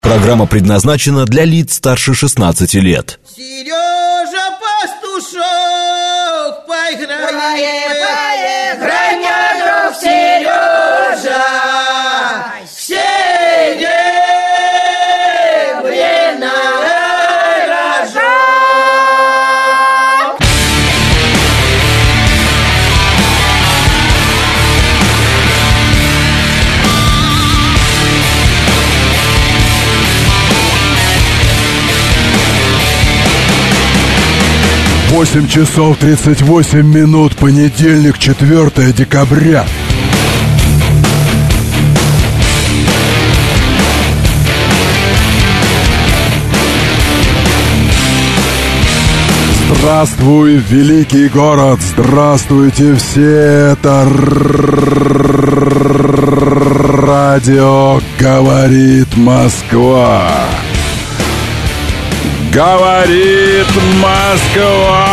Программа предназначена для лиц старше 16 лет. Сережа Пастушок, поиграй, мой друг Сережа, серебряный рожок. Восемь часов 38 минут, понедельник, 4 декабря. Здравствуй, великий город! Здравствуйте все! Это радио «Говорит Москва». Говорит Москва!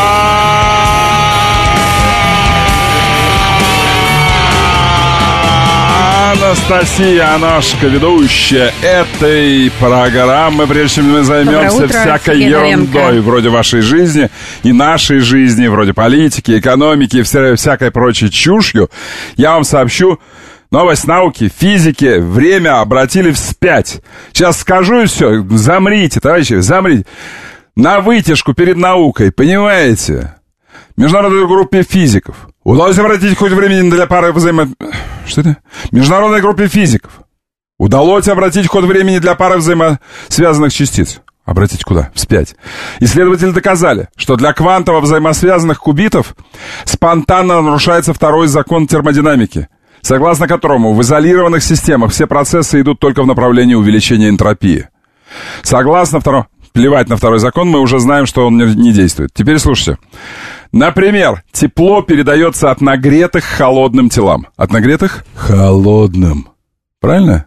Анастасия Аношка, ведущая этой программы. Прежде чем мы займемся всякой ерундой вроде вашей жизни и нашей жизни, вроде политики, экономики и всякой прочей чушью, я вам сообщу новость науки, физики, время обратили вспять. Сейчас скажу и все. Замрите, товарищи, замрите. На вытяжку перед наукой, понимаете? Международной группе физиков удалось обратить хоть времени для пары Что это? Международной группе физиков удалось обратить ход времени для пары взаимосвязанных частиц. Обратить куда? Вспять. Исследователи доказали, что для квантово взаимосвязанных кубитов спонтанно нарушается второй закон термодинамики, согласно которому в изолированных системах все процессы идут только в направлении увеличения энтропии. Согласно второму... Плевать на второй закон, мы уже знаем, что он не действует. Теперь слушайте. Например, тепло передается от нагретых холодным телам. От нагретых холодным. Правильно?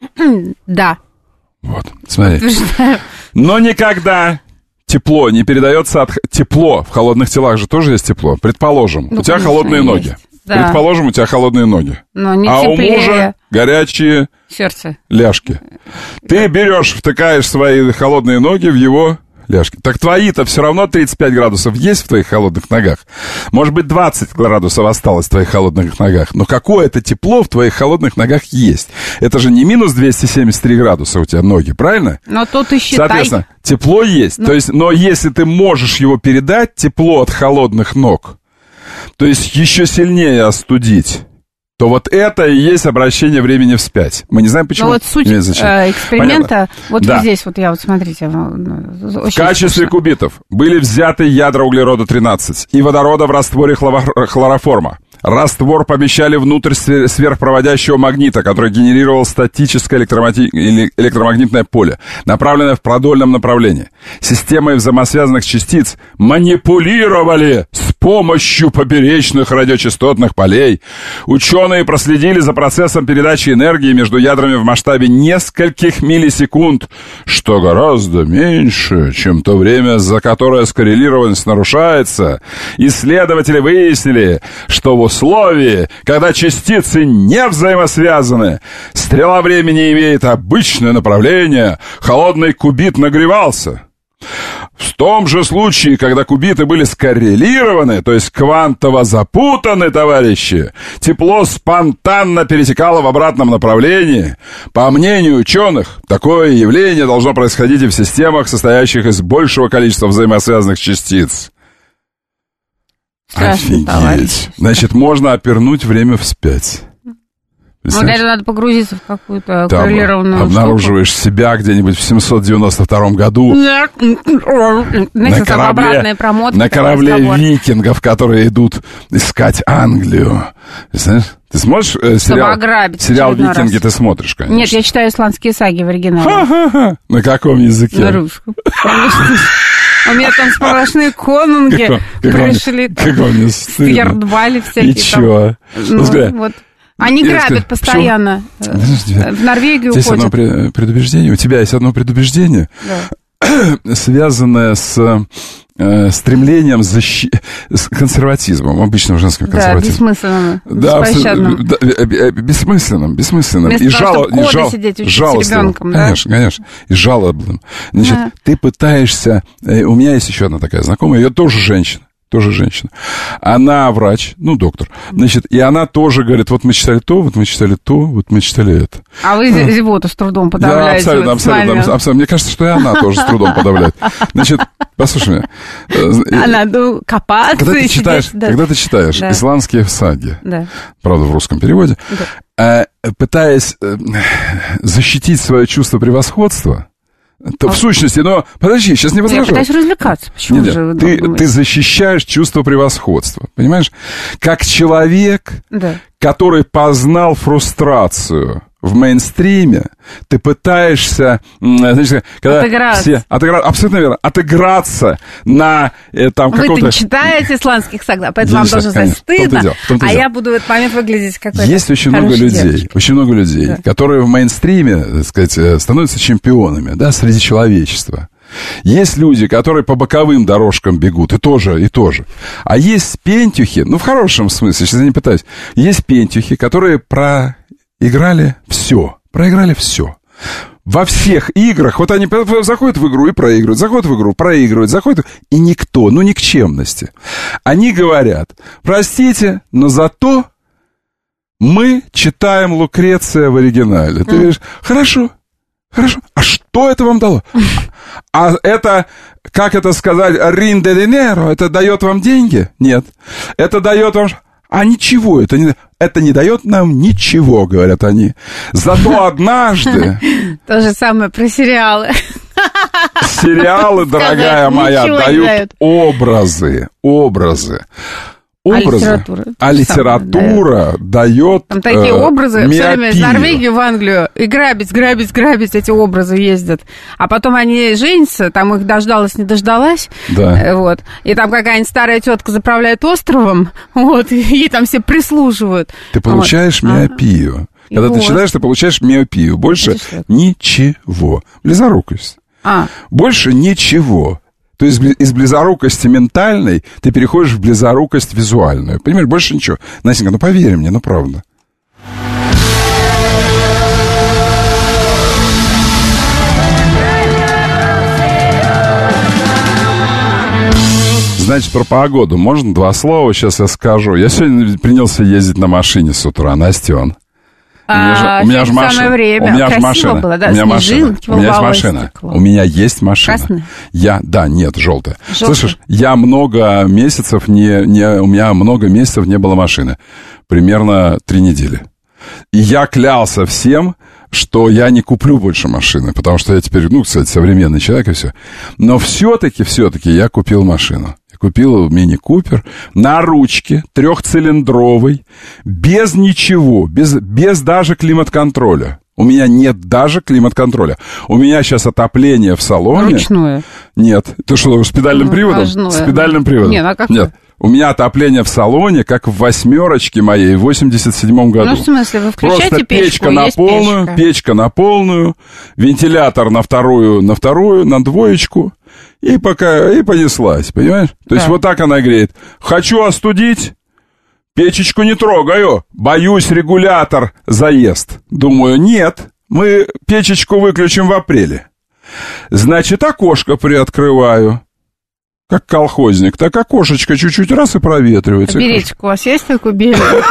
Да. Вот, смотри. Но никогда тепло не передается от... Тепло в холодных телах же тоже есть тепло. Предположим, у тебя холодные ноги. Да. Предположим, у тебя холодные ноги. Но не а теплее. У мужа горячие сердце. Ляжки. Ты берешь, втыкаешь свои холодные ноги в его ляжки. Так твои-то все равно 35 градусов есть в твоих холодных ногах. Может быть, 20 градусов осталось в твоих холодных ногах. Но какое-то тепло в твоих холодных ногах есть. Это же не минус 273 градуса у тебя ноги, правильно? Но тут и считай. Соответственно, тепло есть. То есть, но если ты можешь его передать, тепло от холодных ног, то есть еще сильнее остудить, то вот это и есть обращение времени вспять. Мы не знаем, почему. Но вот суть эксперимента, понятно? Вот да. Здесь, вот я вот, смотрите. В качестве кубитов были взяты ядра углерода-13 и водорода в растворе хлороформа. Раствор помещали внутрь сверхпроводящего магнита, который генерировал статическое электромагнитное поле, направленное в продольном направлении. Системой взаимосвязанных частиц манипулировали с помощью поперечных радиочастотных полей. Ученые проследили за процессом передачи энергии между ядрами в масштабе нескольких миллисекунд, что гораздо меньше, чем то время, за которое скоррелированность нарушается. Исследователи выяснили, что в условии, когда частицы не взаимосвязаны, стрела времени имеет обычное направление, холодный кубит нагревался. В том же случае, когда кубиты были скоррелированы, то есть квантово запутаны, товарищи, тепло спонтанно перетекало в обратном направлении. По мнению ученых, такое явление должно происходить и в системах, состоящих из большего количества взаимосвязанных частиц. Страшно, офигеть. Товарищ. Значит, можно опернуть время вспять. Ну, для этого надо погрузиться в какую-то коррелированную обнаруживаешь штуку. себя где-нибудь в 792 году на корабле викингов, которые идут искать Англию. Знаешь, ты смотришь сериал «Викинги», ты смотришь, конечно. Нет, я читаю исландские саги в оригинале. Ха-ха-ха. На каком языке? На русском. У меня там сполошные конунги пришли, ствердвали всякие. И чё? Вот. Они грабят постоянно. В Норвегию уходят. Есть одно предубеждение. У тебя есть одно предубеждение, связанное с стремлением с консерватизмом, обычным женским консерватизмом. Да, бессмысленным. Бессмысленным. Вместо того, чтобы сидеть, учиться с ребенком, да? Конечно. И жалобным. Значит, ты пытаешься... У меня есть еще одна такая знакомая, ее тоже женщина. Она врач, доктор. Значит, и она тоже говорит, вот мы читали то, вот мы читали то, вот мы читали это. А вы зевоту с трудом подавляете? Да, абсолютно. Мне кажется, что и она тоже с трудом подавляет. Значит, послушай меня. Надо копаться. Когда ты читаешь исландские саги, правда, в русском переводе, пытаясь защитить свое чувство превосходства, в сущности, но подожди, сейчас не возражаю. Я пытаюсь развлекаться. Почему же ты защищаешь чувство превосходства, понимаешь? Как человек, который познал фрустрацию в мейнстриме, ты пытаешься, значит, когда отыграться. Абсолютно верно, отыграться на каком-то... Вы-то читаете исландских саг, поэтому вам должно стать стыдно, я буду в этот момент выглядеть как Есть очень много людей, которые в мейнстриме, так сказать, становятся чемпионами, среди человечества. Есть люди, которые по боковым дорожкам бегут, и тоже. А есть пентюхи, в хорошем смысле, сейчас я не пытаюсь, есть пентюхи, которые проиграли все. Во всех играх, вот они заходят в игру и проигрывают, заходят, и никто, никчемности. Они говорят, простите, но зато мы читаем Лукреция в оригинале. Ты говоришь, хорошо, а что это вам дало? А это, как это сказать, ринде динеро, это дает вам деньги? Нет. Это дает вам... А ничего, это не дает нам ничего, говорят они. Зато однажды... То же самое про сериалы. Сериалы, дорогая моя, дают образы. А литература дает там такие образы, все время из Норвегии в Англию, и грабить эти образы ездят. А потом они женятся, там их дождалась, не дождалась. Да. Вот. И там какая-нибудь старая тетка заправляет островом, и ей там все прислуживают. Ты получаешь миопию. Когда ты читаешь, ты получаешь миопию. Больше ничего. Близорукость. Больше ничего. То есть из близорукости ментальной ты переходишь в близорукость визуальную. Понимаешь, больше ничего. Настенька, поверь мне, правда. Значит, про погоду. Можно 2 слова? Сейчас я скажу. Я сегодня принялся ездить на машине с утра, Настен. У меня же машина. Самое время. У меня же машина. Было, да? У меня машина. У меня есть машина. Красная? Желтая. Слышишь, у меня много месяцев не было машины. Примерно 3 недели. И я клялся всем, что я не куплю больше машины, потому что я теперь, кстати, современный человек и все. Но все-таки я купил машину. Купил мини-купер на ручке, 3-цилиндровый, без ничего, без даже климат-контроля. У меня нет даже климат-контроля. У меня сейчас отопление в салоне. Ручное? Нет. Ты что, с педальным приводом? Рожное. С педальным приводом. Нет, а как? Нет. У меня отопление в салоне, как в 8-ке моей в 87-м году. В смысле, вы включаете просто печку, печка на полную, вентилятор на вторую, на 2-ку, и понеслась, понимаешь? То есть вот так она греет. Хочу остудить, печечку не трогаю, боюсь, регулятор заест. Думаю, нет, мы печечку выключим в апреле. Значит, окошко приоткрываю. Как колхозник, так окошечко чуть-чуть раз и проветривается. Беречек у вас есть такой белый?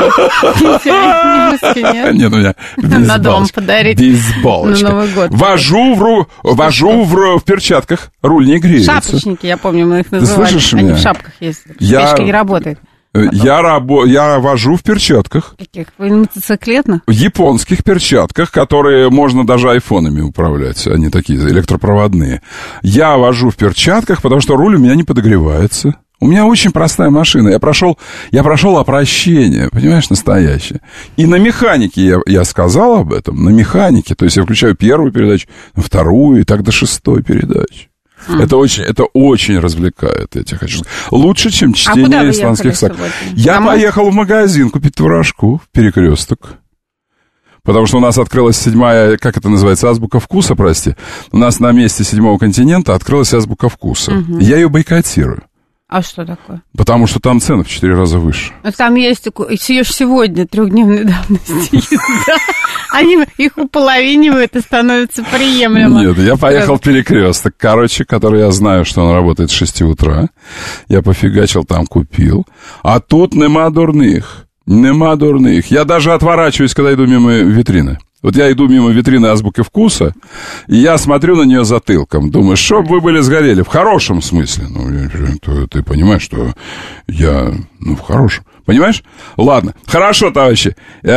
Нет, у меня на дом подарить. Бейсболочка. На Новый год. Вожу в перчатках, руль не греется. Шапочники, я помню, мы их называли. Ты слышишь Они меня? в шапках ездят. Печка не работает. Я вожу в перчатках. Каких? Вы мотоциклетных? В японских перчатках, которые можно даже айфонами управлять. Они такие электропроводные. Я вожу в перчатках, потому что руль у меня не подогревается. У меня очень простая машина. Я прошел опрощение, понимаешь, настоящее. И на механике я сказал об этом. На механике. То есть я включаю 1-ю передачу, 2-ю и так до 6-й передачи. Это очень развлекает, я тебе хочу сказать. Лучше, чем чтение исландских саг. Я поехал в магазин купить творожку в Перекресток. Потому что у нас открылась 7-я, как это называется, азбука вкуса, прости. У нас на месте 7-го континента открылась азбука вкуса. Угу. Я ее бойкотирую. А что такое? Потому что там цены в 4 раза выше. Ну, там есть, съешь сегодня 3-дневной давности еда. Они их уполовинивают и становится приемлемо. Нет, я поехал в Перекресток, короче, который я знаю, что он работает с 6 утра. Я пофигачил там, купил. А тут нема дурных. Нема дурных. Я даже отворачиваюсь, когда иду мимо витрины. Вот я иду мимо витрины азбуки вкуса, и я смотрю на нее затылком. Думаю, чтоб вы были сгорели. В хорошем смысле. Ну, ты понимаешь, что я... Ну, в хорошем. Понимаешь? Ладно. Хорошо, товарищи.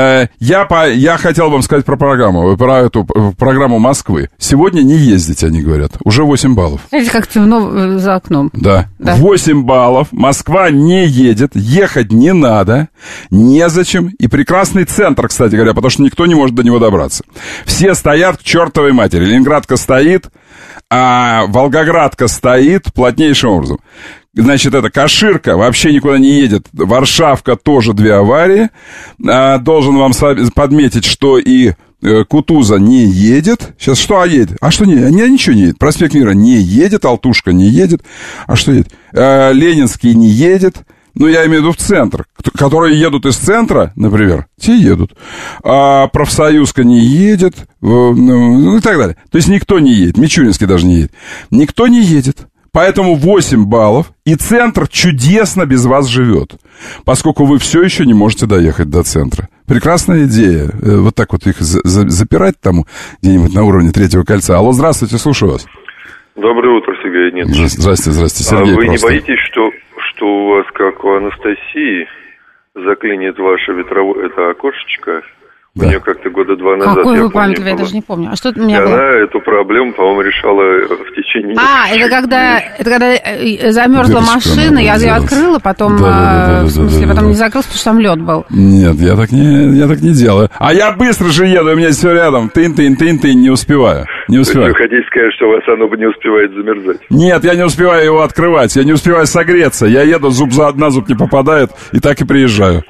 Я хотел вам сказать про программу. Про эту программу Москвы. Сегодня не ездить, они говорят. Уже 8 баллов. Смотрите, как темно за окном. Да. 8 баллов. Москва не едет. Ехать не надо. Незачем. И прекрасный центр, кстати говоря, потому что никто не может до него добраться. Все стоят к чертовой матери. Ленинградка стоит, а Волгоградка стоит плотнейшим образом. Значит, это Каширка вообще никуда не едет. Варшавка тоже 2 аварии. Должен вам подметить, что и Кутуза не едет. Сейчас что едет? А что не едет? Ничего не едет. Проспект Мира не едет, Алтушка не едет. А что едет? Ленинский не едет. Ну, я имею в виду в центр. Которые едут из центра, например, те едут. А Профсоюзка не едет. Ну, и так далее. То есть никто не едет. Мичуринский даже не едет. Никто не едет. Поэтому 8 баллов, и центр чудесно без вас живет, поскольку вы все еще не можете доехать до центра. Прекрасная идея. Вот так вот их запирать там где-нибудь на уровне 3-го кольца. Алло, здравствуйте, слушаю вас. Доброе утро, Сергей. Нет. Здрасте, Сергей. Вы не боитесь, что у вас, как у Анастасии, заклинит ваше ветровое это окошечко? Да. У нее как-то года 2 назад. Какой вы памятливый, я даже не помню. А что у меня было? Она эту проблему, по-моему, решала в течение... это когда замерзла машина, я ее открыла, потом, в смысле, потом не закрылась, потому что там лед был. Нет, я так не делаю. А я быстро же еду, у меня все рядом. Тын-тын, не успеваю. Не успеваю. Вы хотите сказать, что у вас оно не успевает замерзать? Нет, я не успеваю его открывать, я не успеваю согреться. Я еду, зуб на зуб не попадает, и так и приезжаю.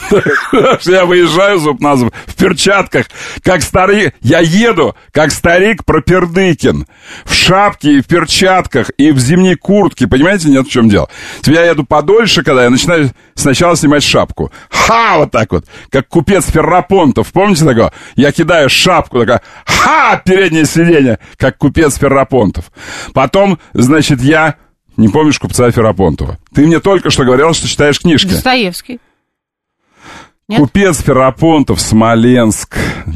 Я выезжаю зуб на зуб в перчатках, как старик. Я еду, как старик Пропердыкин. В шапке и в перчатках, и в зимней куртке. Понимаете, нет, в чем дело? Я еду подольше, когда я начинаю сначала снимать шапку. Вот так вот. Как купец Феррапонтов. Помните такого? Я кидаю шапку, такая, переднее сиденье, как купец Феррапонтов. Потом, значит, я... Не помнишь купца Феррапонтова? Ты мне только что говорил, что читаешь книжки. Достоевский. Нет? Купец Феррапонтов, Смоленск,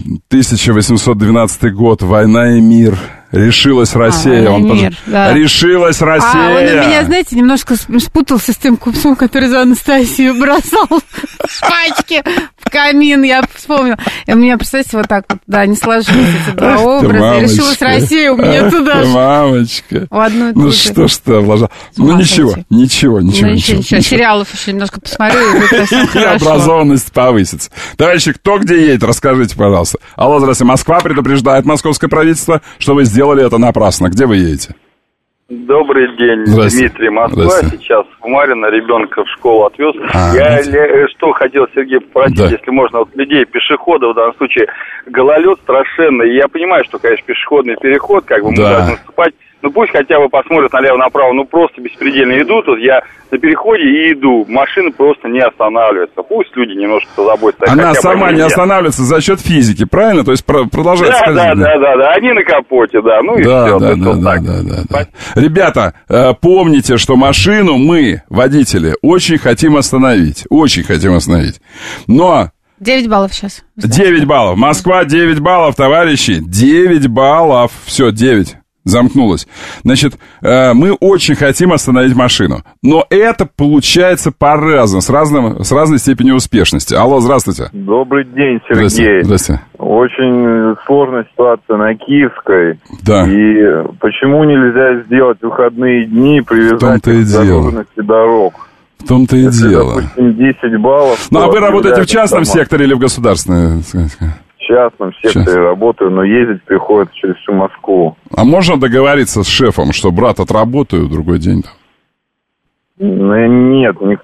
1812 год, война и мир. Решилась Россия. Решилась Россия. Он у меня, знаете, немножко спутался с тем купцом, который за Анастасию бросал пачки в камин. Я вспомнила. И у меня, представьте, вот так вот, не сложились эти два образа. Решилась Россия у меня туда же. Мамочка. Ну что ж ты обложал. Ну ничего. Сериалов еще немножко посмотрю, и будет все хорошо. И образованность повысится. Товарищи, кто где едет, расскажите, пожалуйста. Алло, здравствуйте. Москва предупреждает московское правительство, что вы сделали это напрасно. Где вы едете? Добрый день, Дмитрий, Москва. Сейчас в Марьино ребенка в школу отвез. Я что хотел, Сергей, попросить, если можно, вот людей, пешеходов, в данном случае, гололед страшенный. Я понимаю, что, конечно, пешеходный переход, как бы мы должны наступать. Ну пусть хотя бы посмотрят налево-направо, просто беспредельно идут. Вот я на переходе и иду, машины просто не останавливаются. Пусть люди немножко позаботятся. Она сама не останавливается за счет физики, правильно? То есть продолжает скользить. Да, они на капоте, ну и все. Да. Ребята, помните, что машину мы, водители, очень хотим остановить. Но... 9 баллов сейчас. 9 баллов. Москва 9 баллов, товарищи. 9 баллов. Все, 9. Замкнулась. Значит, мы очень хотим остановить машину. Но это получается по-разному, с разной степенью успешности. Алло, здравствуйте. Добрый день, Сергей. Здрасте. Очень сложная ситуация на Киевской. Да. И почему нельзя сделать выходные дни, привязать к загруженности дорог? В том-то и дело. Допустим, 10 баллов. Ну, а вы работаете в частном секторе или в государственном? В частном секторе работаю, но ездить приходится через всю Москву. А можно договориться с шефом, что брат отработаю в другой день? Нет, никак.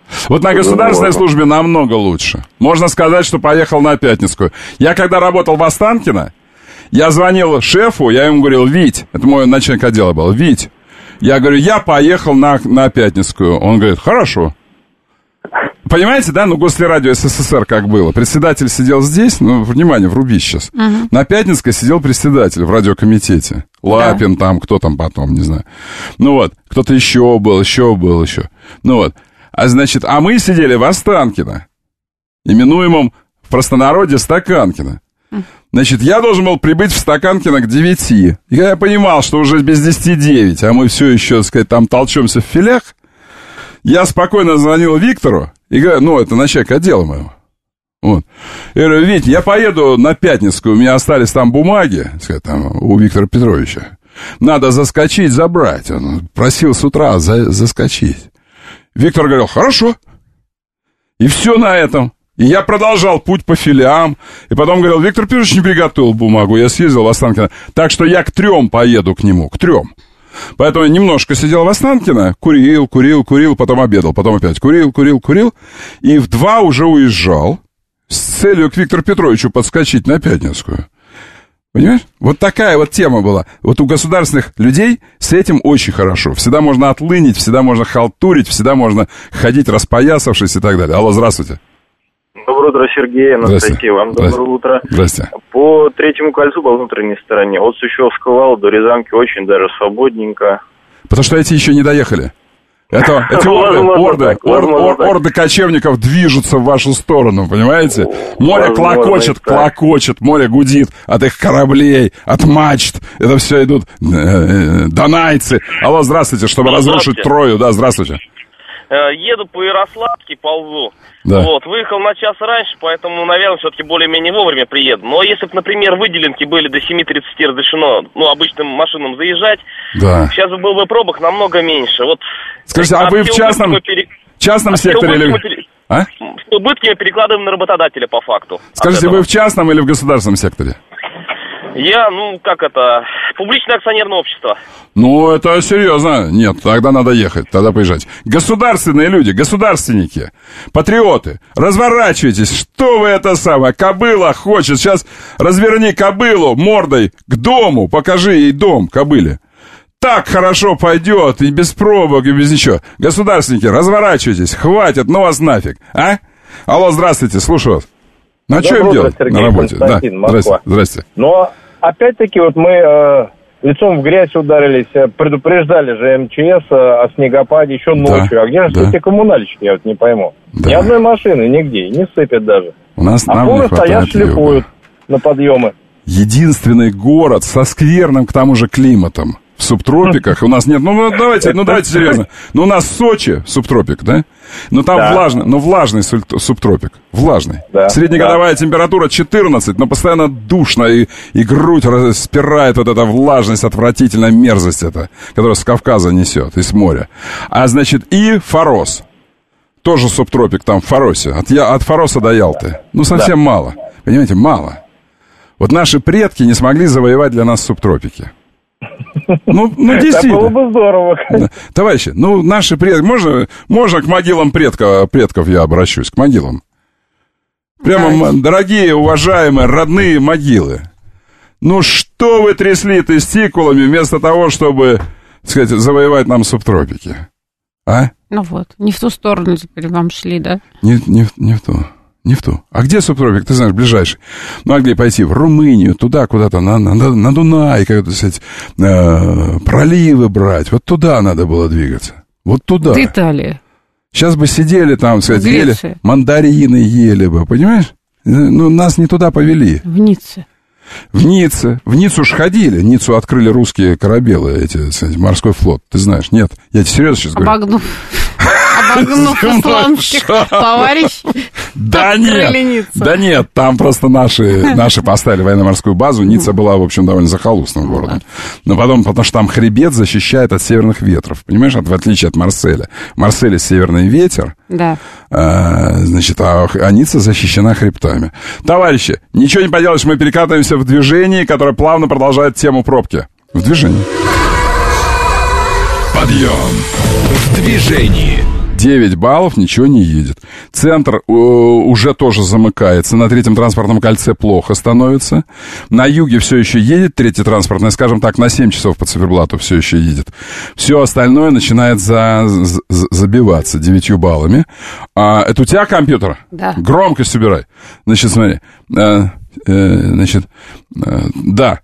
Вот на государственной службе намного лучше. Можно сказать, что поехал на Пятницкую. Я когда работал в Останкино, я звонил шефу, я ему говорил: Вить, это мой начальник отдела был, Вить, я говорю, я поехал на Пятницкую. Он говорит: хорошо. Понимаете, да, ну, Гослерадио СССР как было. Председатель сидел здесь, ну, внимание, вруби сейчас. На Пятницкой сидел председатель в радиокомитете. Лапин там, кто там потом, не знаю. Ну вот, кто-то еще был. Ну вот, значит, а мы сидели в Останкино, именуемом в простонародье Стаканкино. Значит, я должен был прибыть в Стаканкино к 9. И я понимал, что уже без 10 9, а мы все еще, так сказать, там толчемся в филях. Я спокойно звонил Виктору и говорю, ну, это начальник отдела моего. Вот. Я говорю: Вить, я поеду на Пятницкую, у меня остались там бумаги, так сказать, там, у Виктора Петровича. Надо заскочить, забрать. Он просил с утра заскочить. Виктор говорил: хорошо. И все на этом. И я продолжал путь по филиам. И потом говорил: Виктор Петрович не приготовил бумагу, я съездил в Останкино. Так что я к 3 поеду к нему, к 3. Поэтому я немножко сидел в Останкино, курил, потом обедал, потом опять курил. И в 2 уже уезжал с целью к Виктору Петровичу подскочить на Пятницкую. Понимаешь? Вот такая вот тема была. Вот у государственных людей с этим очень хорошо. Всегда можно отлынить, всегда можно халтурить, всегда можно ходить распоясавшись и так далее. Алло, здравствуйте. Доброе утро, Сергей, Анастасия, вам доброе утро. Здрасте. По Третьему кольцу по внутренней стороне от Сущевского вала до Рязанки очень даже свободненько. Потому что эти еще не доехали. Эти орды кочевников движутся в вашу сторону, понимаете? Море клокочет, море гудит от их кораблей, от мачт. Это все идут донайцы. Алло, здравствуйте, чтобы разрушить Трою. Да, здравствуйте. Еду по Ярославке, ползу. Да. Вот, выехал на час раньше, поэтому, наверное, все-таки более-менее вовремя приеду. Но если бы, например, выделенки были до 7:30 разрешено, ну, обычным машинам заезжать, да, сейчас бы был бы пробок намного меньше. Вот. Скажите, а вы в частном секторе или... С убытками перекладываем на работодателя по факту. Скажите, вы в частном или в государственном секторе? Я, публичное акционерное общество. Ну, это серьезно. Нет, тогда надо ехать, тогда поезжать. Государственные люди, государственники, патриоты, разворачивайтесь. Что вы это самое? Кобыла хочет. Сейчас разверни кобылу мордой к дому, покажи ей дом кобыле. Так хорошо пойдет, и без пробок, и без ничего. Государственники, разворачивайтесь, хватит, ну вас нафиг, а? Алло, здравствуйте, слушаю вас. Ну, а что им делать на работе? Да, здрасте. Но, опять-таки, вот мы лицом в грязь ударились, предупреждали же МЧС о снегопаде еще ночью. А где же эти коммунальщики, я вот не пойму. Да. Ни одной машины нигде, не сыпят даже. А фуры стоят, шлифуют на подъемы. Единственный город со скверным, к тому же, климатом. В субтропиках у нас нет. Давайте серьезно. У нас Сочи субтропик, да? Но там влажный субтропик. Влажный. Да, среднегодовая температура 14, но постоянно душно, и грудь распирает вот эта влажность, отвратительная мерзость эта, которая с Кавказа несет, из моря. А значит, и Форос. Тоже субтропик там в Форосе. От Фороса до Ялты. Совсем мало. Понимаете, мало. Вот наши предки не смогли завоевать для нас субтропики. Действительно. Это было бы здорово. Товарищи, наши предки... Можно к могилам предков я обращусь, к могилам. Прямо, дорогие, уважаемые, родные могилы. Что вы трясли тестикулами вместо того, чтобы, так сказать, завоевать нам субтропики? А? Не в ту сторону теперь вам шли, да? Не в ту. Не в ту. А где субтропик, ты знаешь, ближайший? Могли пойти в Румынию, туда куда-то, на Дунай, как сказать, проливы брать. Вот туда надо было двигаться. Вот туда. В Италии. Сейчас бы сидели там, сказать, ели, мандарины ели бы, понимаешь? Нас не туда повели. В Ницце. В Ниццу ж ходили. Ниццу открыли русские корабелы, сказать, морской флот. Ты знаешь, нет? Я тебе серьезно сейчас говорю. Обогнув исламских товарищей. Да нет, там просто наши поставили военно-морскую базу. Ницца была, в общем, довольно захолустным городом. Но потому что там хребет защищает от северных ветров. Понимаешь, в отличие от Марселя. В Марселе северный ветер, да. Значит, а Ницца защищена хребтами. Товарищи, ничего не поделаешь, мы перекатываемся в движении, которое плавно продолжает тему пробки. В движении. Подъем. В движении. 9 баллов, ничего не едет. Центр уже тоже замыкается. На третьем транспортном кольце плохо становится. На юге все еще едет третье транспортное, скажем так, на 7 часов по циферблату все еще едет. Все остальное начинает забиваться 9 баллами. Это у тебя компьютер? Да. Громкость убирай. Значит, смотри. Значит, да.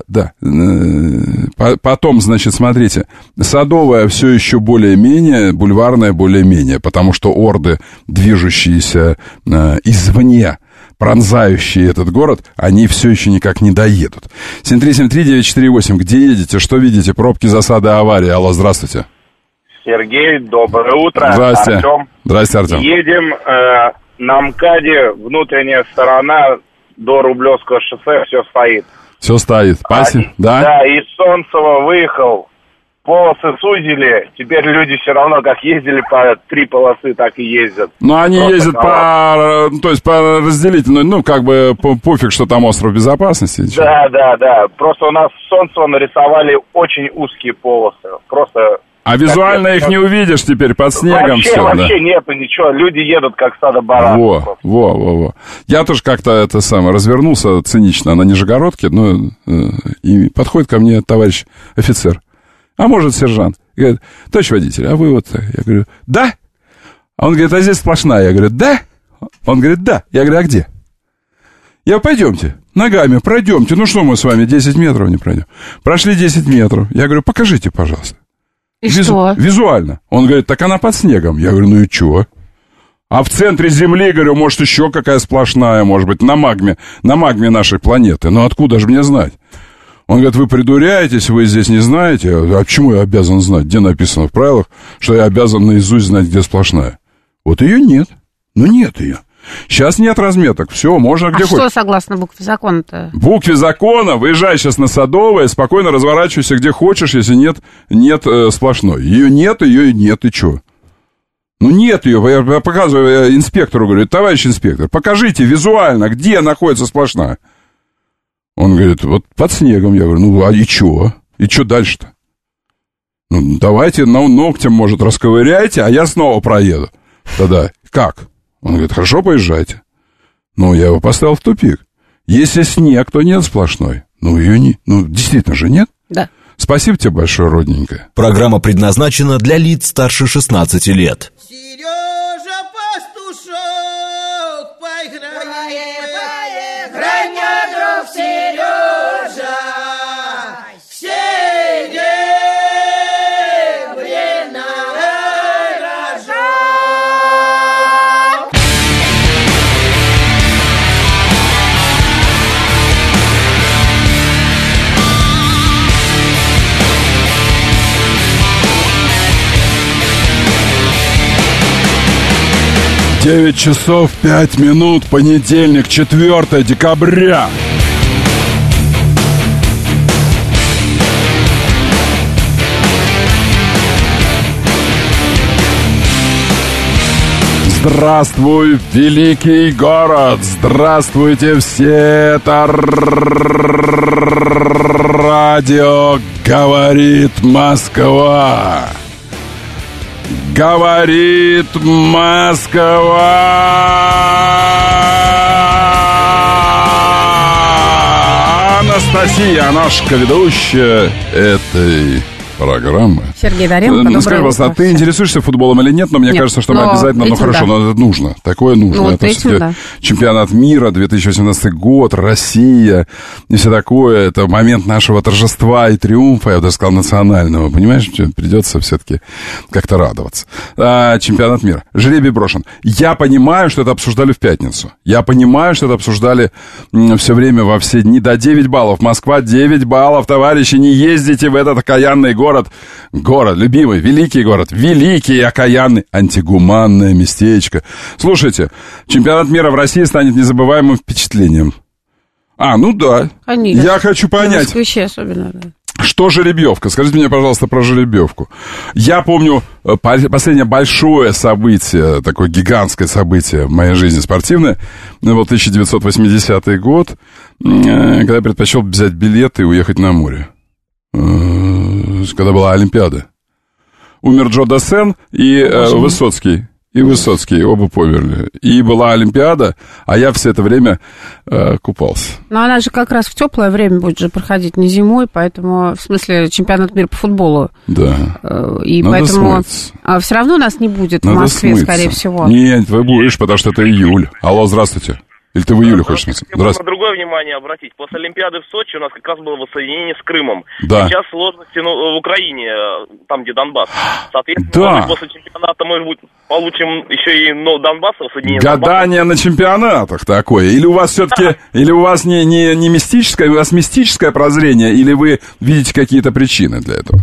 Потом, значит, смотрите, Садовая все еще более-менее, Бульварная более-менее, потому что орды, движущиеся извне, пронзающие этот город, они все еще никак не доедут. 7373948, где едете, что видите? Пробки, засады, аварии. Алло, здравствуйте. Сергей, доброе утро. Здрасте. Артем. Здрасте, Артем. Едем на МКАДе, внутренняя сторона до Рублевского шоссе, все стоит. Все стоит. Спасибо. Да? Да, из Солнцева выехал, полосы сузили, теперь люди все равно как ездили по 3 полосы, так и ездят. Ну, они ездят по разделительной, ну, как бы пофиг, что там остров безопасности. Да. Просто у нас с Солнцева нарисовали очень узкие полосы. Просто... А визуально их не увидишь теперь под снегом. Вообще нету ничего, люди едут как стадо баранов. Во. Я тоже как-то развернулся цинично на Нижегородке, и подходит ко мне товарищ офицер, а может сержант, и говорит: товарищ водитель, а вы вот... Я говорю: да? А он говорит: а здесь сплошная. Я говорю: да? Он говорит: да. Я говорю: а где? Я: пойдемте, ногами пройдемте. Ну что мы с вами 10 метров не пройдем? Прошли 10 метров. Я говорю: покажите, пожалуйста. И что? Визуально. Он говорит: так она под снегом. Я говорю: ну и чё? А в центре Земли, говорю, может, еще какая сплошная, может быть, на магме нашей планеты. Ну откуда же мне знать? Он говорит: вы придуряетесь, вы здесь не знаете. А почему я обязан знать? Где написано в правилах, что я обязан наизусть знать, где сплошная? Вот ее нет. Ну нет ее. Сейчас нет разметок, все, можно где хочешь. А что согласно букве закона-то? Букве закона: выезжай сейчас на Садовое, спокойно разворачивайся где хочешь, если нет сплошной. Ее нет, и что? Ну нет ее, я показываю инспектору, говорю: товарищ инспектор, покажите визуально, где находится сплошная. Он говорит: вот под снегом. Я говорю: ну а и что? И что дальше-то? Ну давайте ногтем, может, расковыряйте, а я снова проеду. Тогда как? Он говорит: хорошо, поезжайте. Ну, я его поставил в тупик. Если снег, то нет сплошной. Ну, ее не... Ну, действительно же нет. Да. Спасибо тебе большое, родненькая. Программа предназначена для лиц старше 16 лет. Сережа пастушок, поиграй, граня дров, Сережа, все время рожок. Девять часов 5 минут, понедельник, 4 декабря. Здравствуй, великий город! Здравствуйте все! Это радио «Говорит Москва». Говорит Москва. Анастасия Аношка, ведущая этой программы. Сергей Доренко, скажи, пожалуйста, ты интересуешься футболом или нет? Но мне кажется, что мы обязательно, но это нужно. Такое нужно. Ну, это все-таки чемпионат мира, 2018 год, Россия и все такое. Это момент нашего торжества и триумфа, я бы даже сказал, национального. Понимаешь, придется все-таки как-то радоваться. Чемпионат мира. Жребий брошен. Я понимаю, что это обсуждали в пятницу. Я понимаю, что это обсуждали все время во все дни. До 9 баллов. Москва 9 баллов. Товарищи, не ездите в этот окаянный город. Город, любимый, великий город, великий, окаянный, антигуманное местечко. Слушайте, чемпионат мира в России станет незабываемым впечатлением. Ну да. Конечно. Я хочу понять. Москвичи особенно, да. Что жеребьевка? Скажите мне, пожалуйста, про жеребьевку. Я помню последнее большое событие, такое гигантское событие в моей жизни спортивное, был 1980 год, когда я предпочел взять билет и уехать на море. Когда была Олимпиада. умер Джо Дассен и Высоцкий. И Высоцкий, оба померли. И была Олимпиада, а я все это время купался. Но она же как раз в теплое время будет же проходить, не зимой, поэтому, в смысле, чемпионат мира по футболу. Да. И надо поэтому смыться. все равно нас не будет надо в Москве, смыться. скорее всего. Нет, вы будешь, потому что это июль. Алло, здравствуйте. Или ты в июле хочешь смыться? Я хочу на другое внимание обратить. После Олимпиады в Сочи у нас как раз было воссоединение с Крымом. Да. Сейчас сложности в Украине, там, где Донбасс. Соответственно, после чемпионата мы получим еще и Донбасс воссоединение. Гадание на чемпионатах такое. Или у вас все-таки, или у вас не мистическое, у вас мистическое прозрение, или вы видите какие-то причины для этого?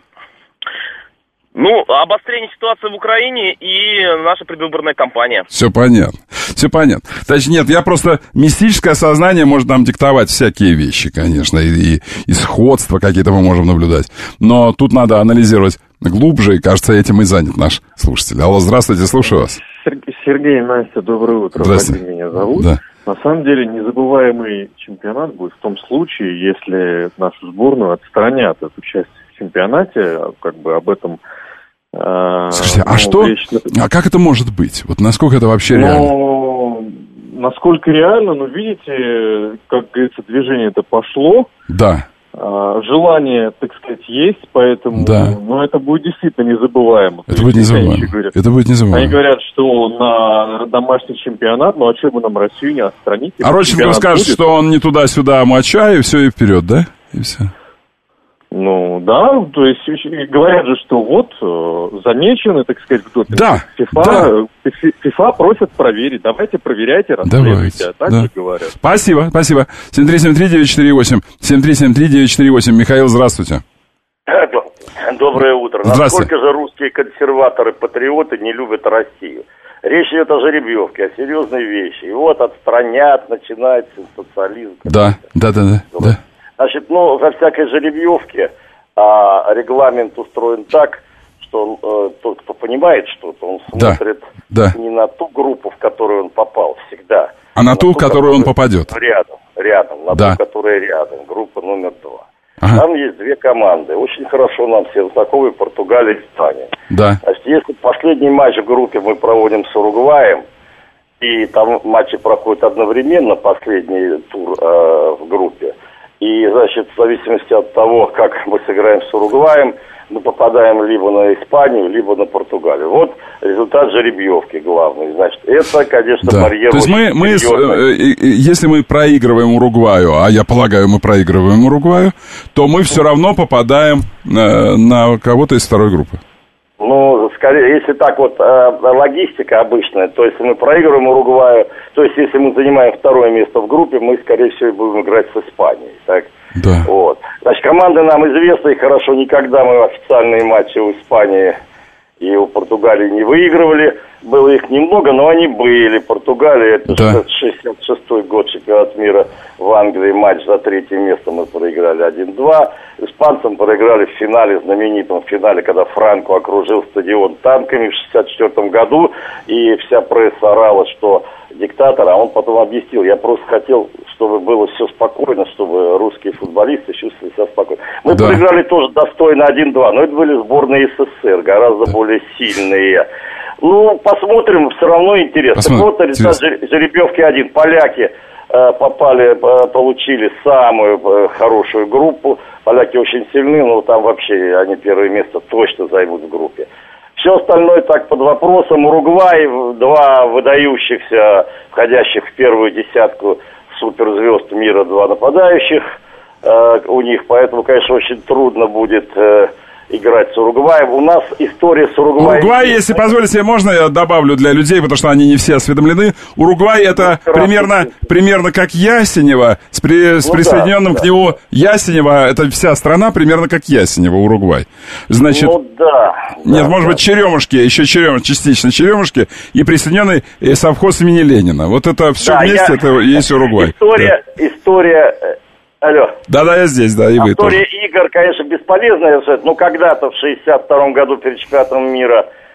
Обострение ситуации в Украине и наша предвыборная кампания. Все понятно. Значит, нет, я просто... Мистическое сознание может нам диктовать всякие вещи, конечно, и сходства какие-то мы можем наблюдать. Но тут надо анализировать глубже, и, кажется, этим и занят наш слушатель. Алло, здравствуйте, слушаю вас. Сергей, Настя, доброе утро. Здравствуйте. Меня зовут. Да. На самом деле, незабываемый чемпионат будет в том случае, если нашу сборную отстранят от участия в чемпионате, как бы об этом... Слушайте, а как это может быть? Вот насколько это вообще реально? Насколько реально, видите, как говорится, движение-то пошло. Да. Желание, так сказать, есть, поэтому, это будет действительно незабываемо. Это будет незабываемо. Они говорят, что на домашний чемпионат, а что бы нам Россию не отстранить? А Родченко скажет, что он не туда-сюда моча, и все, и вперед, да? И все. То есть говорят же, что замечены, так сказать, в допинге. Да. ФИФА просят проверить. Давайте проверяйте, расследуйте. А так же говорят. Спасибо. 7373948. 7373948. Михаил, здравствуйте. Доброе утро. Насколько же русские консерваторы-патриоты не любят Россию? Речь идет о жеребьевке, о серьезной вещи. И отстранят, начинается социализм. Да. Значит, во всякой жеребьевке регламент устроен так, что тот, кто понимает что-то, он смотрит не на ту группу, в которую он попал всегда, а на ту, в которую он попадет. Рядом, на ту, которая рядом, группа номер 2. Ага. Там есть две команды, очень хорошо нам все знакомы, Португалия и Испания. Да. Значит, если последний матч в группе мы проводим с Уругваем, и там матчи проходят одновременно, последний тур в группе, и, значит, в зависимости от того, как мы сыграем с Уругваем, мы попадаем либо на Испанию, либо на Португалию. Вот результат жеребьевки главный. Значит, это, конечно, барьер. То есть если мы проигрываем Уругваю, а я полагаю, мы проигрываем Уругваю, то мы все равно попадаем на кого-то из второй группы. Скорее, если так логистика обычная, то есть мы проигрываем Уругваю, то есть если мы занимаем второе место в группе, мы, скорее всего, будем играть с Испанией, так? Да. Значит, команды нам известны, и хорошо, никогда мы официальные матчи у Испании и у Португалии не выигрывали. Было их немного, но они были. Португалия, это 66-й год чемпионат мира в Англии, матч за третье место мы проиграли 1-2. Испанцам проиграли в финале, знаменитом финале, когда Франко окружил стадион танками в 64 году, и вся пресса орала, что диктатор, а он потом объяснил, я просто хотел, чтобы было все спокойно, чтобы русские футболисты чувствовали себя спокойно. Мы проиграли тоже достойно 1-2, но это были сборные СССР, гораздо более сильные. Посмотрим, все равно интересно. Результат жеребьевки 1. Поляки получили самую хорошую группу. Поляки очень сильны, но там вообще они первое место точно займут в группе. Все остальное так под вопросом. Уругвай, 2 выдающихся, входящих в первую десятку суперзвезд мира, 2 нападающих у них. Поэтому, конечно, очень трудно будет играть с Уругваем. У нас история с Уругваем... Уругвай, если позволите, можно я добавлю для людей, потому что они не все осведомлены. Уругвай это примерно как Ясенево, с присоединенным к нему Ясенево, это вся страна примерно как Ясенево, Уругвай. Значит, нет, может быть, Черемушки, частично Черемушки, и присоединенный совхоз имени Ленина. Вот это все вместе, это есть Уругвай. История... Алло. Да, я здесь, и вы тоже. История игр, конечно, бесполезная. Но когда-то в 62-м году перед чемпионатом мира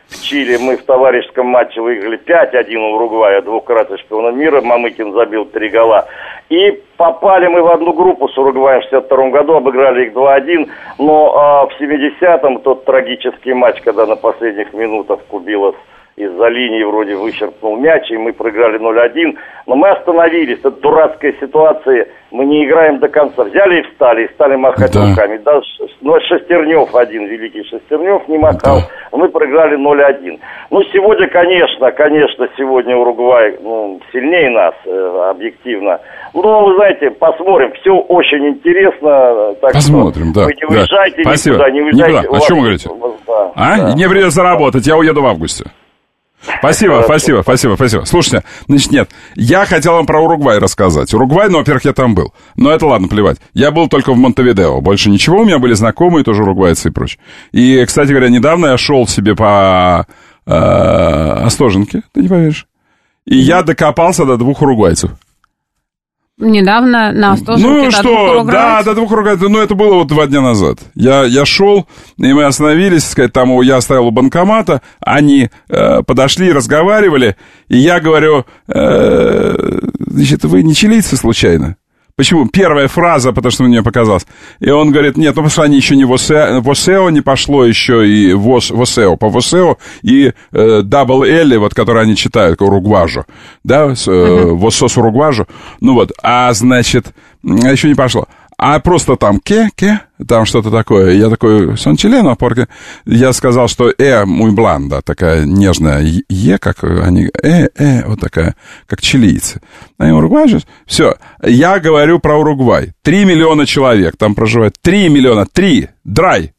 в Чили. Мы в товарищеском матче выиграли 5-1 у Уругвая, двукратный чемпион мира. Мамыкин забил 3 гола. И попали мы в одну группу с Уругваем в 1962 году, обыграли их 2-1. Но в 70-м тот трагический матч, когда на последних минутах Кубилов из-за линии вроде вычеркнул мяч, и мы проиграли 0-1. Но мы остановились. Это дурацкая ситуация. Мы не играем до конца. Взяли и встали, и стали махать руками. Даже Шестернев один, великий Шестернев, не махал. Мы проиграли 0-1. Ну, сегодня, конечно, сегодня Уругвай сильнее нас, объективно. Ну, вы знаете, посмотрим. Все очень интересно. Так посмотрим, что вы не уезжайте никуда, не уезжайте. Никуда. О чем вы говорите? Да. Не придется работать, я уеду в августе. Спасибо. Слушайте, значит, нет, я хотел вам про Уругвай рассказать. Уругвай, во-первых, я там был. Но это ладно, плевать. Я был только в Монтевидео. Больше ничего, у меня были знакомые, тоже уругвайцы и прочее. И, кстати говоря, недавно я шел себе по Остоженке, ты не поверишь. И я докопался до 2 уругвайцев. Недавно на Остоженке до 2 уругвайцев? Да, до 2 уругвайцев. Ну, это было вот 2 дня назад. Я шел, и мы остановились, сказать, там я стоял у банкомата, они подошли, разговаривали, и я говорю, значит, вы не чилийцы случайно? Почему? Первая фраза, потому что мне показалось. И он говорит, нет, потому что они еще не в ОСЕО не пошло еще, и в ОСЕО, по ОСЕО, и дабл Л, вот, который они читают, Уругважо, да, ВОСО с Уругважо, ну вот, а значит, еще не пошло. А просто там там что-то такое. Я такой, сон чилено, porque я сказал, что muy blanda, такая нежная как они, вот такая, как чилийцы. А Уругвай же, все. Я говорю про Уругвай. 3 миллиона человек там проживает. 3 миллиона, 3, драй.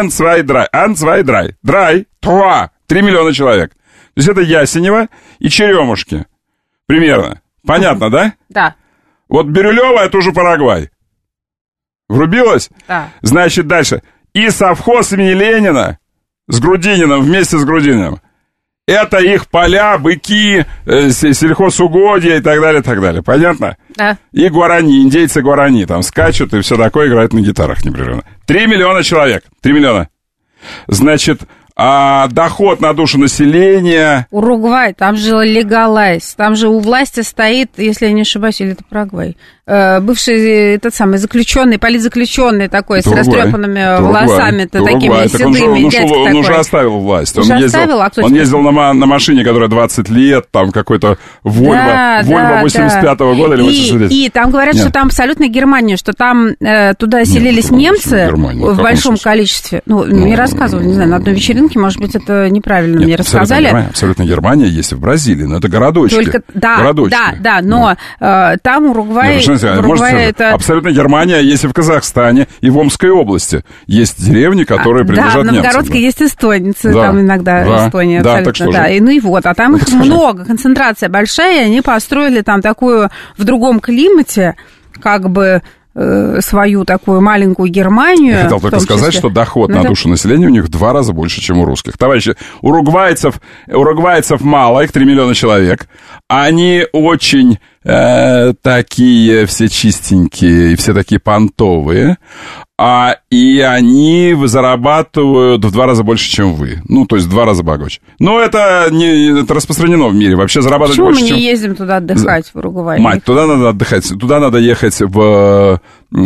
Драй, 3 миллиона человек. То есть это Ясенево и Черемушки. Примерно. Понятно, да? Да. Вот Бирюлево — это уже Парагвай. Врубилась? Да. Значит, дальше. И совхоз имени Ленина с Грудининым, вместе с Грудининым. Это их поля, быки, сельхозугодья и так далее, так далее. Понятно? Да. И гуарани, индейцы гуарани там скачут и все такое, играют на гитарах непрерывно. 3 миллиона человек. 3 миллиона. Значит, доход на душу населения... Уругвай, там же легалайз, там же у власти стоит, если я не ошибаюсь, или это Парагвай, бывший этот самый заключенный, политзаключенный такой, это с растрепанными волосами, такими седыми, дядька такой. Он уже оставил власть. Он ездил на машине, которая 20 лет, там какой-то Вольво 85-го года или 86-го. И там говорят, что там абсолютно Германия, что там туда селились немцы в большом количестве. Ну, мне рассказывали, не знаю, на одной вечеринке, может быть, это неправильно мне рассказали. Абсолютно Германия есть и в Бразилии, но это городочки. Да, но там Уругвай это... Абсолютно Германия есть и в Казахстане, и в Омской области. Есть деревни, которые принадлежат немцам. Да, в Новгородске есть эстонцы, там иногда Эстония абсолютно. Да, и ну и вот, а там их много, концентрация большая, и они построили там такую в другом климате, как бы... свою такую маленькую Германию. Я хотел только сказать, что доход на душу населения у них в 2 раза больше, чем у русских. Товарищи, уругвайцев мало, их 3 миллиона человек. Они очень такие все чистенькие, все такие понтовые. И они зарабатывают в 2 раза больше, чем вы. Ну, то есть в 2 раза богаче. Но это распространено в мире. Вообще зарабатывать почему больше, мы не ездим туда отдыхать, в Уругвай? Мать, туда надо отдыхать. Туда надо ехать в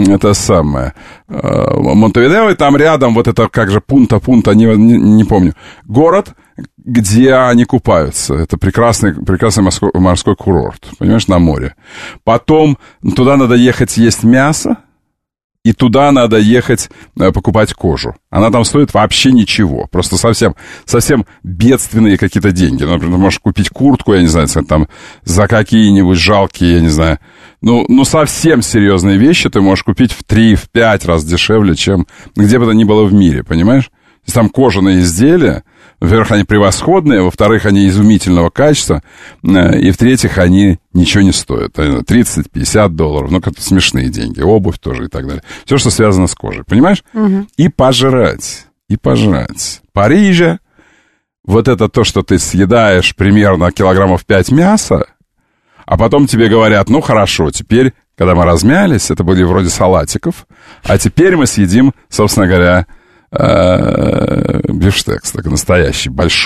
Монтевидео, и там рядом вот это, как же, Пунта, не помню, город, где они купаются. Это прекрасный морской курорт, понимаешь, на море. Потом туда надо ехать есть мясо, и туда надо ехать покупать кожу. Она там стоит вообще ничего. Просто совсем бедственные какие-то деньги. Например, можешь купить куртку, я не знаю, там за какие-нибудь жалкие, я не знаю. Ну, совсем серьезные вещи ты можешь купить в 3-5 раз дешевле, чем где бы то ни было в мире, понимаешь? Там кожаные изделия, во-первых, они превосходные, во-вторых, они изумительного качества, и в-третьих, они ничего не стоят. $30-50, ну, как-то смешные деньги, обувь тоже и так далее. Все, что связано с кожей, понимаешь? Угу. И пожрать. Парижа, вот это то, что ты съедаешь примерно килограммов 5 мяса, а потом тебе говорят, ну, хорошо, теперь, когда мы размялись, это были вроде салатиков, а теперь мы съедим, собственно говоря, бифштекс, такой настоящий, большой.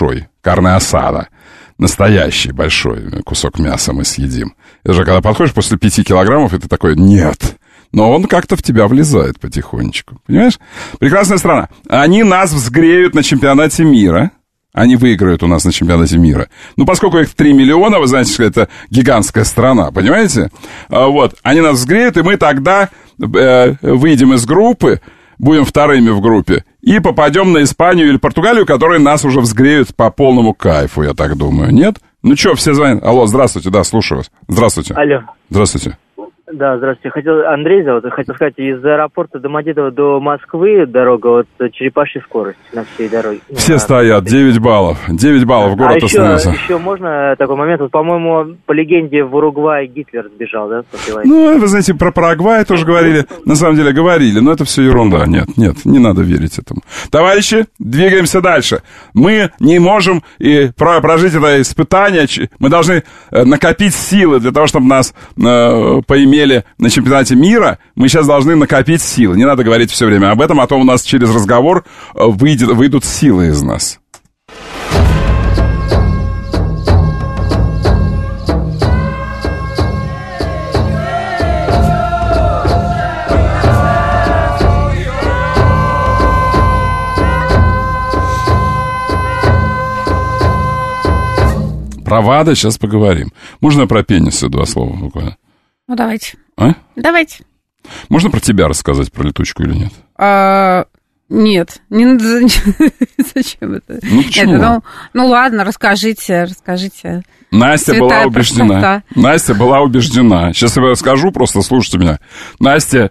карне асада. Настоящий большой кусок мяса мы съедим. Это же когда подходишь после 5 килограммов, и ты такой, нет. Но он как-то в тебя влезает потихонечку. Понимаешь? Прекрасная страна. Они нас взгреют на чемпионате мира. Они выиграют у нас на чемпионате мира. Ну, поскольку их 3 миллиона, вы знаете, что это гигантская страна, понимаете? Вот. Они нас взгреют, и мы тогда выйдем из группы, будем вторыми в группе, и попадем на Испанию или Португалию, которые нас уже взгреют по полному кайфу, я так думаю. Нет? Ну что, все звонят? Алло, здравствуйте, да, слушаю вас. Здравствуйте. Алло. Здравствуйте. Да, здравствуйте. Андрей зовут. Хотел сказать, из аэропорта Домодедово до Москвы дорога, вот черепашья скорость на всей дороге. Все стоят, 9 баллов. 9 баллов, город остановился. Еще можно такой момент? Вот, по-моему, по легенде в Уругвай Гитлер сбежал, да? Ну, вы знаете, про Парагвай тоже говорили. На самом деле говорили, но это все ерунда. Нет, не надо верить этому. Товарищи, двигаемся дальше. Мы не можем прожить это испытание. Мы должны накопить силы для того, чтобы нас поимели на чемпионате мира, мы сейчас должны накопить силы. Не надо говорить все время об этом, а то у нас через разговор выйдут силы из нас. Про ВАДА сейчас поговорим. Можно про пенисы 2 слова буквально? Ну, давайте. А? Давайте. Можно про тебя рассказать, про летучку или нет? Нет. Не надо. Зачем это? Ну, почему? Нет, ну, ладно, расскажите. Настя была убеждена. Настя была убеждена. Сейчас я скажу, просто слушайте меня. Настя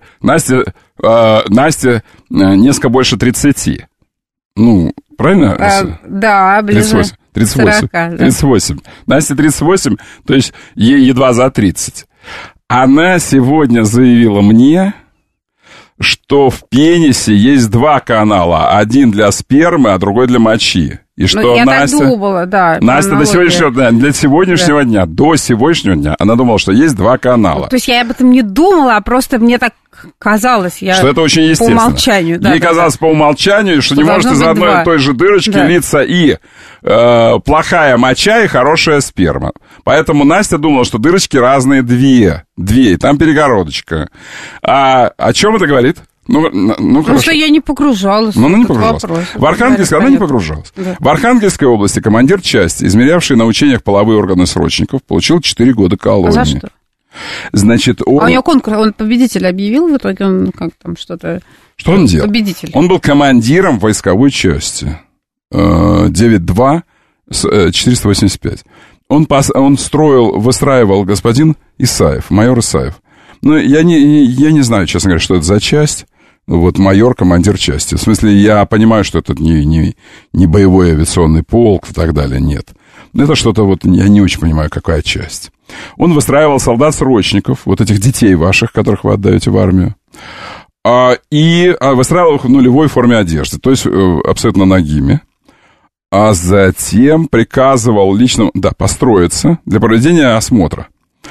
несколько больше 30. Ну, правильно? Да, ближе. 38. 38. Настя 38, то есть ей едва за 30. Она сегодня заявила мне, что в пенисе есть 2 канала. Один для спермы, а другой для мочи. И что я Настя... так думала, да. Настя до сегодняшнего дня, до сегодняшнего дня, она думала, что есть 2 канала. То есть я об этом не думала, а просто мне так казалось. Что это очень естественно. По умолчанию. Ей казалось по умолчанию, что не может из одной и той же дырочки литься и плохая моча, и хорошая сперма. Поэтому Настя думала, что дырочки разные 2, и там перегородочка. А о чем это говорит? Ну потому что я не погружалась. Ну, она не погружалась. В Архангельской она не погружалась. Да. В Архангельской области командир части, измерявший на учениях половые органы срочников, получил 4 года колонии. А за что? Значит, он... А у него конкурс, он победитель объявил в итоге, он как там что-то... Что он делал? Победитель. Он был командиром войсковой части 9-2 485. Он выстраивал господин Исаев, майор Исаев. Ну, я не знаю, честно говоря, что это за часть. Вот майор, командир части. В смысле, я понимаю, что это не боевой авиационный полк и так далее, нет. Это что-то вот, я не очень понимаю, какая часть. Он выстраивал солдат-срочников, вот этих детей ваших, которых вы отдаете в армию, и выстраивал их в нулевой форме одежды, то есть абсолютно нагими. А затем приказывал лично, построиться для проведения осмотра.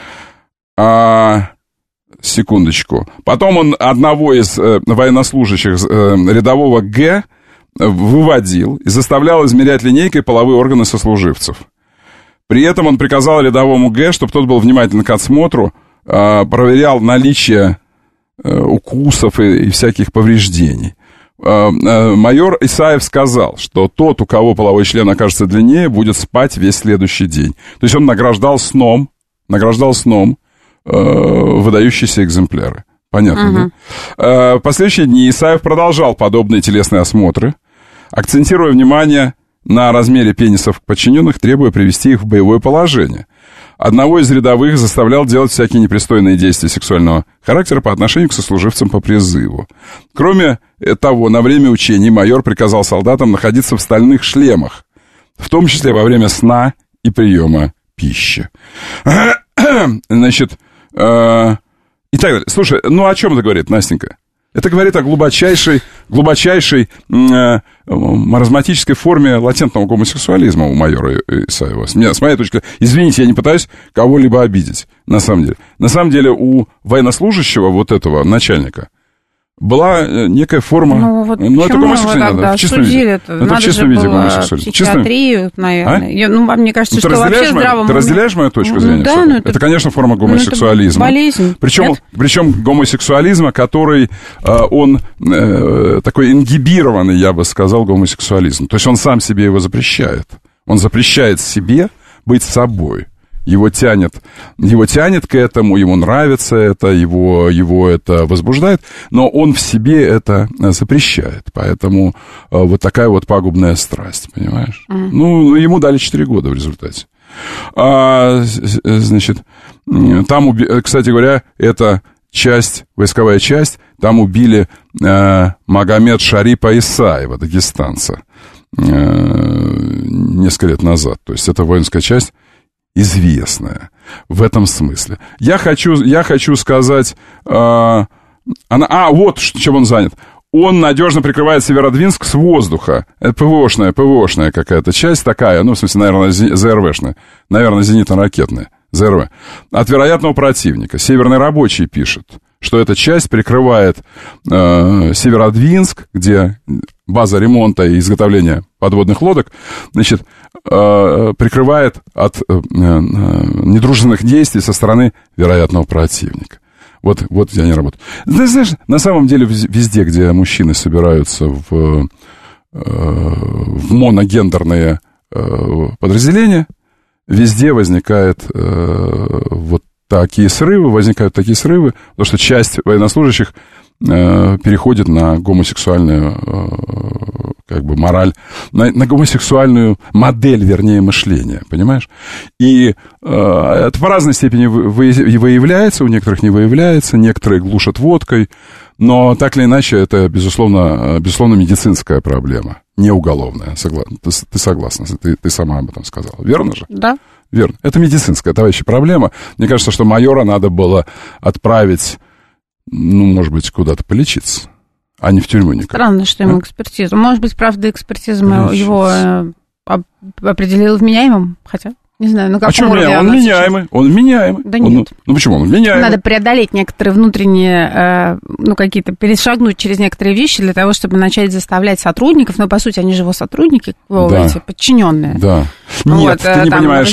Секундочку. Потом он одного из военнослужащих, рядового Г, выводил и заставлял измерять линейкой половые органы сослуживцев. При этом он приказал рядовому Г, чтобы тот был внимателен к осмотру, проверял наличие укусов и всяких повреждений. Майор Исаев сказал, что тот, у кого половой член окажется длиннее, будет спать весь следующий день. То есть он награждал сном выдающиеся экземпляры. Понятно, да? В последующие дни Исаев продолжал подобные телесные осмотры, акцентируя внимание на размере пенисов подчиненных, требуя привести их в боевое положение. Одного из рядовых заставлял делать всякие непристойные действия сексуального характера по отношению к сослуживцам по призыву. Кроме того, на время учений майор приказал солдатам находиться в стальных шлемах, в том числе во время сна и приема пищи. Значит, и так далее. Слушай, ну о чем это говорит, Настенька? Это говорит о глубочайшей маразматической форме латентного гомосексуализма у майора Исаева. С моей точки зрения, извините, я не пытаюсь кого-либо обидеть, на самом деле. На самом деле у военнослужащего, вот этого начальника, была некая форма... это гомосексуализм. В чистом виде. Это в чистом виде гомосексуализм. Психиатрию, наверное. Мне кажется, что вообще здравому... Ты разделяешь мою точку зрения? Да, это, конечно, форма гомосексуализма. Болезнь. Причем гомосексуализма, который, он такой ингибированный, я бы сказал, гомосексуализм. То есть он сам себе его запрещает. Он запрещает себе быть собой. Его тянет к этому, ему нравится это, его это возбуждает, но он в себе это запрещает. Поэтому вот такая вот пагубная страсть, понимаешь? Ну, ему дали 4 года в результате. Значит, там, кстати говоря, эта часть, войсковая часть, там убили Магомед Шарипа Исаева, дагестанца, несколько лет назад. То есть это воинская часть известная в этом смысле. Я хочу сказать... вот чем он занят. Он надежно прикрывает Северодвинск с воздуха. Это ПВОшная какая-то часть такая, в смысле, наверное, ЗРВшная. Наверное, зенитно-ракетная. ЗРВ. От вероятного противника. Северный рабочий пишет, что эта часть прикрывает Северодвинск, где база ремонта и изготовления подводных лодок, значит, прикрывает от недружественных действий со стороны вероятного противника. Вот где они работают. Ты знаешь, на самом деле везде, где мужчины собираются в моногендерные подразделения, везде возникают такие срывы, потому что часть военнослужащих переходит на гомосексуальную мораль, на гомосексуальную модель, вернее, мышления, понимаешь? И это по разной степени выявляется, у некоторых не выявляется, некоторые глушат водкой, но так или иначе это, безусловно, медицинская проблема, не уголовная. Ты согласна, ты сама об этом сказала, верно же? Да. Верно. Это медицинская, товарищи, проблема. Мне кажется, что майора надо было отправить, может быть, куда-то полечиться, а не в тюрьму никак. Странно, что ему экспертизу. Может быть, правда, экспертиза его определила вменяемым, хотя... Не знаю, на каком уровне. Он вменяемый. Да нет. Почему он вменяемый? Надо преодолеть некоторые внутренние, какие-то, перешагнуть через некоторые вещи для того, чтобы начать заставлять сотрудников, по сути, они же его сотрудники, эти подчиненные. Да. Нет, ты не понимаешь,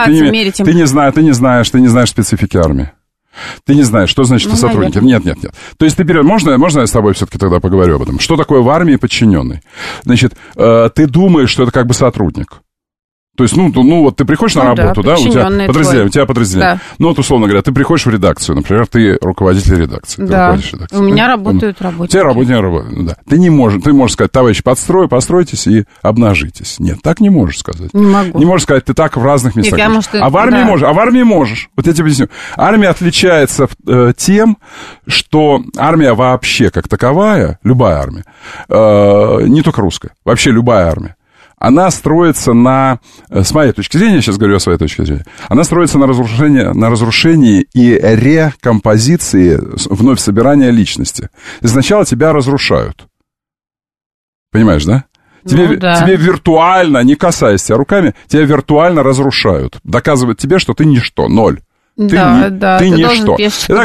ты не знаешь специфики армии. Ты не знаешь, что значит сотрудники. Нет. То есть ты можно я с тобой все-таки тогда поговорю об этом? Что такое в армии подчиненный? Значит, ты думаешь, что это как бы сотрудник. То есть, ты приходишь на работу, да, у тебя подразделение. Да. Условно говоря, ты приходишь в редакцию, например, ты руководитель редакции. Да, у меня работают работники. У тебя работники работают, да. Ты можешь сказать, товарищи, постройтесь и обнажитесь. Нет, так не можешь сказать. Не могу. Не можешь сказать, ты так в разных местах. А в армии можешь. Вот я тебе объясню. Армия отличается тем, что армия вообще как таковая, любая армия, не только русская, вообще любая армия, она строится с моей точки зрения, я сейчас говорю о своей точке зрения, она строится на разрушении и рекомпозиции, вновь собирания личности. И сначала тебя разрушают. Понимаешь, да? Тебе виртуально, не касаясь тебя руками, тебя виртуально разрушают. Доказывают тебе, что ты ничто, ноль. Ты ничто.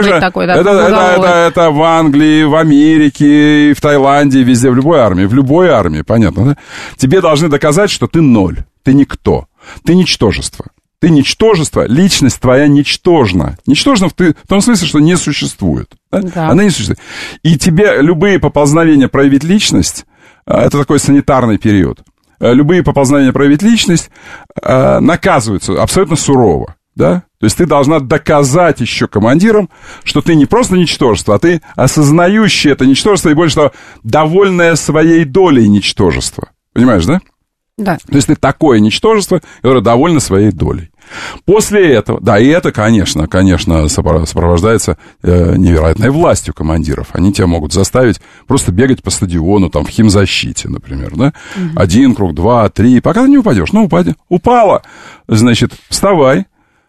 Это в Англии, в Америке, в Таиланде, везде, в любой армии, понятно, да? Тебе должны доказать, что ты ноль, ты никто, ты ничтожество. Ты ничтожество, личность твоя ничтожна. Ничтожна в том смысле, что не существует. Да? Да. Она не существует. И тебе любые поползновения проявить личность, это такой санитарный период, любые поползновения проявить личность наказываются абсолютно сурово. Да? То есть ты должна доказать еще командирам, что ты не просто ничтожество, а ты осознающий это ничтожество и, больше того, довольное своей долей ничтожества. Понимаешь, да? Да. То есть ты такое ничтожество, которое довольно своей долей. После этого, да, и это, конечно, сопровождается невероятной властью командиров. Они тебя могут заставить просто бегать по стадиону, там, в химзащите, например, да? 1 круг, 2, 3, пока ты не упадешь. Упала, значит, вставай.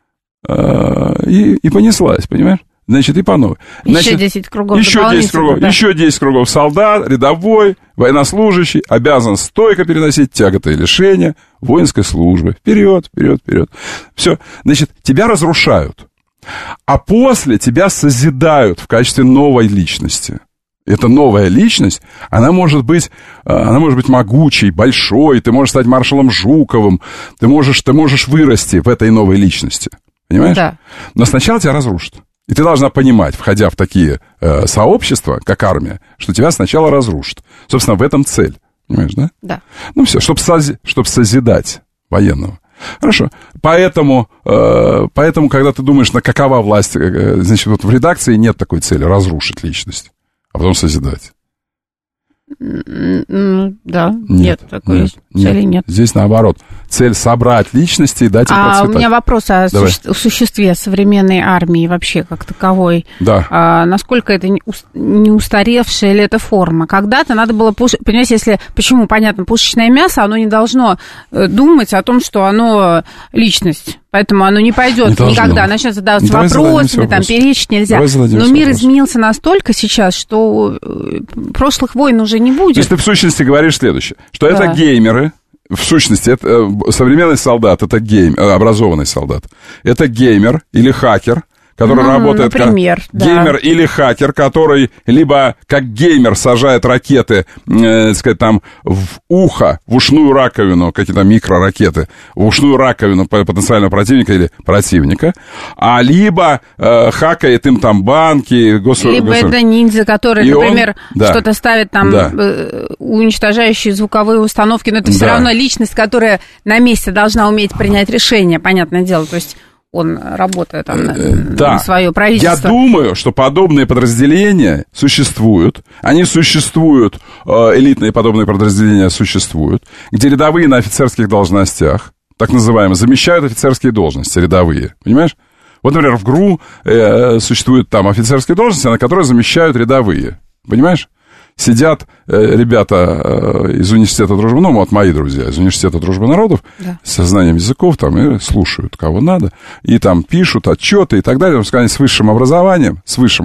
И понеслась, понимаешь? Значит, и по новой. Еще 10 кругов. Еще 10 кругов. Солдат, рядовой, военнослужащий обязан стойко переносить тяготы и лишения воинской службы. Вперед. Все. Значит, тебя разрушают. А после тебя созидают в качестве новой личности. эта новая личность, она может быть могучей, большой, ты можешь стать маршалом Жуковым, ты можешь вырасти в этой новой личности. Понимаешь? Да. Но сначала тебя разрушат. И ты должна понимать, входя в такие сообщества, как армия, что тебя сначала разрушат. Собственно, в этом цель. Понимаешь, да? Да. Ну все, чтобы созидать военного. Хорошо. Поэтому, когда ты думаешь, на какова власть, значит, вот в редакции нет такой цели разрушить личность, а потом созидать. Да, нет такой цели, нет. Здесь наоборот. Цель собрать личности и дать им процветать. У меня вопрос о существе современной армии вообще как таковой. Да. Насколько это не устаревшая ли это форма? Когда-то надо было... Понимаете, почему, понятно, пушечное мясо, оно не должно думать о том, что оно личность. Поэтому оно не пойдет никогда. Начнет задаваться вопросами, там, перечить нельзя. Но мир изменился настолько сейчас, что прошлых войн уже не будет. То есть ты в сущности говоришь следующее, что это геймеры, в сущности, это современный солдат, это образованный солдат. Это геймер или хакер, который работает например, как геймер или хакер, который либо как геймер сажает ракеты, так сказать, там в ухо, в ушную раковину, какие-то микроракеты, в ушную раковину потенциального противника или противника, а либо хакает им там банки, либо это ниндзя, который, например, что-то ставит там, уничтожающие звуковые установки, но это все равно личность, которая на месте должна уметь принять решение, понятное дело, то есть он работает там на свое правительство. Я думаю, что подобные подразделения существуют. Они существуют, элитные подобные подразделения существуют, где рядовые на офицерских должностях, так называемые, замещают офицерские должности, рядовые. Понимаешь? Вот, например, в ГРУ существуют там офицерские должности, на которые замещают рядовые. Понимаешь? Сидят ребята из университета дружбы, ну, вот мои друзья из университета дружбы народов, со знанием языков там, и слушают, кого надо, и там пишут отчеты и так далее, с высшим образованием,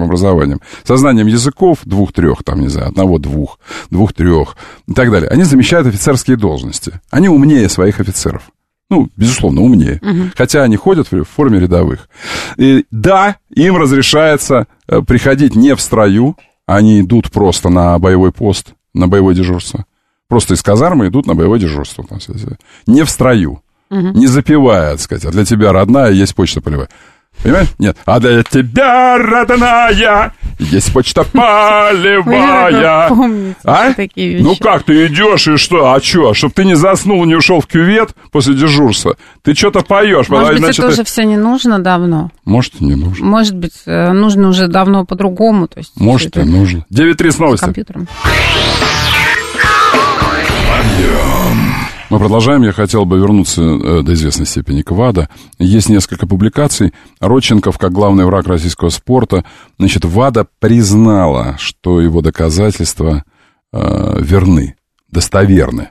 со знанием языков 2-3, там, не знаю, 1-2, 2-3 и так далее. Они замещают офицерские должности. Они умнее своих офицеров. Ну, безусловно, умнее. Хотя они ходят в форме рядовых. И да, им разрешается приходить не в строю, они идут просто на боевой пост, на боевое дежурство. Просто из казармы идут на боевое дежурство. Там, не в строю, не запивая, так сказать. А для тебя родная есть почта полевая. Понимаешь? Нет. А для тебя, родная, есть почта полевая. А? Ну как, ты идешь и что? А что? Чтоб ты не заснул и не ушел в кювет после дежурства. Ты что-то поешь. Может быть, это уже все не нужно давно. Может, и не нужно. Может быть, нужно уже давно по-другому. То есть, может, и нужно. 9:30 новости. С компьютером. Мы продолжаем. Я хотел бы вернуться до известной степени к ВАДА. Есть несколько публикаций. Родченков, как главный враг российского спорта, значит, ВАДА признала, что его доказательства верны, достоверны.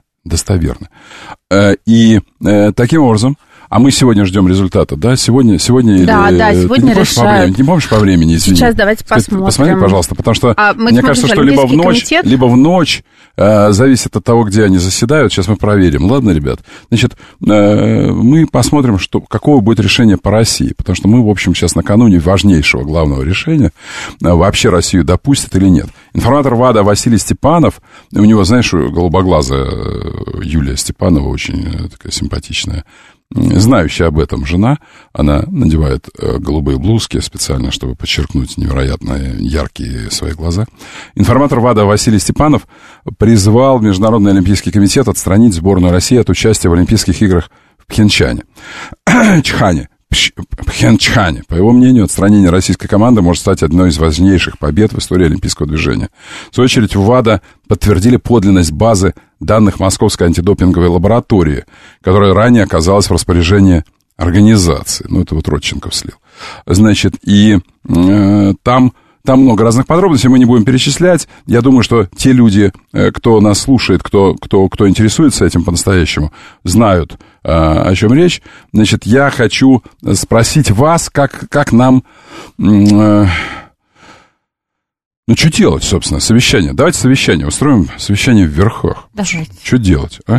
И таким образом... А мы сегодня ждем результата, да? Сегодня сегодня решают. Не помнишь по времени, извини. Сейчас давайте посмотрим. Посмотри, пожалуйста, потому что мне кажется, что либо в ночь, зависит от того, где они заседают. Сейчас мы проверим. Ладно, ребят? Значит, мы посмотрим, какого будет решение по России. Потому что мы, в общем, сейчас накануне важнейшего главного решения. Вообще Россию допустят или нет. Информатор ВАДА Василий Степанов, у него, знаешь, голубоглазая Юлия Степанова, очень такая симпатичная, знающая об этом жена, она надевает голубые блузки специально, чтобы подчеркнуть невероятно яркие свои глаза. Информатор ВАДА Василий Степанов призвал Международный олимпийский комитет отстранить сборную России от участия в Олимпийских играх в Пхенчхане. По его мнению, отстранение российской команды может стать одной из важнейших побед в истории олимпийского движения. В свою очередь, в ВАДА подтвердили подлинность базы данных Московской антидопинговой лаборатории, которая ранее оказалась в распоряжении организации. Ну, это вот Родченков слил. Значит, и там много разных подробностей, мы не будем перечислять. Я думаю, что те люди, кто нас слушает, кто интересуется этим по-настоящему, знают, о чем речь. Значит, я хочу спросить вас, как нам... что делать, собственно, совещание? Давайте совещание, устроим совещание в верхах. Давайте. Что делать, а?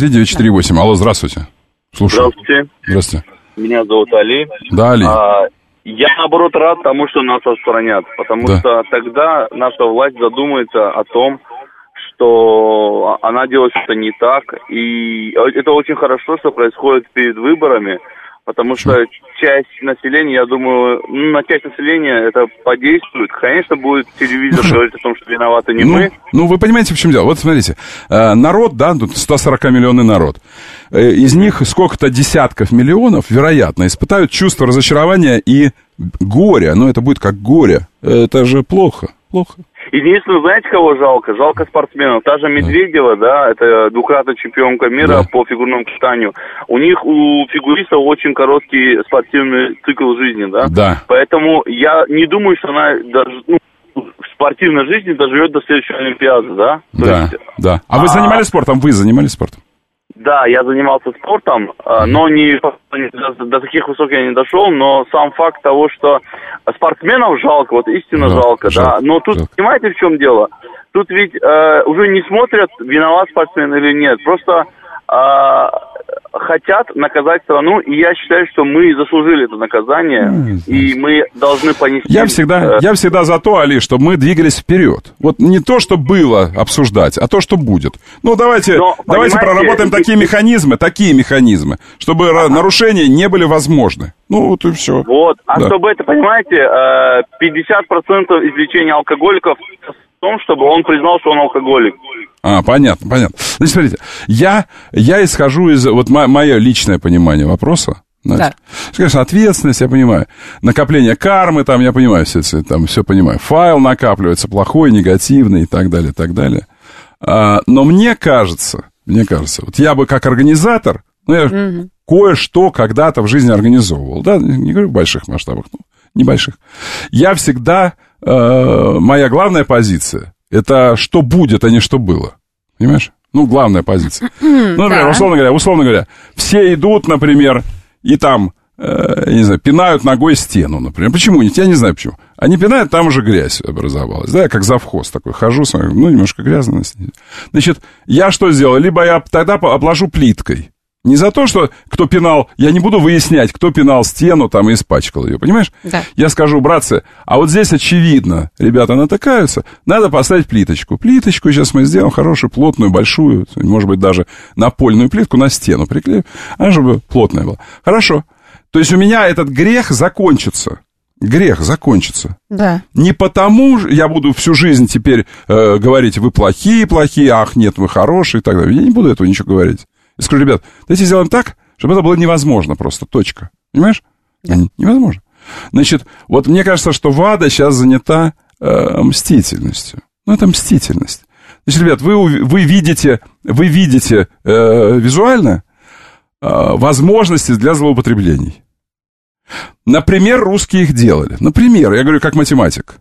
7373948. Алло, здравствуйте. Слушаю. Здравствуйте. Меня зовут Али. Да, Али. Я, наоборот, рад тому, что нас отстранят, потому что тогда наша власть задумается о том, что она делает что-то не так, и это очень хорошо, что происходит перед выборами, потому что часть населения, я думаю, на часть населения это подействует. Конечно, будет телевизор говорить о том, что виноваты не мы. Ну, вы понимаете, в чем дело? Вот смотрите, народ, да, тут 140-миллионный народ, из них сколько-то десятков миллионов, вероятно, испытают чувство разочарования и горя. Ну, это будет как горе. Это же плохо. Единственное, знаете, кого жалко? Жалко спортсменов. Та же Медведева, да, это двукратная чемпионка мира по фигурному катанию. У фигуристов очень короткий спортивный цикл жизни, да? Да. Поэтому я не думаю, что она даже, в спортивной жизни доживет до следующей Олимпиады, да? Да. А вы занимались спортом? Вы занимались спортом? Да, я занимался спортом, но до таких высот я не дошел, но сам факт того, что спортсменов жалко, вот истинно жалко, да. Но тут, понимаете, в чем дело? Тут ведь уже не смотрят, виноват спортсмен или нет, просто хотят наказать страну, и я считаю, что мы заслужили это наказание, и мы должны понести... Я всегда за то, Али, чтобы мы двигались вперед. Вот не то, что было обсуждать, а то, что будет. Ну, давайте проработаем такие механизмы, чтобы нарушения не были возможны. Ну, вот и все. Вот, чтобы это, понимаете, 50% излечения алкоголиков в том, чтобы он признал, что он алкоголик. Понятно. Значит, смотрите, я исхожу из... Вот мое личное понимание вопроса. Знаете, конечно, ответственность, я понимаю. Накопление кармы, там, я понимаю, все понимаю. Файл накапливается, плохой, негативный и так далее. Но мне кажется, вот я бы как организатор, я кое-что когда-то в жизни организовывал. Да, не говорю в больших масштабах, но небольших. Я всегда... моя главная позиция — это что будет, а не что было. Понимаешь? Ну, главная позиция. Ну, например, условно говоря, все идут, например, и там, я не знаю, пинают ногой стену, например. Почему? Я не знаю почему. Они пинают, там уже грязь образовалась. Да, я как завхоз такой хожу, смотрю, немножко грязно. Значит, я что сделал? Либо я тогда обложу плиткой. Не за то, что кто пинал, я не буду выяснять, кто пинал стену там и испачкал ее, понимаешь? Да. Я скажу, братцы, а вот здесь очевидно, ребята натыкаются, надо поставить плиточку. Плиточку сейчас мы сделаем хорошую, плотную, большую, может быть, даже напольную плитку на стену приклеим, она чтобы плотная была. Хорошо. То есть у меня этот грех закончится. Да. Не потому я буду всю жизнь теперь говорить, вы плохие, ах, нет, вы хорошие и так далее. Я не буду этого ничего говорить. Я скажу, ребят, давайте сделаем так, чтобы это было невозможно просто, точка. Понимаешь? Да. Невозможно. Значит, вот мне кажется, что ВАДА сейчас занята мстительностью. Ну, это мстительность. Значит, ребят, вы видите визуально возможности для злоупотреблений. Например, русские их делали. Например, я говорю как математик.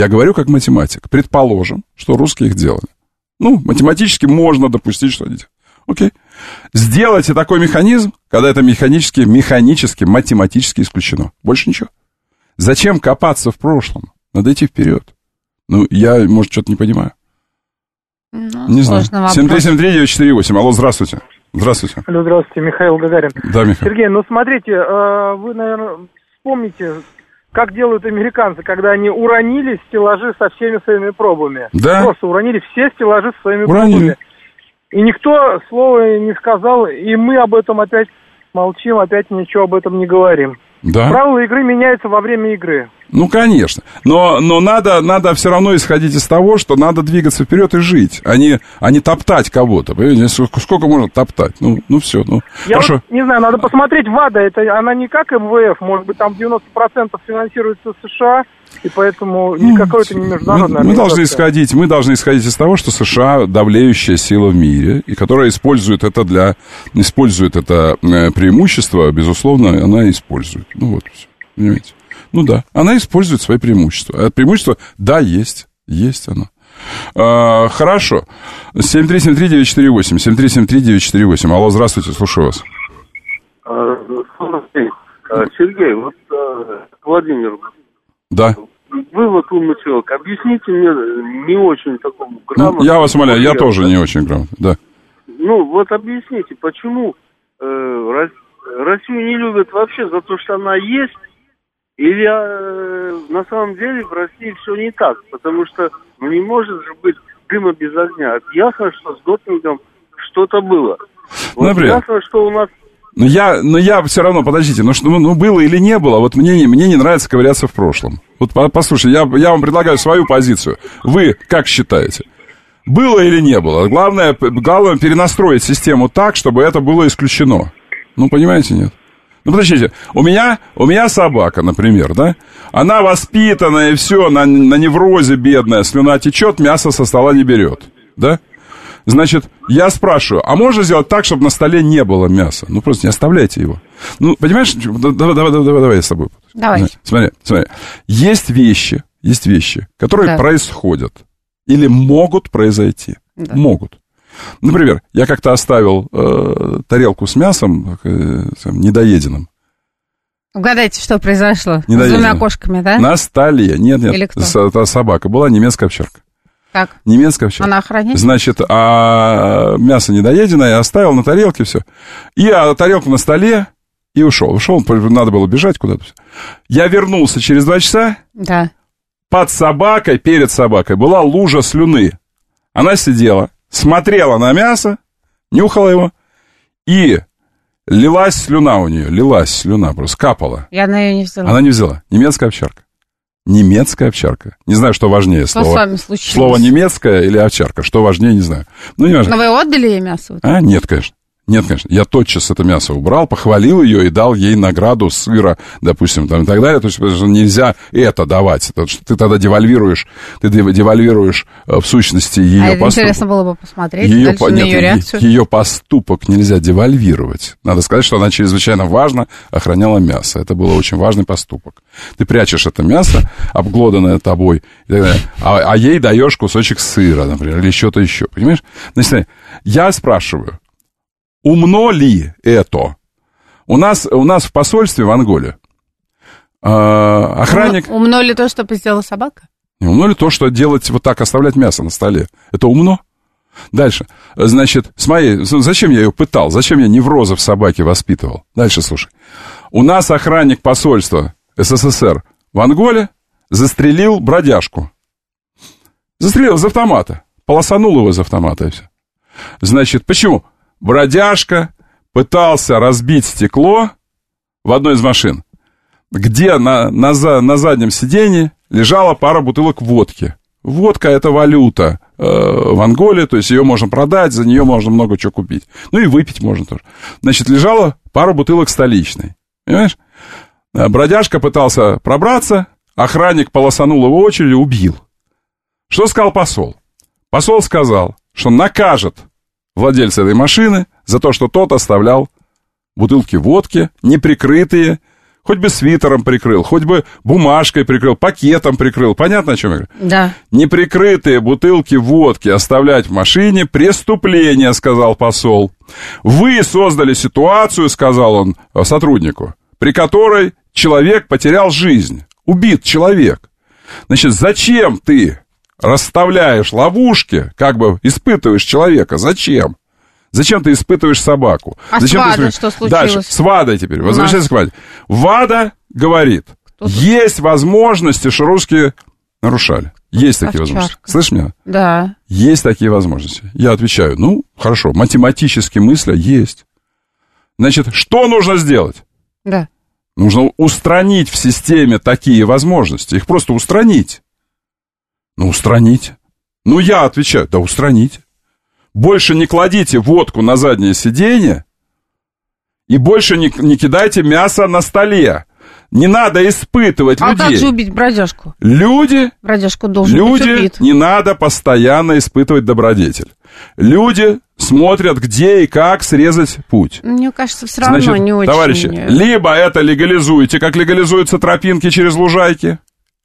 Предположим, что русские их делали. Ну, математически можно допустить, что они делали. Окей. Сделайте такой механизм, когда это механически, математически исключено. Больше ничего. Зачем копаться в прошлом? Надо идти вперед. Ну, я, может, что-то не понимаю. Не знаю. 7373948. Алло, здравствуйте. Алло, здравствуйте, Михаил Гагарин. Да, Михаил. Сергей, смотрите, вы, наверное, вспомните, как делают американцы, когда они уронили стеллажи со всеми своими пробами. Да. Просто уронили все стеллажи со своими пробами. И никто слова не сказал, и мы об этом опять молчим, опять ничего об этом не говорим. Да. Правила игры меняются во время игры. Ну, конечно. Но надо все равно исходить из того, что надо двигаться вперед и жить, а не топтать кого-то. Понимаете, сколько можно топтать? Ну все. Я хорошо. Вот, не знаю, надо посмотреть ВАДА. Она не как МВФ, может быть, там 90% финансируется США, и поэтому никакой это не международная организация. Мы должны исходить из того, что США давлеющая сила в мире, и которая использует это преимущество, безусловно, она использует. Ну вот, все. Понимаете? Ну да, она использует свои преимущества. А преимущество, да, есть оно. Хорошо. 7373948. 7373948. Алло, здравствуйте, слушаю вас. Сергей, вот Владимир. Да. Вы вот умный человек. Объясните мне не очень такому грамотному. Я вас умоляю, я тоже не очень грамотный, да. Ну, вот объясните, почему Россию не любят вообще за то, что она есть, Или на самом деле в России все не так, потому что не может же быть дыма без огня. Ясно, что с допингом что-то было. Вот ясно, что у нас... Но я все равно, подождите, было или не было, вот мне не нравится ковыряться в прошлом. Вот послушай, я вам предлагаю свою позицию. Вы как считаете? Было или не было? Главное перенастроить систему так, чтобы это было исключено. Ну, понимаете, нет? Ну, подождите, у меня собака, например, да? Она воспитанная и все, на неврозе бедная, слюна течет, мясо со стола не берет, да? Значит, я спрашиваю, а можно сделать так, чтобы на столе не было мяса? Ну, просто не оставляйте его. Ну, понимаешь, давай я с тобой. Давай. Смотри. Есть вещи, которые происходят или могут произойти. Да. Могут. Например, я как-то оставил тарелку с мясом недоеденным. Угадайте, что произошло? С двумя кошками, да? На столе. Нет, Или кто? Это собака была, немецкая овчарка. Как? Немецкая овчарка. Она охраняет? Значит, мясо недоеденное, я оставил на тарелке, все. И тарелку на столе, и ушел. Надо было бежать куда-то. Я вернулся через 2 часа. Да. Под собакой, перед собакой была лужа слюны. Она сидела, смотрела на мясо, нюхала его, и лилась слюна у нее, просто капала. Я на ее не взяла. Она не взяла. Немецкая овчарка. Не знаю, что важнее. Что с вами случилось? Слово немецкая или овчарка. Что важнее, не знаю. Ну, не важно. Но вы отдали ей мясо? Нет, конечно. Я тотчас это мясо убрал, похвалил ее и дал ей награду сыра, допустим, там, и так далее. То есть нельзя это давать. Потому что ты тогда девальвируешь в сущности ее поступок. Интересно было бы посмотреть ее реакцию. Ее поступок нельзя девальвировать. Надо сказать, что она чрезвычайно важно охраняла мясо. Это был очень важный поступок. Ты прячешь это мясо, обглоданное тобой, и так далее, а ей даешь кусочек сыра, например, или что-то еще. Понимаешь? Значит, я спрашиваю, умно ли это? У нас в посольстве в Анголе охранник... Умно ли то, что сделала собака? Умно ли то, что делать вот так, оставлять мясо на столе? Это умно? Дальше. Значит, зачем я ее пытал? Зачем я неврозы в собаке воспитывал? Дальше, слушай. У нас охранник посольства СССР в Анголе застрелил бродяжку. Застрелил из автомата. Полосанул его из автомата и все. Значит, почему? Бродяжка пытался разбить стекло в одной из машин, где на заднем сиденье лежала пара бутылок водки. Водка – это валюта в Анголе, то есть ее можно продать, за нее можно много чего купить. Ну и выпить можно тоже. Значит, лежала пара бутылок столичной. Понимаешь? Бродяжка пытался пробраться, охранник полосанул его очередью, убил. Что сказал посол? Посол сказал, что накажет владельца этой машины за то, что тот оставлял бутылки водки, неприкрытые, хоть бы свитером прикрыл, хоть бы бумажкой прикрыл, пакетом прикрыл. Понятно, о чем я говорю? Да. Неприкрытые бутылки водки оставлять в машине – преступление, сказал посол. Вы создали ситуацию, сказал он сотруднику, при которой человек потерял жизнь, убит человек. Значит, зачем ты расставляешь ловушки, как бы испытываешь человека? Зачем? Зачем ты испытываешь собаку? А зачем с ВАДА что случилось? Дальше, с ВАДА теперь. Возвращайся к ВАДА. ВАДА говорит, есть возможности, что русские нарушали. Есть такие возможности. Слышишь меня? Да. Есть такие возможности. Я отвечаю, хорошо, математически мысля есть. Значит, что нужно сделать? Да. Нужно устранить в системе такие возможности. Их просто устранить. Устраните. Я отвечаю, да устраните. Больше не кладите водку на заднее сиденье и больше не кидайте мясо на столе. Не надо испытывать людей. А как же убить бродяжку? Бродяжку должен быть убит. Не надо постоянно испытывать добродетель. Люди смотрят, где и как срезать путь. Мне кажется, все равно не очень. Товарищи, либо это легализуйте, как легализуются тропинки через лужайки.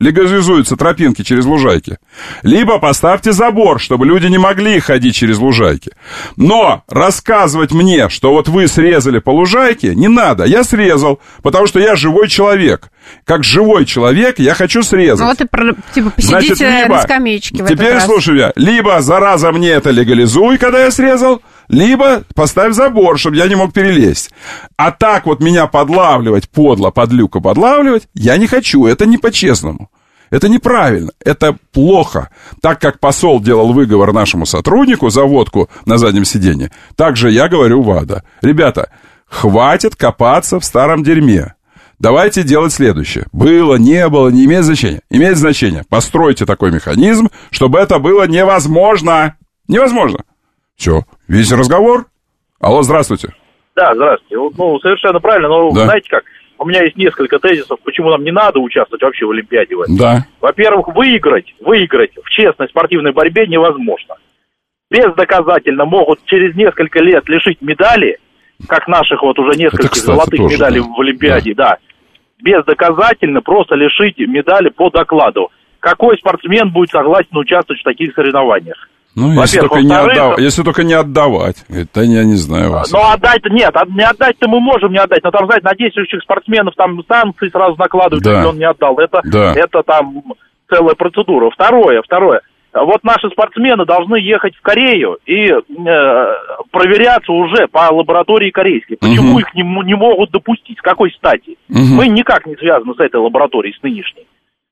Либо поставьте забор, чтобы люди не могли ходить через лужайки. Но рассказывать мне, что вот вы срезали по лужайке, не надо. Я срезал, потому что я живой человек. Как живой человек я хочу срезать. Ну вот и типа посидите, значит, либо, на скамеечке в этот теперь раз. Слушай меня, либо, зараза, мне это легализуй, когда я срезал, либо поставь забор, чтобы я не мог перелезть. А так вот меня подлавливать, подло, подлюка подлавливать, я не хочу, это не по-честному. Это неправильно, это плохо. Так как посол делал выговор нашему сотруднику за водку на заднем сиденье, так же я говорю ВАДА. Ребята, хватит копаться в старом дерьме. Давайте делать следующее. Было, не было, не имеет значения. Имеет значение. Постройте такой механизм, чтобы это было невозможно. Невозможно. Все, весь разговор. Алло, здравствуйте. Да, здравствуйте. Ну, совершенно правильно, но да. Знаете как? У меня есть несколько тезисов, почему нам не надо участвовать вообще в Олимпиаде. Да. Во-первых, выиграть в честной спортивной борьбе невозможно. Бездоказательно могут через несколько лет лишить медали, как наших вот уже нескольких золотых тоже, медалей в Олимпиаде, да. Бездоказательно просто лишить медали по докладу. Какой спортсмен будет согласен участвовать в таких соревнованиях? Ну, если только не отдавать. Это я не знаю вас. Ну, отдать-то нет, не отдать-то мы можем не отдать. Но там, знаете, на действующих спортсменов там санкции сразу накладывают, если он не отдал. Это там целая процедура. Второе. Вот наши спортсмены должны ехать в Корею и проверяться уже по лаборатории корейской. Почему их не могут допустить? С какой стати? Мы никак не связаны с этой лабораторией, с нынешней.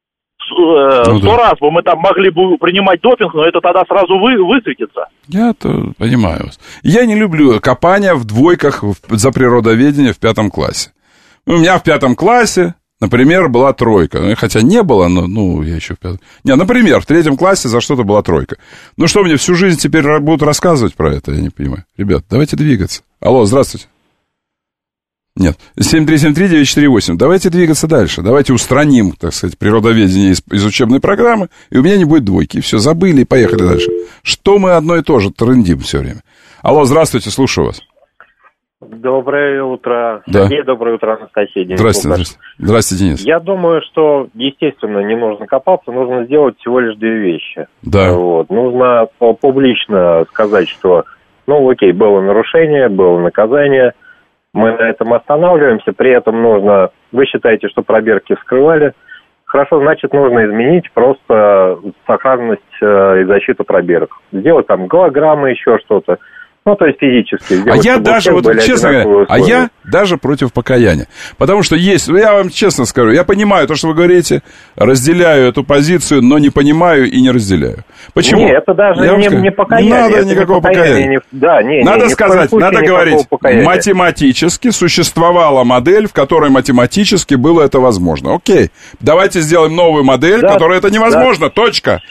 100 раз бы мы там могли бы принимать допинг, но это тогда сразу высветится. Я-то понимаю вас. Я не люблю копания в двойках за природоведение в 5 классе. У меня в 5 классе, например, была 3. Хотя не было, но я еще в 5. Не, например, в 3 классе за что-то была 3. Ну что, мне всю жизнь теперь будут рассказывать про это? Я не понимаю. Ребят, давайте двигаться. Алло, здравствуйте. Нет, 7373948. Давайте двигаться дальше. Давайте устраним, так сказать, природоведение из учебной программы, и у меня не будет двойки. И все, забыли и поехали дальше. Что мы одно и то же трындим все время? Алло, здравствуйте, слушаю вас. Доброе утро. Да. Сергей, доброе утро, Анастасия. Денис. Здравствуйте, Денис. Я думаю, что, естественно, не нужно копаться, нужно сделать всего лишь 2 вещи. Да. Вот. Нужно публично сказать, что, окей, было нарушение, было наказание, мы на этом останавливаемся, при этом нужно, вы считаете, что пробирки вскрывали, хорошо, значит, нужно изменить просто сохранность и защиту пробирок. Сделать там голограммы, еще что-то. То есть физически сделать. А я даже, честно говоря, я даже против покаяния. Потому что я вам честно скажу, я понимаю то, что вы говорите, разделяю эту позицию, но не понимаю и не разделяю. Почему? Нет, это даже не покаяние. Не надо никакого покаяния. Надо сказать, надо говорить, математически существовала модель, в которой математически было это возможно. Окей, давайте сделаем новую модель, в которой это невозможно, точка.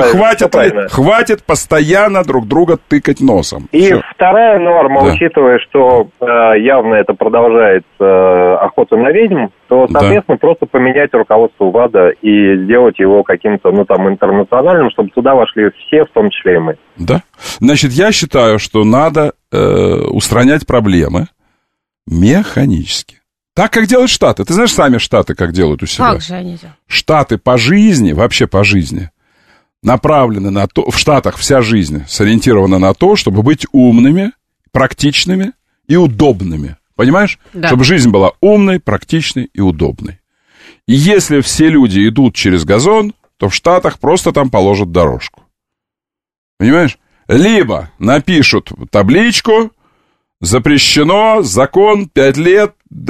Хватит постоянно друг друга тыкать носом. И вторая норма, учитывая, что явно это продолжает охоту на ведьм, то, соответственно, просто поменять руководство ВАДА и сделать его каким-то, интернациональным, чтобы туда вошли все, в том числе и мы. Да. Значит, я считаю, что надо устранять проблемы механически. Так, как делают Штаты. Ты знаешь сами Штаты, как делают у себя? Как же они делают? Штаты по жизни, вообще по жизни, направлены на то, в Штатах вся жизнь сориентирована на то, чтобы быть умными, практичными и удобными. Понимаешь? Да. Чтобы жизнь была умной, практичной и удобной. И если все люди идут через газон, то в Штатах просто там положат дорожку. Понимаешь? Либо напишут табличку, запрещено, закон, 5 лет,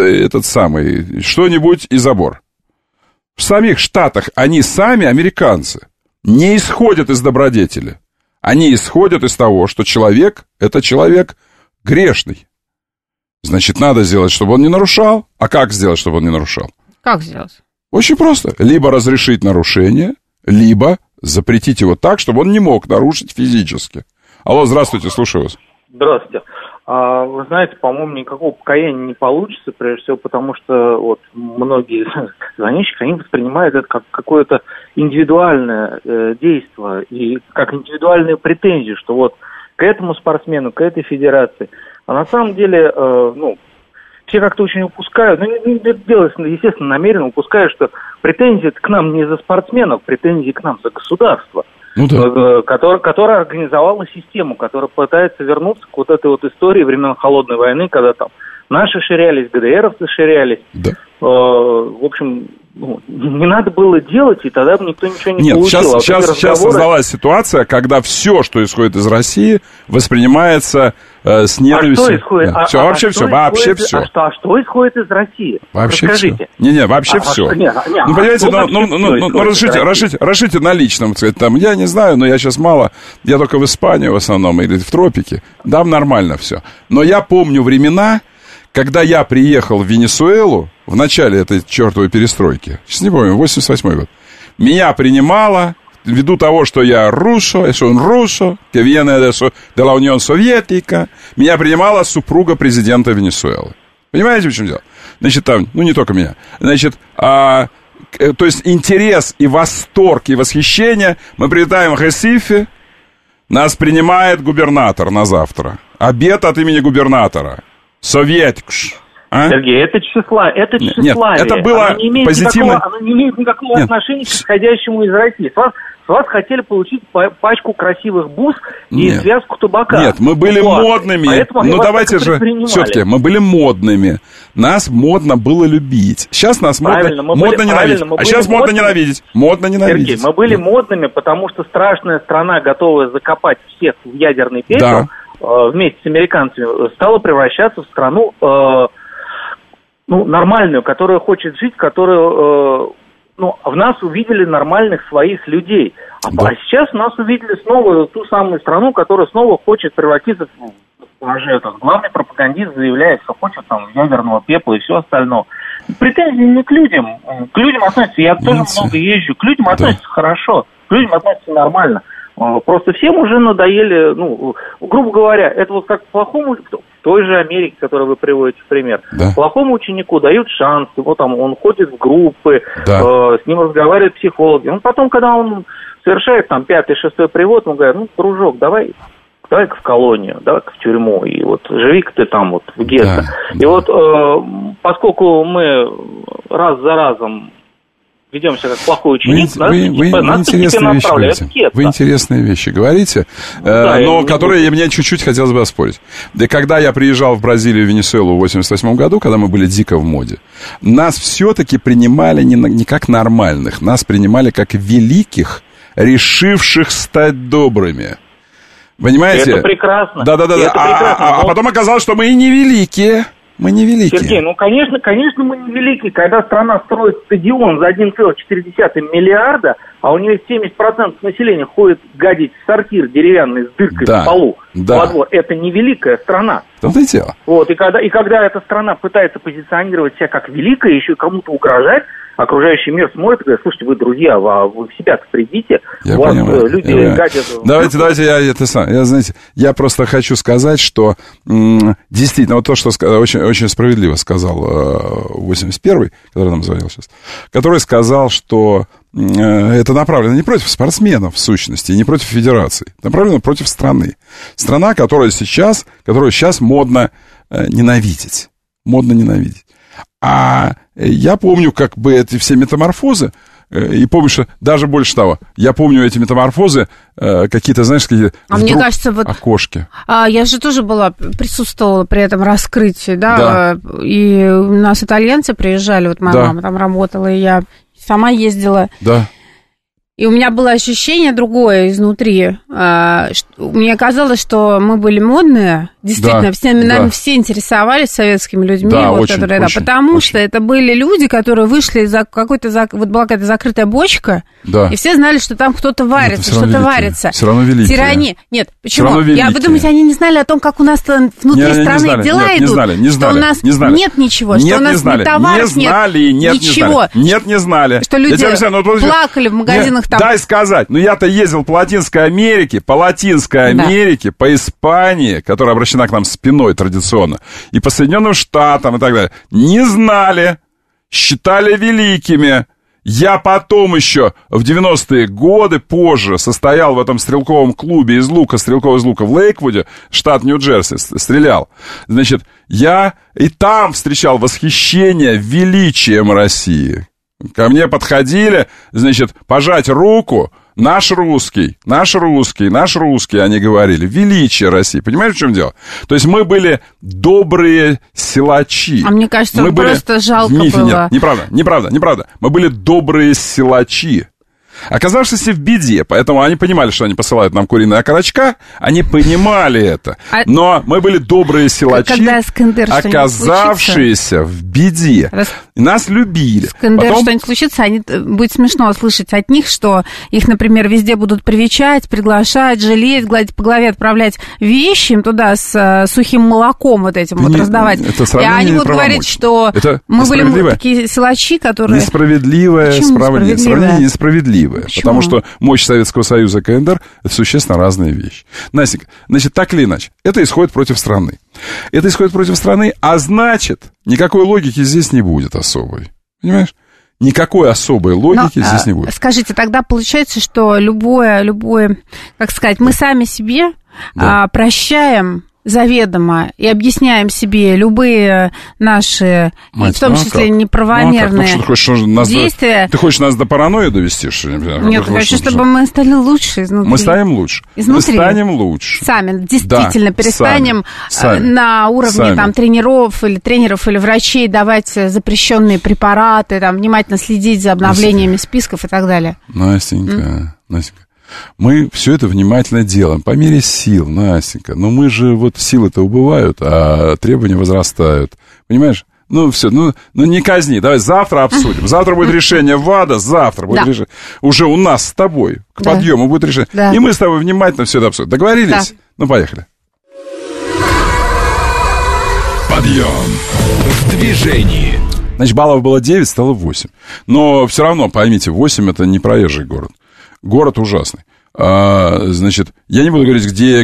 что-нибудь и забор. В самих Штатах они сами, американцы, не исходят из добродетели. Они исходят из того, что человек – это человек грешный. Значит, надо сделать, чтобы он не нарушал. А как сделать, чтобы он не нарушал? Как сделать? Очень просто. Либо разрешить нарушение, либо запретить его так, чтобы он не мог нарушить физически. Алло, здравствуйте, слушаю вас. Здравствуйте. Вы знаете, по-моему, никакого покаяния не получится, прежде всего, потому что многие звонящие, они воспринимают это как какое-то индивидуальное действие и как индивидуальные претензии, что к этому спортсмену, к этой федерации. А на самом деле, все как-то очень упускают, это делается, естественно, намеренно упускают, что претензии к нам не из-за спортсменов, претензии к нам за государство. Которая организовала систему, которая пытается вернуться к этой истории времен Холодной войны, когда там наши ширялись, ГДРовцы ширялись. Да. в общем, не надо было делать, и тогда бы никто ничего не получил. Нет, сейчас создалась ситуация, когда все, что исходит из России, воспринимается с ненавистью. А что исходит? Вообще все. А что исходит из России? Вообще Расскажите. все. Вообще все. Понимаете, разрешите на личном, сказать, там, я не знаю, но я сейчас мало, я только в Испании в основном, или в тропике, там нормально все. Но я помню времена, когда я приехал в Венесуэлу, в начале этой чертовой перестройки, сейчас не помню, 88-й год, меня принимала, ввиду того, что я русо, que viene de la Unión Soviética, меня принимала супруга президента Венесуэлы. Понимаете, в чем дело? Значит, там, не только меня. Значит, то есть интерес и восторг и восхищение. Мы прилетаем в Ресифе, нас принимает губернатор на завтра. Обед от имени губернатора. Советикш. Сергей, это тщеславие. Нет, это было позитивно. Оно не имеет никакого отношения к исходящему из России. С вас хотели получить пачку красивых бус и связку табака. Нет, мы были модными. Давайте же, все-таки, мы были модными. Нас модно было любить. Сейчас нас модно ненавидеть. А сейчас модно ненавидеть. Сергей, мы были модными, потому что страшная страна, готовая закопать всех в ядерный пепел, вместе с американцами, стала превращаться в страну нормальную, которая хочет жить, которая... в нас увидели нормальных своих людей. А сейчас нас увидели снова ту самую страну, которая снова хочет превратиться в главный пропагандист, заявляет, что хочет там ядерного пепла и все остальное. Претензии не к людям. К людям относятся, я тоже много езжу, к людям относятся хорошо, к людям относятся нормально. Просто всем уже надоели, грубо говоря, это вот как плохому, в той же Америке, которую вы приводите в пример, плохому ученику дают шанс, он ходит в группы, с ним разговаривают психологи. Потом, когда он совершает там 5-6 привод, он говорит, дружок, давай-ка в колонию, давай-ка в тюрьму, и живи-ка ты там в гетто. И поскольку мы раз за разом ведемся как плохой ученик, вы интересные вещи говорите, но которые мне чуть-чуть хотелось бы оспорить. Да, когда я приезжал в Бразилию и Венесуэлу в 88 году, когда мы были дико в моде, нас все-таки принимали не как нормальных, нас принимали как великих, решивших стать добрыми. Понимаете? Это прекрасно. Да. А потом оказалось, что мы и не великие. Мы не великие. Сергей, конечно, мы не великие. Когда страна строит стадион за 1,4 миллиарда, а у нее 70% населения ходит гадить в сортир деревянный с дыркой в полу во двор, это не великая страна. Это и дело. И когда эта страна пытается позиционировать себя как великая, еще и кому-то угрожать, окружающий мир смотрит и говорит, слушайте, вы, друзья, вы в себя-то придите, я у вас понимаю, люди гадят. Давайте, я просто хочу сказать, что действительно, то, что очень, очень справедливо сказал 81-й, который нам звонил сейчас, который сказал, что это направлено не против спортсменов, в сущности, и не против федерации, направлено против страны. Страна, которую сейчас модно ненавидеть. А я помню, как бы эти все метаморфозы, и помню, что даже больше того, я помню эти метаморфозы, какие-то, знаешь, мне кажется, окошки. Я же тоже присутствовала при этом раскрытии, и у нас итальянцы приезжали, моя мама там работала, и я сама ездила. Да. И у меня было ощущение другое изнутри. Мне казалось, что мы были модные. Действительно, все интересовались советскими людьми. Потому что это были люди, которые вышли из какой-то... была какая-то закрытая бочка, и все знали, что там кто-то варится, что-то варится. Все равно великие. Тирания. Нет, почему? Вы думаете, они не знали о том, как у нас внутри страны дела идут? Не знали. Что у нас нет ничего, что у нас ни товаров нет, ничего. Не знали. Что люди плакали в магазинах. Дай сказать, я-то ездил по Латинской Америке, по Испании, которая обращена к нам спиной традиционно, и по Соединенным Штатам и так далее. Не знали, считали великими. Я потом еще в 90-е годы позже состоял в этом стрелковом клубе стрелкового из лука в Лейквуде, штат Нью-Джерси, стрелял. Значит, я и там встречал восхищение величием России. Ко мне подходили, значит, пожать руку, Наш русский, они говорили, величие России. Понимаешь, в чем дело? То есть мы были добрые силачи. А мне кажется, мы были... просто жалко было. Нет, неправда. Мы были добрые силачи. Оказавшись в беде, поэтому они понимали, что они посылают нам куриные окорочка, они понимали это. Но мы были добрые силачи, оказавшиеся в беде. Нас любили. Искандер, что-нибудь случится, будет смешно слышать от них, что их, например, везде будут привечать, приглашать, жалеть, гладить по голове, отправлять вещи им туда с сухим молоком вот этим вот раздавать. И они будут говорить, что мы были такие силачи, которые... Сравнение несправедливое. Почему? Потому что мощь Советского Союза и КНДР — это существенно разные вещи. Настенька, значит, так или иначе, это исходит против страны. А значит, никакой логики здесь не будет особой. Понимаешь? Никакой особой логики здесь не будет. Скажите, тогда получается, что любое, как сказать, мы сами себе прощаем заведомо и объясняем себе любые наши, в том числе неправомерные действия. Ты хочешь нас до паранойи довести, что ли? Нет, я хочу, чтобы мы стали лучше изнутри. Мы станем лучше. Изнутри. Мы станем лучше. Сами, действительно, перестанем на уровне там, тренеров или врачей давать запрещенные препараты, там, внимательно следить за обновлениями списков и так далее. Настенька. Мы все это внимательно делаем, по мере сил, Настенька. Но мы же, силы-то убывают, а требования возрастают. Понимаешь? Все, не казни. Давай завтра обсудим. Завтра будет решение ВАДА, завтра будет решение. Уже у нас с тобой к подъему будет решение. Да. И мы с тобой внимательно все это обсудим. Договорились? Да. Поехали. Подъем в движении. Значит, баллов было 9, стало 8. Но все равно, поймите, 8 — это не проезжий город. Город ужасный. Значит, я не буду говорить, где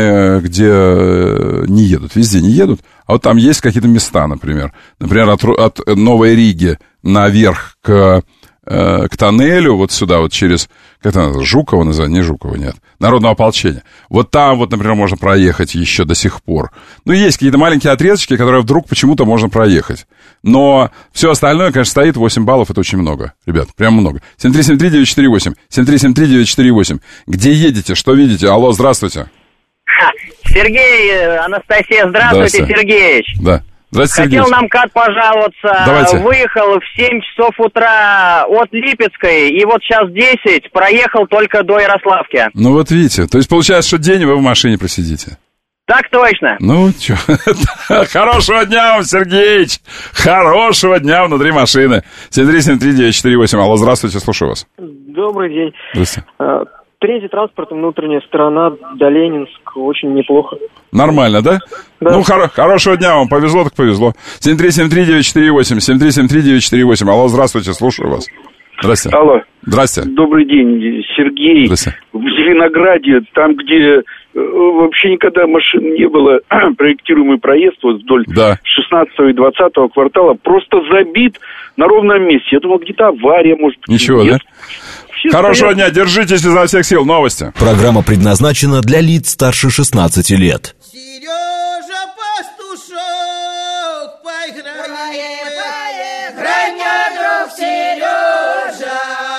не едут. Везде не едут. А вот там есть какие-то места, например. Например, от Новой Риги наверх к тоннелю, вот сюда, вот через... Как это называется? Жукова называется? Не Жукова, нет. Народного ополчения. Вот там, например, можно проехать еще до сих пор. Есть какие-то маленькие отрезочки, которые вдруг почему-то можно проехать. Но все остальное, конечно, стоит. 8 баллов — это очень много. Ребят, прям много. 7373948. 7373948. Где едете? Что видите? Алло, здравствуйте. Сергей, Анастасия, здравствуйте, Сергеич. Да. Здравствуйте, Хотел Сергей. нам КАТ пожаловаться. Давайте. Выехал в 7 часов утра от Липецкой, и вот сейчас 10, проехал только до Ярославки. Вот видите, то есть получается, что день вы в машине просидите. Так точно. Что? Хорошего дня вам, Сергеич. Хорошего дня внутри машины. 7373948. Алло, здравствуйте, слушаю вас. Добрый день. Здравствуйте. Третий транспорт, внутренняя сторона, до Ленинск, очень неплохо. Нормально, да? Да. Хорошего дня вам, повезло так повезло. 7373948, 7373948. Алло, здравствуйте, слушаю вас. Здрасте. Алло. Здрасте. Добрый день, Сергей. Здрасте. В Зеленограде, там, где вообще никогда машин не было, проектируемый проезд вдоль 16 и 20 квартала просто забит на ровном месте. Я думал, где-то авария, может быть. Ничего, да? Хорошего дня, держитесь изо всех сил. Новости. Программа предназначена для лиц старше 16 лет. Сережа Пастушок, поиграй, Граня, друг Сережа,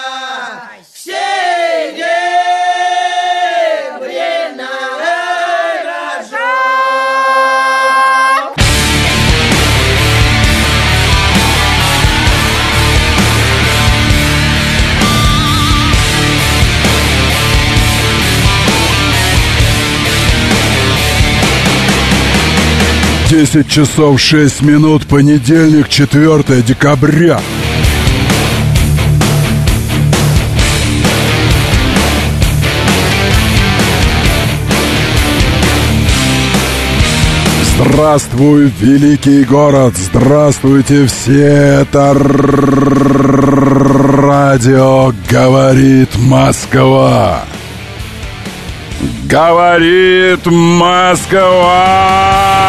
серебряная рожа. Десять часов 6 минут, понедельник, 4 декабря. Здравствуй, великий город! Здравствуйте все! Это радио «Говорит Москва». Говорит Москва!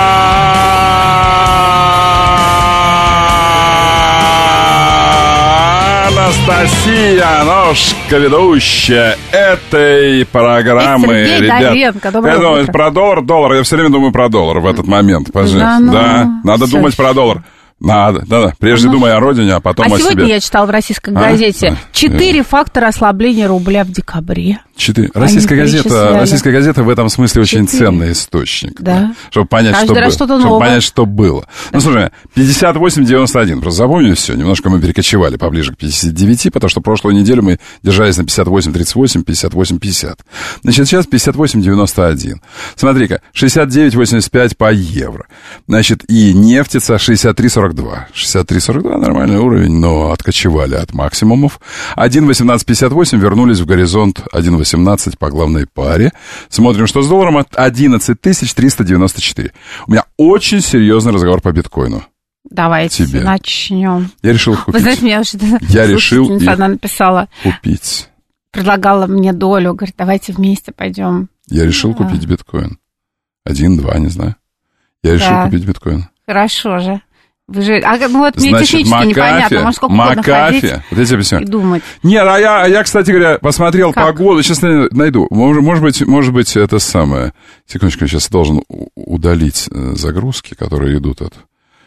Анастасия Ножка, ведущая этой программы. Сергей Давенко, доброе утро. Про доллар. Я все время думаю про доллар в этот момент. Да, надо думать про доллар. Надо. Прежде думай о родине, а потом о себе. А сегодня я читал в российской газете 4 фактора ослабления рубля в декабре. Российская газета в этом смысле очень ценный источник. Да. Чтобы понять, что было. Да. Ну, слушай, 58-91. Просто запомнили все. Немножко мы перекочевали поближе к 59, потому что прошлую неделю мы держались на 58-38, 58-50. Значит, сейчас 58-91. Смотри-ка, 69-85 по евро. Значит, и нефтица 63-42. 63-42 нормальный уровень, но откочевали от максимумов. 1.1858 вернулись в горизонт 1.18 по главной паре. Смотрим, что с долларом от 11 394. У меня очень серьезный разговор по биткоину. Давайте начнем. Я решил купить. Вы знаете, меня уже она написала. Купить. Предлагала мне долю. Говорит, давайте вместе пойдем. Я решил купить биткоин. 1-2, не знаю. Я решил купить биткоин. Хорошо же. Вы же, мне технически непонятно, может, сколько угодно ходить вот я тебе объясню. И думать. Нет, я, кстати говоря, посмотрел погоду, сейчас найду. Может быть, это самое. Секундочку, сейчас я должен удалить загрузки, которые идут от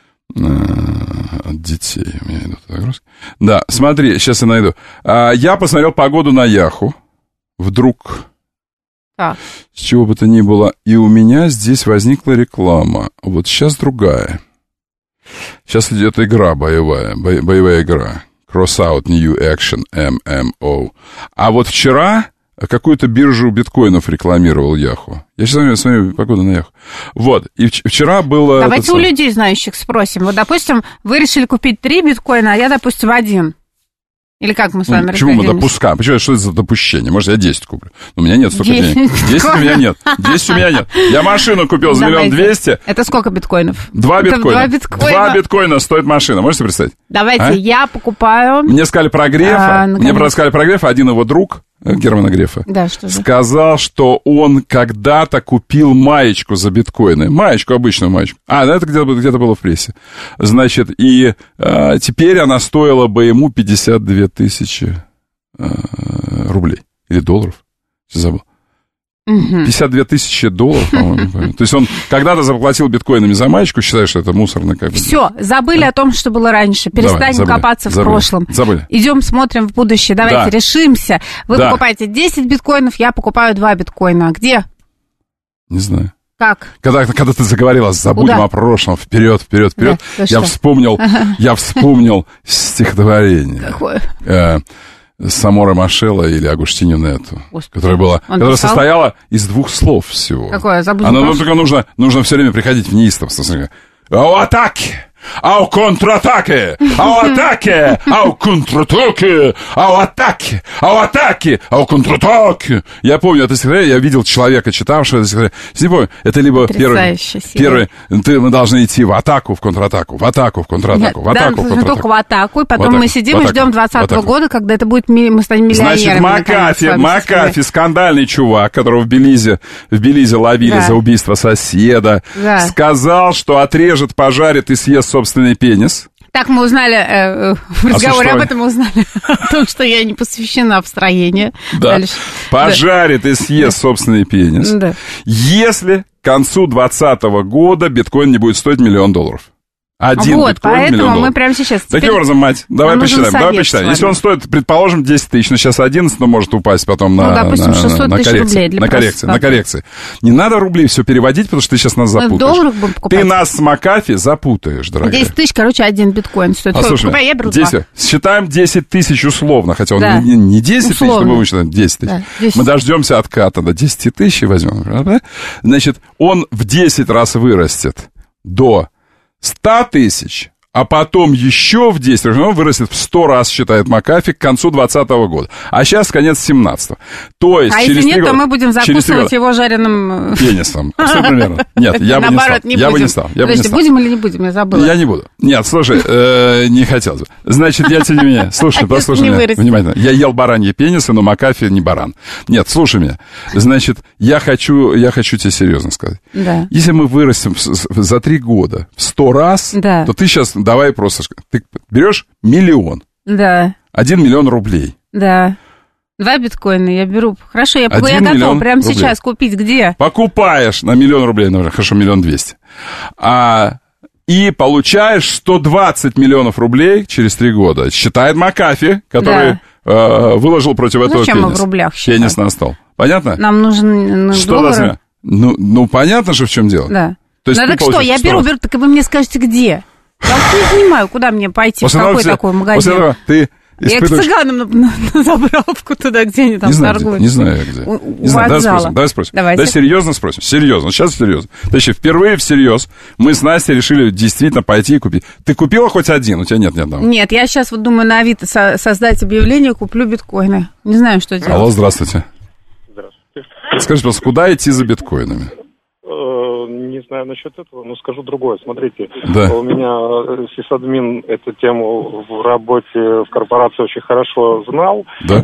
детей. У меня идут загрузки. Да, смотри, сейчас я найду. Я посмотрел погоду на Яху. Вдруг... Так. С чего бы то ни было. И у меня здесь возникла реклама. Вот сейчас другая. Сейчас идет игра боевая игра. Crossout New Action MMO. А вот вчера какую-то биржу биткоинов рекламировал Яху. Я сейчас смотрю погоду на Яху. Вот, и вчера было... Давайте у людей, знающих, спросим. Вот, допустим, вы решили купить 3 биткоина, а я, допустим, 1. Или как мы с вами почему мы допускаем? Почему, что это за допущение? Может, я 10 куплю? У меня нет столько денег. 10 у меня нет. 10 у меня нет. Я машину купил за 1 200 000. Это сколько биткоинов? 2 биткоина. 2 биткоина стоит машина. Можете представить? Давайте, я покупаю... Мне сказали про Грефа. Мне сказали про Грефа. Один его друг, Германа Грефа, сказал, что он когда-то купил маечку за биткоины. Маечку, обычную маечку. Это где-то было в прессе. Значит, и теперь она стоила бы ему 52 000 рублей. Или долларов. Забыл. 52 000 долларов, по-моему. То есть он когда-то заплатил биткоинами за маечку, считаю, что это мусорно. Все, забыли о том, что было раньше. Перестанем копаться в прошлом. Идем, смотрим в будущее. Давайте решимся. Вы покупаете 10 биткоинов, я покупаю 2 биткоина. Где? Не знаю. Как? Когда ты заговорила, забудем о прошлом, вперед. Да, я вспомнил стихотворение. Какое? Самора Машелла или Агуштинью Нету, которая состояла из 2 слов всего. Какое? Только нужно все время приходить в неистовство. «Ау атаке! Ау контратаке! Ау атаке! Ау контратаке! Ау атаке! Ау атаке! Ау контратаке!» Я помню это стихотворение, я видел человека, читавшего это стихотворение. Не помню, это либо первый, мы должны идти в атаку, в контратаку, в атаку, в контратаку, в атаку, в контратаку. Только в атаку, и потом мы сидим и ждем 2020 года, когда это будет, мы станем миллионерами. Значит, Макафи, скандальный чувак, которого в Белизе ловили за убийство соседа, сказал, что отрежет, пожарит и съест собственный пенис. Так мы узнали, в разговоре об этом мы узнали, о том, что я не посвящена в строение. Да, дальше. Пожарит и съест собственный пенис, если к концу 2020 года биткоин не будет стоить $1 миллион. Один биткоин, поэтому мы прямо сейчас... Таким образом, мать, давай посчитаем. Если он стоит, предположим, 10 000, но сейчас 11, но может упасть потом на коррекции. Не надо рублей все переводить, потому что ты сейчас нас запутаешь. Долларах будем покупать. Ты нас с Макафи запутаешь, дорогая. 10 000, короче, 1 биткоин стоит. Я беру 2. Считаем 10 000 условно, хотя он не 10 000, чтобы мы считаем 10 000. Мы дождемся отката до 10 000 и возьмем. Значит, он в 10 раз вырастет до 100 000, а потом еще в 10 раз, он вырастет в 100 раз, считает Макафи, к концу 2020 года. А сейчас конец 17-го. То есть, через если нет, то мы будем закусывать его жареным... пенисом. Все примерно. Нет, я бы не стал. Подожди, будем или не будем? Я забыла. Я не буду. Нет, слушай, не хотел бы. Значит, я тем не менее... Слушай, послушай меня внимательно. Я ел бараньи пенисы, но Макафи не баран. Нет, слушай меня. Значит, я хочу тебе серьезно сказать. Да. Если мы вырастем за 3 года в 100 раз, то ты сейчас... Давай просто... Ты берешь 1 миллион. Да. 1 миллион рублей. Да. 2 биткоина я беру. Хорошо, я готова прямо сейчас купить. Где? Покупаешь на 1 миллион рублей, например. Хорошо, 1 200 000. и получаешь 120 миллионов рублей через 3 года. Считает МcAfee, который выложил против этого зачем мы в рублях считать? Пенис на стол. Понятно? Нам нужен доллары. Ну, понятно же, в чем дело. Да. То есть так что, я беру, так вы мне скажете, где? Я не понимаю, куда мне пойти, в какой такой магазин. После этого ты я к цыганам на заправку туда, где они там торгуют. Не знаю, где. Не знаю, давай спросим. Давай серьезно спросим. Серьезно, сейчас серьезно. Точнее, впервые всерьез мы с Настей решили действительно пойти и купить. Ты купила хоть один? У тебя нет ни одного? Нет, я сейчас вот думаю на Авито создать объявление, куплю биткоины. Не знаю, что делать. Алло, здравствуйте. Здравствуйте. Скажите, пожалуйста, куда идти за биткоинами? Не знаю насчет этого, но скажу другое. Смотрите, у меня сисадмин эту тему в работе в корпорации очень хорошо знал. Да?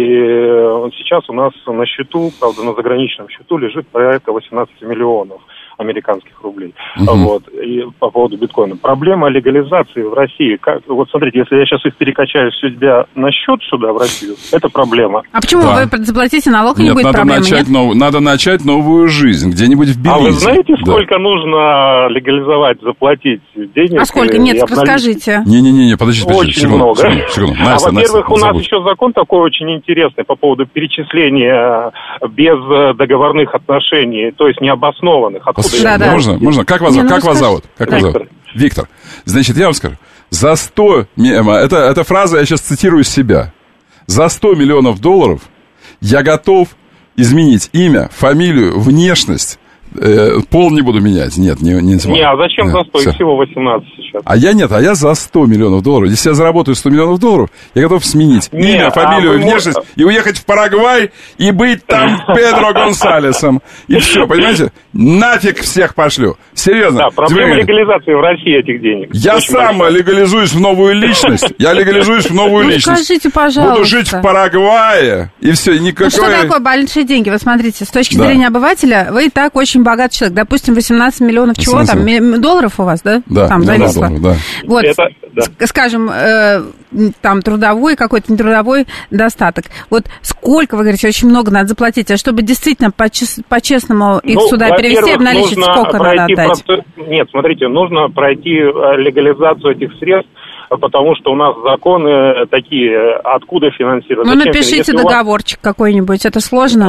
И сейчас у нас на счету, правда, на заграничном счету лежит порядка 18 миллионов американских рублей. Вот. И по поводу биткоина. Проблема легализации в России. Вот смотрите, если я сейчас их перекачаю себя на счет сюда, в Россию, это проблема. А почему вы заплатите налог, и не будет проблемы? Надо начать новую жизнь где-нибудь в Белизе. А вы знаете, сколько нужно легализовать, заплатить денег? А сколько? Нет, расскажите. Не, подождите. Очень много. Секунду. Во-первых, у нас еще закон такой очень интересный по поводу перечисления без договорных отношений, то есть необоснованных. Можно? Как вас зовут? Виктор. Значит, я вам скажу. За 100... Эта фраза, я сейчас цитирую себя. За 100 миллионов долларов я готов изменить имя, фамилию, внешность. Пол не буду менять. Нет, не а зачем за 100? Их всего 18 сейчас. А я за 100 миллионов долларов. Если я заработаю 100 миллионов долларов, я готов сменить имя, фамилию, внешность и уехать в Парагвай и быть там Педро Гонсалесом. И все, понимаете? Нафиг всех пошлю. Серьезно. Да, проблема легализации в России этих денег. Я очень сам легализуюсь в новую личность. Я легализуюсь в новую личность. Скажите, пожалуйста. Буду жить в Парагвае, и все, никакой... Что такое большие деньги? Вы смотрите, с точки зрения обывателя, вы и так очень богатый человек. Допустим, 18 миллионов чего там? Долларов у вас, да? Да, там зависло. Да. Вот, скажем, там трудовой, какой-то нетрудовой достаток. Вот сколько, вы говорите, очень много надо заплатить, а чтобы действительно по-честному их сюда перевести, обналичить, сколько надо отдать? Нет, смотрите, нужно пройти легализацию этих средств, потому что у нас законы такие, откуда финансировать. Ну, напишите договорчик какой-нибудь, это сложно?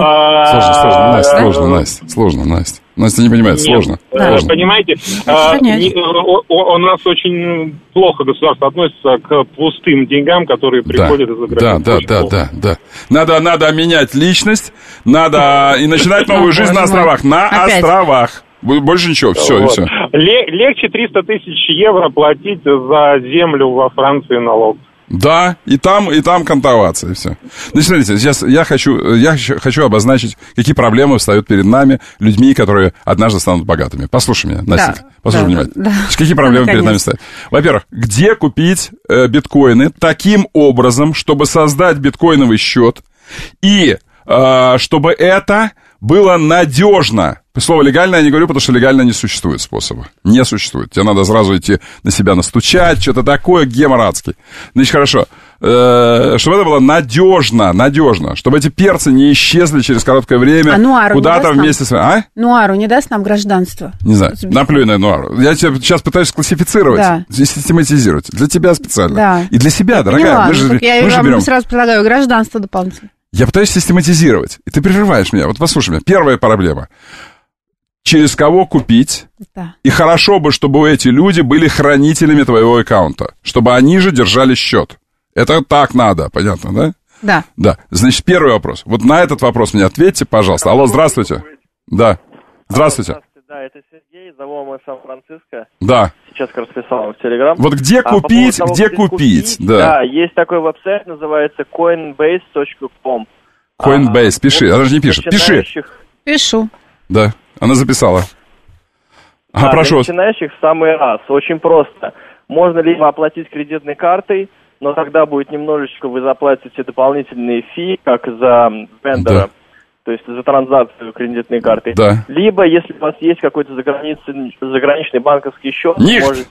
Сложно, Настя. Настя не понимает, сложно. Понимаете, у нас очень плохо государство относится к пустым деньгам, которые приходят из-за границы. Да. Надо менять личность, надо и начинать новую жизнь на островах. Островах. Больше ничего, все, и все. Легче 300 тысяч евро платить за землю во Франции налог. Да, и там кантоваться, и все. Значит, смотрите, сейчас я хочу обозначить, какие проблемы встают перед нами, людьми, которые однажды станут богатыми. Послушай меня, Настя, послушай внимательно. Да. Какие проблемы перед нами стоят? Во-первых, где купить биткоины таким образом, чтобы создать биткоиновый счет, и чтобы это было надежно. Слово «легально» я не говорю, потому что легально не существует способа. Не существует. Тебе надо сразу идти на себя настучать, что-то такое, геморрадский. Значит, хорошо. Чтобы это было надежно. Чтобы эти перцы не исчезли через короткое время. Куда-то вместе с... Нуару не даст нам гражданство? Не знаю. Наплюй на Нуару. Я тебя сейчас пытаюсь классифицировать, систематизировать. Для тебя специально. Да. И для себя, дорогая. Я вам сразу предлагаю гражданство дополнительно. Я пытаюсь систематизировать, и ты прерываешь меня. Вот послушай меня. Первая проблема. Через кого купить? Да. И хорошо бы, чтобы эти люди были хранителями твоего аккаунта. Чтобы они же держали счет. Это так надо, понятно, да? Да. Да. Значит, первый вопрос. Вот на этот вопрос мне ответьте, пожалуйста. Алло, здравствуйте. Да. Здравствуйте. Да, это Сергей, зову мы Сан-Франциско. Да. Сейчас как раз писал в Телеграм. Вот где купить, где купить? Да, есть такой веб-сайт, называется coinbase.com. Coinbase, пиши, она же не пишет. Пиши. Пишу. Да, она записала. Прошу. Для начинающих в самый раз. Очень просто. Можно либо оплатить кредитной картой, но тогда будет немножечко, вы заплатите дополнительные фи, как за вендора. Да. То есть за транзакцию кредитной карты. Да. Либо, если у вас есть какой-то заграничный банковский счет, можете...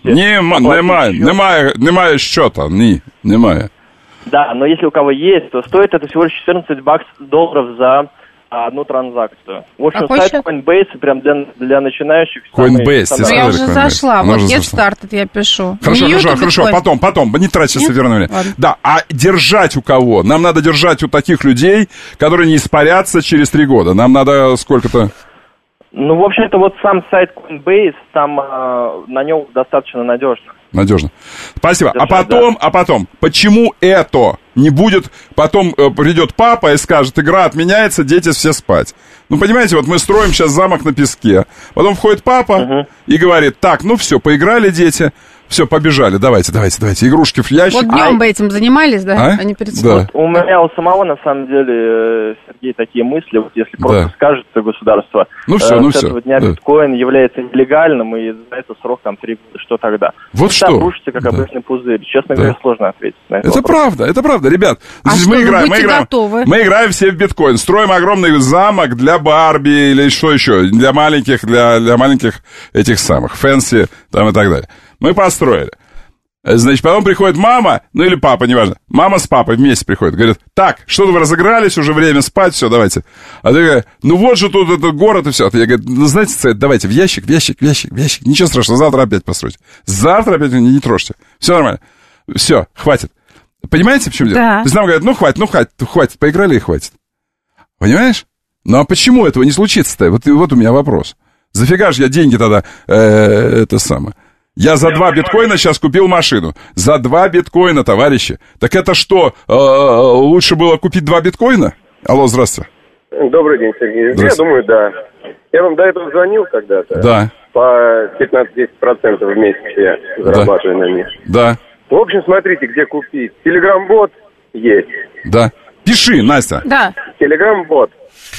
Немає счета, немає. Да, но если у кого есть, то стоит это всего лишь $14 за одну транзакцию. В общем, сайт Coinbase прям для начинающих. Coinbase. Я уже зашла. Вот get started я пишу. Хорошо. Потом. Не трать сейчас эфирное время. Да, а держать у кого? Нам надо держать у таких людей, которые не испарятся через 3 года. Нам надо сколько-то... Ну, в общем-то, вот сам сайт Coinbase, там на нем достаточно надежно. Надежно. Спасибо. А потом, почему это не будет, потом придет папа и скажет, игра отменяется, дети все спать. Ну, понимаете, вот мы строим сейчас замок на песке. Потом входит папа и говорит, так, ну все, поиграли дети, все, побежали, давайте, игрушки в ящик. Вот днем бы этим занимались, да? Они перед собой. Вот у меня у самого, на самом деле, Сергей, такие мысли, вот если просто скажет государство, с этого дня биткоин является нелегальным, и за это срок там 3 года, что тогда? Вот что? Обрушится, как обычный пузырь. Честно говоря, сложно ответить на это. Это правда, ребят. Мы играем все в биткоин, строим огромный замок для Барби или что еще, для маленьких этих самых, фэнси там и так далее. Мы построили. Значит, потом приходит мама, ну или папа, неважно. Мама с папой вместе приходят. Говорят, так, что-то вы разыгрались, уже время спать, все, давайте. А ты говоришь, ну вот же тут этот город и все. Я говорю, ну знаете, давайте в ящик. Ничего страшного, завтра опять постройте. Завтра опять не трожьте. Все нормально. Все, хватит. Понимаете, в чем дело? Да. То есть нам говорят, ну хватит, поиграли и хватит. Понимаешь? Ну а почему этого не случится-то? Вот у меня вопрос. Зафига же я деньги тогда, Я за 2 биткоина сейчас купил машину. За 2 биткоина, товарищи. Так это что, лучше было купить 2 биткоина? Алло, здравствуйте. Добрый день, Сергей. Я думаю, да. Я вам до этого звонил когда-то. Да. По 15-10% в месяц я зарабатываю на них. Да. В общем, смотрите, где купить. Телеграм-бот есть. Да. Пиши, Настя. Да. Телеграм-бот.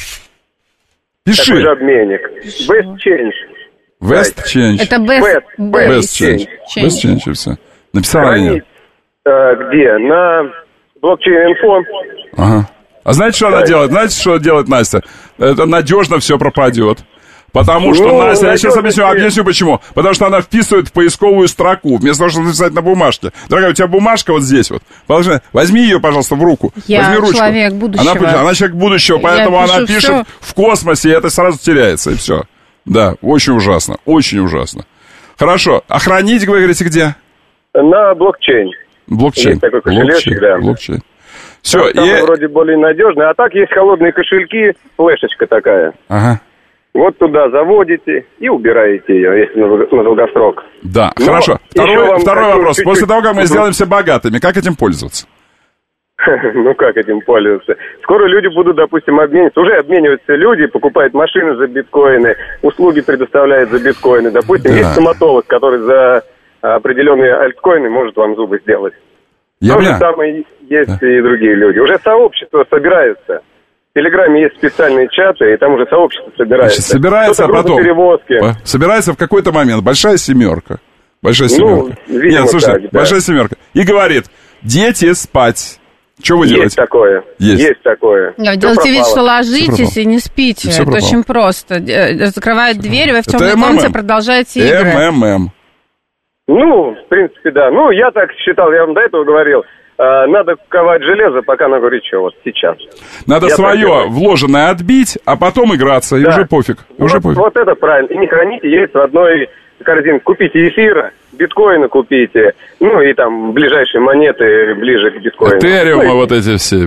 Пиши. Такой же обменник. Best Change. West Change. Это Best Change, все. Написала или нет? Где? На блокчейн-инфо. Ага. А знаете, что она делает? Знаете, что делает Настя? Это надежно все пропадет. Потому что, Настя, я сейчас объясню почему. Потому что она вписывает в поисковую строку, вместо того, чтобы написать на бумажке. Дорогая, у тебя бумажка вот здесь вот. Возьми ее, пожалуйста, в руку. Я возьми человек ручку. будущего. Она человек будущего, поэтому она пишет в космосе, и это сразу теряется, и все. Да, очень ужасно, очень ужасно. Хорошо, а хранить, вы говорите, где? На блокчейн. Блокчейн. Есть такой кошелечек, да. Блокчейн. Все, там вроде более надежный. А так есть холодные кошельки, флешечка такая. Ага. Вот туда заводите и убираете ее, если на долгосрок. Да, хорошо. Второй вопрос. После того, как мы сделаемся богатыми, как этим пользоваться? Ну, как этим пользоваться? Скоро люди будут, допустим, обмениваться. Уже обмениваются люди, покупают машины за биткоины, услуги предоставляют за биткоины. Допустим, есть стоматолог, который за определенные альткоины может вам зубы сделать. То же самое есть и другие люди. Уже сообщества собираются. В Телеграме есть специальные чаты, и там уже сообщество собирается. Значит, собирается, а потом собирается в какой-то момент большая семерка. Большая семерка. Нет, слушай, большая семерка. И говорит, дети спать. Что вы делаете? Есть такое. Есть такое. Делайте вид, что ложитесь и не спите. Это очень просто. Закрывают дверь, вы в темной комнате продолжаете играть. МММ. Ну, в принципе, да. Ну, я так считал, я вам до этого говорил. Надо ковать железо, пока оно горячо, вот сейчас. Надо свое вложенное отбить, а потом играться, и уже пофиг. Вот это правильно. И не храните яйца в одной корзинке. Купите эфира, биткоины купите, ну и там ближайшие монеты ближе к биткоину. Этериума вот эти все.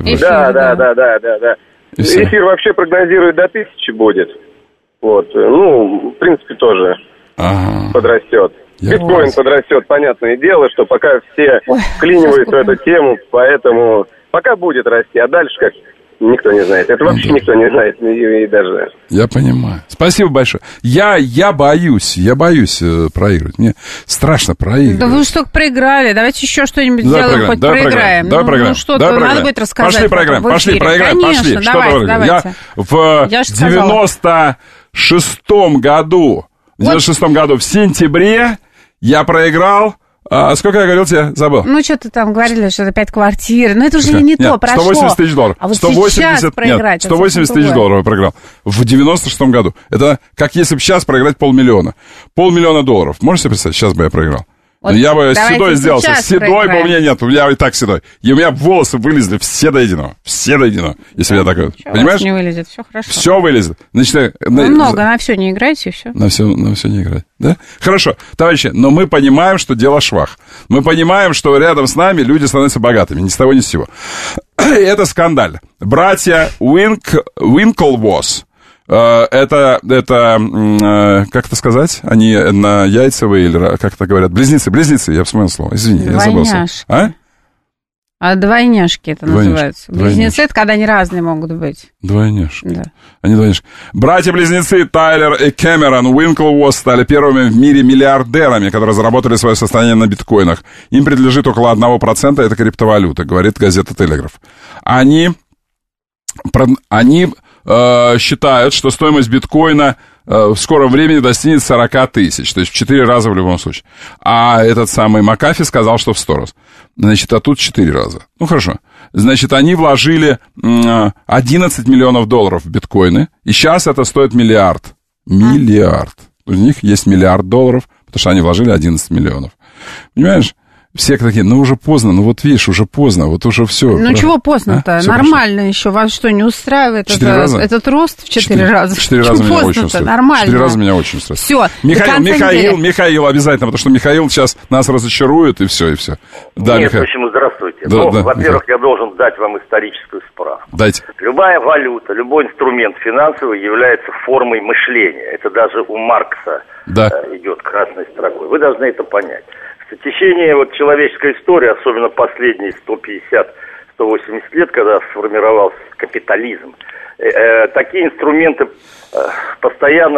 Да. Эфир вообще прогнозирует до 1000 будет. Вот. Ну, в принципе, тоже подрастет. Биткоин подрастет, понятное дело, что пока все вклиниваются в эту тему, поэтому пока будет расти, а дальше как никто не знает. Это вообще никто не знает, и даже... Я понимаю. Спасибо большое. Я боюсь проигрывать. Мне страшно проигрывать. Да вы же только проиграли. Давайте еще что-нибудь сделаем, хоть проиграем. Давай проиграем. Ну что-то надо будет рассказать. Пошли проиграем, пошли. Конечно, давайте. Я в 96-м году, в сентябре я проиграл. Сколько я говорил тебе? Забыл. Ну, что-то там говорили, что это 5 квартир. Но это уже не то, прошло. 180 тысяч долларов. А вот сейчас проиграть. 180 тысяч долларов я проиграл. В 96-м году. Это как если бы сейчас проиграть $500 000. $500 000. Можете себе представить? Сейчас бы я проиграл. Вот я бы седой сделался. Седой бы у меня нет, у меня и так седой. И у меня волосы вылезли все до единого. Все до единого. Если я такой. Понимаешь? Не вылезет, все хорошо. Все вылезет. Значит, много, на все не играйте, и все. На все не играть. Да? Хорошо, товарищи, но мы понимаем, что дело швах. Мы понимаем, что рядом с нами люди становятся богатыми. Ни с того, ни с сего. Это скандально. Братья Уинклвос. Это, как это сказать? Они на яйцевые, или как это говорят? Близнецы, я вспомнил слово. Извини, я забылся. А двойняшки это называется. Близнецы, это когда они разные могут быть. Двойняшки. Да. Они двойняшки. Братья-близнецы Тайлер и Кэмерон Уинклвос стали первыми в мире миллиардерами, которые заработали свое состояние на биткоинах. Им принадлежит около 1%, это криптовалюта, говорит газета «Телеграф». Они считают, что стоимость биткоина в скором времени достигнет 40 тысяч, то есть в 4 раза в любом случае. А этот самый Макафи сказал, что в 100 раз. Значит, а тут 4 раза. Ну, хорошо. Значит, они вложили 11 миллионов долларов в биткоины, и сейчас это стоит миллиард. Миллиард. У них есть миллиард долларов, потому что они вложили 11 миллионов. Понимаешь? Все такие, уже поздно, вот видишь, уже поздно, вот уже все. Чего поздно-то? Нормально еще. Вас что, не устраивает этот рост в 4 раза? 4 раза меня очень устраивает. Нормально. 4 раза меня очень устраивает. Все. Михаил обязательно, потому что Михаил сейчас нас разочарует, и все. Да, Нет, в общем, здравствуйте. Во-первых, я должен дать вам историческую справку. Дайте. Любая валюта, любой инструмент финансовый является формой мышления. Это даже у Маркса идет красной строкой. Вы должны это понять. В течение человеческой истории, особенно последние 150-180 лет, когда сформировался капитализм, такие инструменты постоянно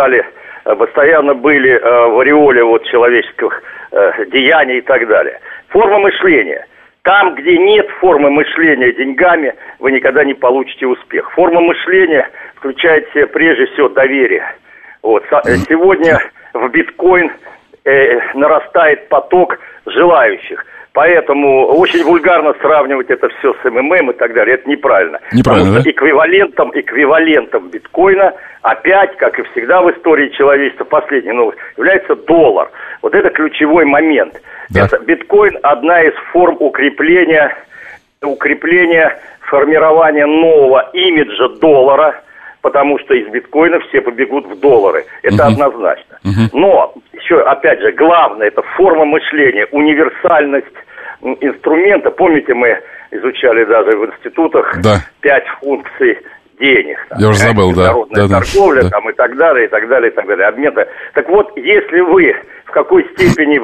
были в ореоле человеческих деяний и так далее. Форма мышления. Там, где нет формы мышления деньгами, вы никогда не получите успех. Форма мышления включает в себя прежде всего доверие. Сегодня в биткоин нарастает поток желающих. Поэтому очень вульгарно сравнивать это все с МММ и так далее. Это неправильно. Потому что эквивалентом биткоина опять, как и всегда в истории человечества, последний новость, является доллар. Вот это ключевой момент. Да. Биткоин – одна из форм укрепления формирования нового имиджа доллара, потому что из биткоина все побегут в доллары. Это однозначно. Но, еще, опять же, главное, это форма мышления, универсальность инструмента. Помните, мы изучали даже в институтах 5 функций денег. Я уже забыл, народная торговля, и так далее, и так далее, и так далее. Обмены. Так вот, если вы в какой степени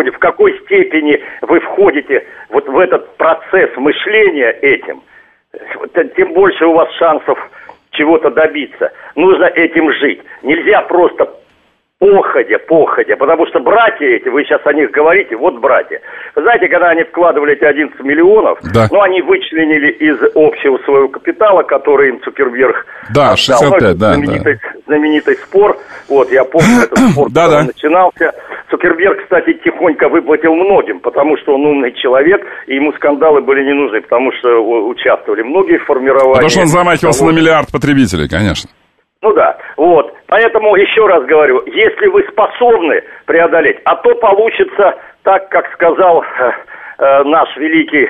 вы входите вот в этот процесс мышления этим, тем больше у вас шансов чего-то добиться. Нужно этим жить. Нельзя просто походя, потому что братья эти, вы сейчас о них говорите, вот братья. Вы знаете, когда они вкладывали эти 11 миллионов, они вычленили из общего своего капитала, который им Цукерберг отдал. 65, знаменитый спор. Я помню, этот спор начинался. Цукерберг, кстати, тихонько выплатил многим, потому что он умный человек, и ему скандалы были не нужны, потому что участвовали многие в формировании. Потому что он замахивался на миллиард потребителей, конечно. Поэтому еще раз говорю, если вы способны преодолеть, а то получится так, как сказал наш великий,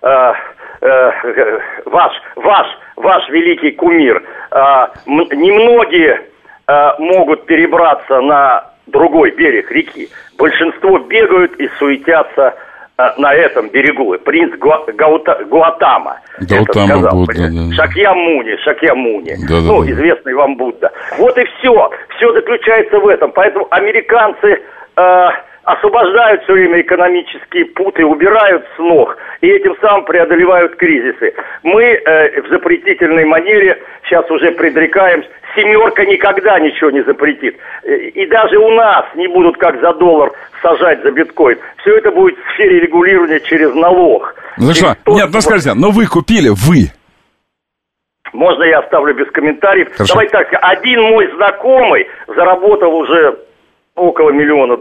ваш великий кумир, немногие могут перебраться на другой берег реки. Большинство бегают и суетятся на этом берегу. Принц Гуатама. Шакьямуни. Известный вам Будда. Вот и все. Все заключается в этом. Поэтому американцы освобождают все время экономические путы, убирают с ног, и этим самым преодолевают кризисы. Мы в запретительной манере сейчас уже предрекаем, семерка никогда ничего не запретит. И даже у нас не будут как за доллар сажать за биткоин. Все это будет в сфере регулирования через налог. Скажите, вы купили, вы. Можно я оставлю без комментариев? Хорошо. Давайте так, один мой знакомый заработал уже около $1 миллиона.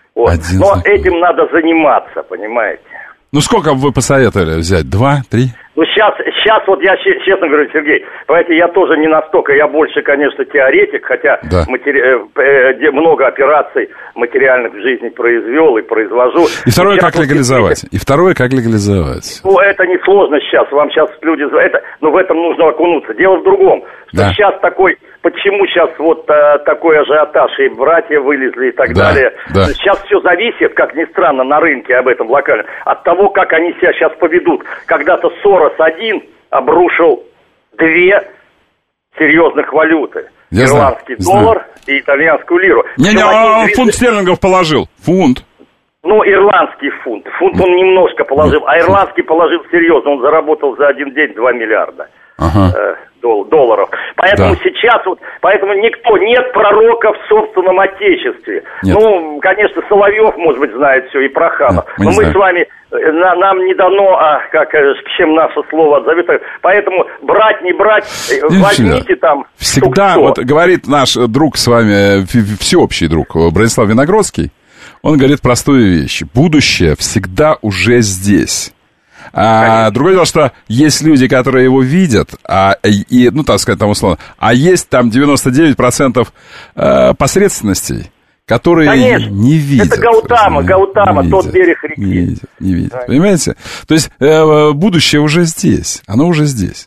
Но этим надо заниматься, понимаете? Сколько бы вы посоветовали взять? 2, 3? Ну, сейчас вот я честно говорю, Сергей, понимаете, я тоже не настолько, я больше, конечно, теоретик, хотя много операций материальных в жизни произвел и произвожу. И второе, как легализовать? Ну, это несложно сейчас, вам сейчас люди... в этом нужно окунуться. Дело в другом, что сейчас почему сейчас вот такой ажиотаж, и братья вылезли и так далее. Да. Сейчас все зависит, как ни странно, на рынке об этом локальном, от того, как они себя сейчас поведут. Когда-то Сорос один обрушил две серьезных валюты. Ирландский доллар и итальянскую лиру. Он фунт стерлингов положил. Фунт. Ну, ирландский фунт. Фунт он немножко положил, а ирландский положил серьезно. Он заработал за один день 2 миллиарда. Долларов. Поэтому сейчас поэтому нет пророка в собственном отечестве. Нет. Ну, конечно, Соловьев, может быть, знает все, и Проханов. Но мы с вами, нам не дано, чем наше слово отзовет. Поэтому брать, не брать, возьмите там. Всегда, вот говорит наш друг с вами, всеобщий друг Бронислав Виногродский, он говорит простую вещь. Будущее всегда уже здесь. Другое дело, что есть люди, которые его видят, так сказать, там условно, а есть там 99% посредственностей, которые не видят. Это Гаутама, тот берег реки. Не видят, понимаете? То есть будущее уже здесь, оно уже здесь.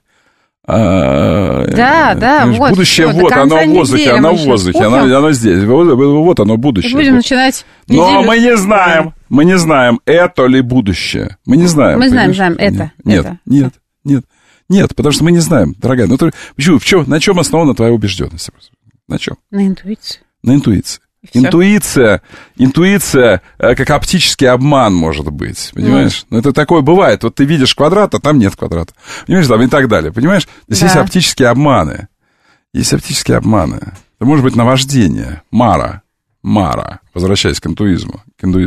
Вот. Будущее оно в воздухе, оно здесь. Вот оно, будущее. Будем начинать неделю. Но мы не знаем, это ли будущее. Мы не знаем. Мы знаем, это. Нет, потому что мы не знаем, дорогая. На чем основана твоя убежденность? На чем? На интуиции. На интуиции. Интуиция, как оптический обман, может быть, понимаешь? Ну, это такое бывает. Вот ты видишь квадрат, а там нет квадрата. Понимаешь, там и так далее, понимаешь? Здесь есть оптические обманы. Это может быть наваждение. Мара. Возвращаясь к индуизму.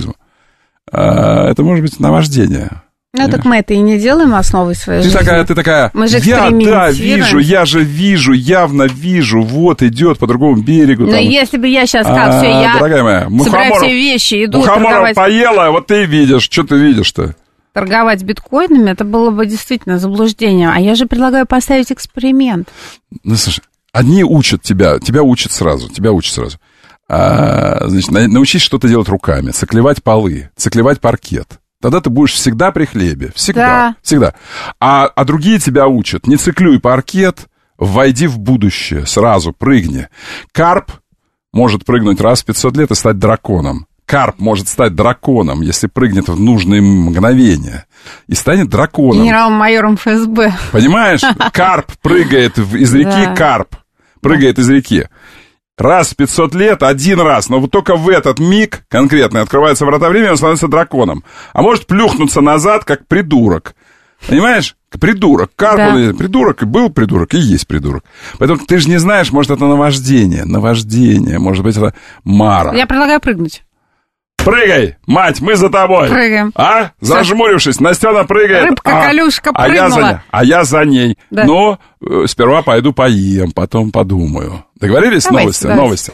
Это может быть наваждение. Ну, так мы это и не делаем основой своей жизни. Ты такая, мы же экспериментируем. я явно вижу, вот идет по другому берегу. Но если бы я сейчас дорогая моя, собираю все вещи, иду торговать. Поела, вот ты видишь, что ты видишь-то? Торговать биткоинами, это было бы действительно заблуждением. А я же предлагаю поставить эксперимент. Ну, слушай, одни учат тебя учат сразу. Значит, научись что-то делать руками, циклевать полы, циклевать паркет. Тогда ты будешь всегда при хлебе. Всегда. А другие тебя учат. Не циклюй паркет, войди в будущее. Сразу прыгни. Карп может прыгнуть раз в 500 лет и стать драконом. Карп может стать драконом, если прыгнет в нужные мгновения. И станет драконом. Генерал-майором ФСБ. Понимаешь? Карп прыгает из реки. Карп прыгает из реки. Раз в 500 лет, один раз, но вот только в этот миг конкретно открываются врата времени, он становится драконом. А может плюхнуться назад, как придурок. Понимаешь? Придурок. Придурок, и был придурок, и есть придурок. Поэтому ты же не знаешь, может, это наваждение, может быть, это Мара. Я предлагаю прыгнуть. Прыгай, мать, мы за тобой. Прыгаем. Зажмурившись, Настена прыгает. Рыбка-колюшка прыгнула. А я за ней. Да. Но сперва пойду поем, потом подумаю. Договорились? Давайте, Новости.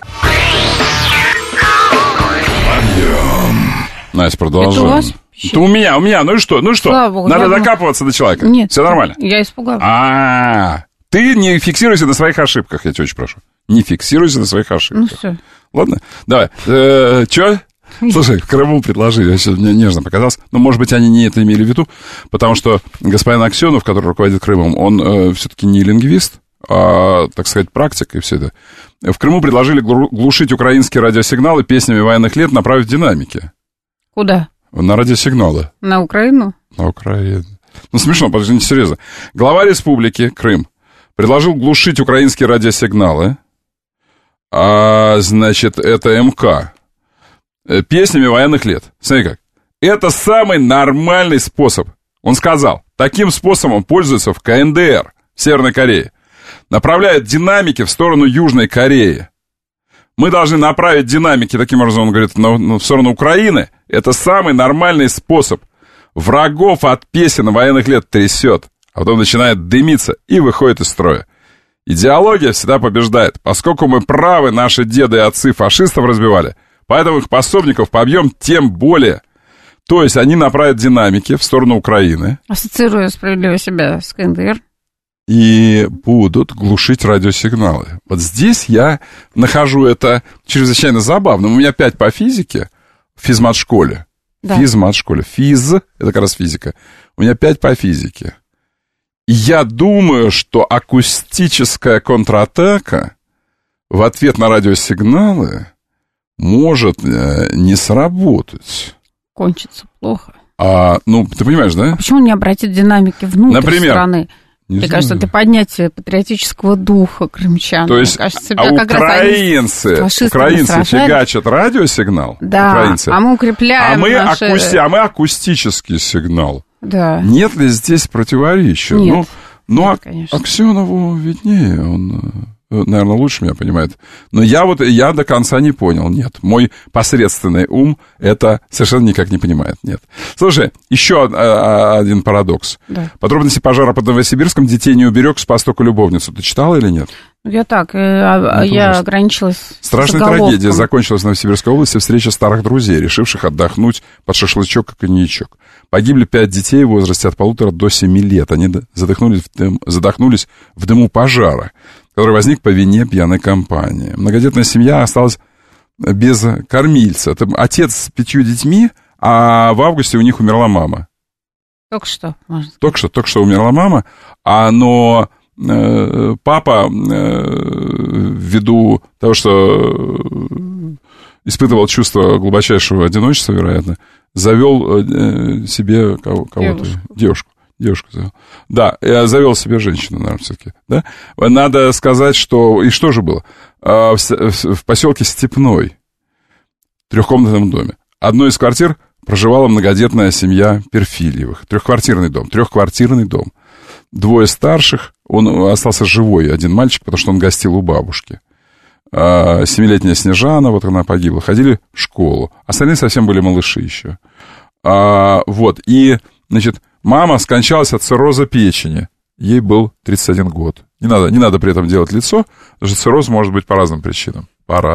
Настя, продолжаем. Это у вас? Это у меня. Ну и что? Слава Богу, надо докапываться до человека. Нет. Все нормально? Я испугалась. Ты не фиксируйся на своих ошибках, я тебя очень прошу. Не фиксируйся на своих ошибках. Ну все. Ладно? Давай. Чё? Слушай, в Крыму предложили, я сейчас мне нежно показался, но, может быть, они не это имели в виду, потому что господин Аксенов, который руководит Крымом, он все-таки не лингвист, а, так сказать, практик и все это. В Крыму предложили глушить украинские радиосигналы песнями военных лет, направив динамики. Куда? На радиосигналы. На Украину? На Украину. Ну, смешно, подожди, серьезно. Глава республики Крым предложил глушить украинские радиосигналы, значит, это МК, песнями военных лет. Смотри как. Это самый нормальный способ. Он сказал, таким способом пользуются в КНДР, в Северной Корее. Направляют динамики в сторону Южной Кореи. Мы должны направить динамики, таким образом, он говорит, в сторону Украины. Это самый нормальный способ. Врагов от песен военных лет трясет, а потом начинает дымиться и выходит из строя. Идеология всегда побеждает. Поскольку мы правы, наши деды и отцы фашистов разбивали, поэтому их пособников побьем тем более. То есть они направят динамики в сторону Украины. Ассоциируя справедливо себя с КНДР. И будут глушить радиосигналы. Вот здесь я нахожу это чрезвычайно забавным. У меня 5 по физике в физмат-школе. Да. Физмат-школе. Физ, это как раз физика. У меня 5 по физике. И я думаю, что акустическая контратака в ответ на радиосигналы может не сработать. Кончится плохо. Ну, ты понимаешь, да? А почему не обратить динамики внутрь страны? Мне кажется, это поднятие патриотического духа крымчан. То есть, кажется, украинцы фигачат радиосигнал. Да, украинцы, а мы укрепляем мы акустический сигнал. Да. Нет ли здесь противоречия? Нет. Нет, Аксенову виднее, он, наверное, лучше меня понимает. Но я до конца не понял, нет. Мой посредственный ум это совершенно никак не понимает, нет. Слушай, еще один парадокс. Да. Подробности пожара под Новосибирском: детей не уберег, спас только любовницу. Ты читала или нет? Я так, я ограничилась. Страшная трагедия закончилась в Новосибирской области. Встреча старых друзей, решивших отдохнуть под шашлычок и коньячок. Погибли 5 детей в возрасте от 1,5 до 7 лет. Они задохнулись в дыму пожара, который возник по вине пьяной компании. Многодетная семья осталась без кормильца. Это отец с 5 детьми, а в августе у них умерла мама. Только что, можно сказать. Только что умерла мама, но папа, ввиду того, что испытывал чувство глубочайшего одиночества, вероятно, завел себе кого-то, девушку завел. Да, завел себе женщину, наверное, все-таки. Да? Надо сказать, что... И что же было? В поселке Степной, в 3-комнатном доме, одной из квартир проживала многодетная семья Перфильевых. 3-квартирный дом. 2 старших, он остался живой, 1 мальчик, потому что он гостил у бабушки. 7-летняя Снежана, вот она погибла, ходили в школу. Остальные совсем были малыши еще. И, значит, мама скончалась от цирроза печени. Ей был 31 год. Не надо при этом делать лицо, потому что цирроз может быть по разным причинам.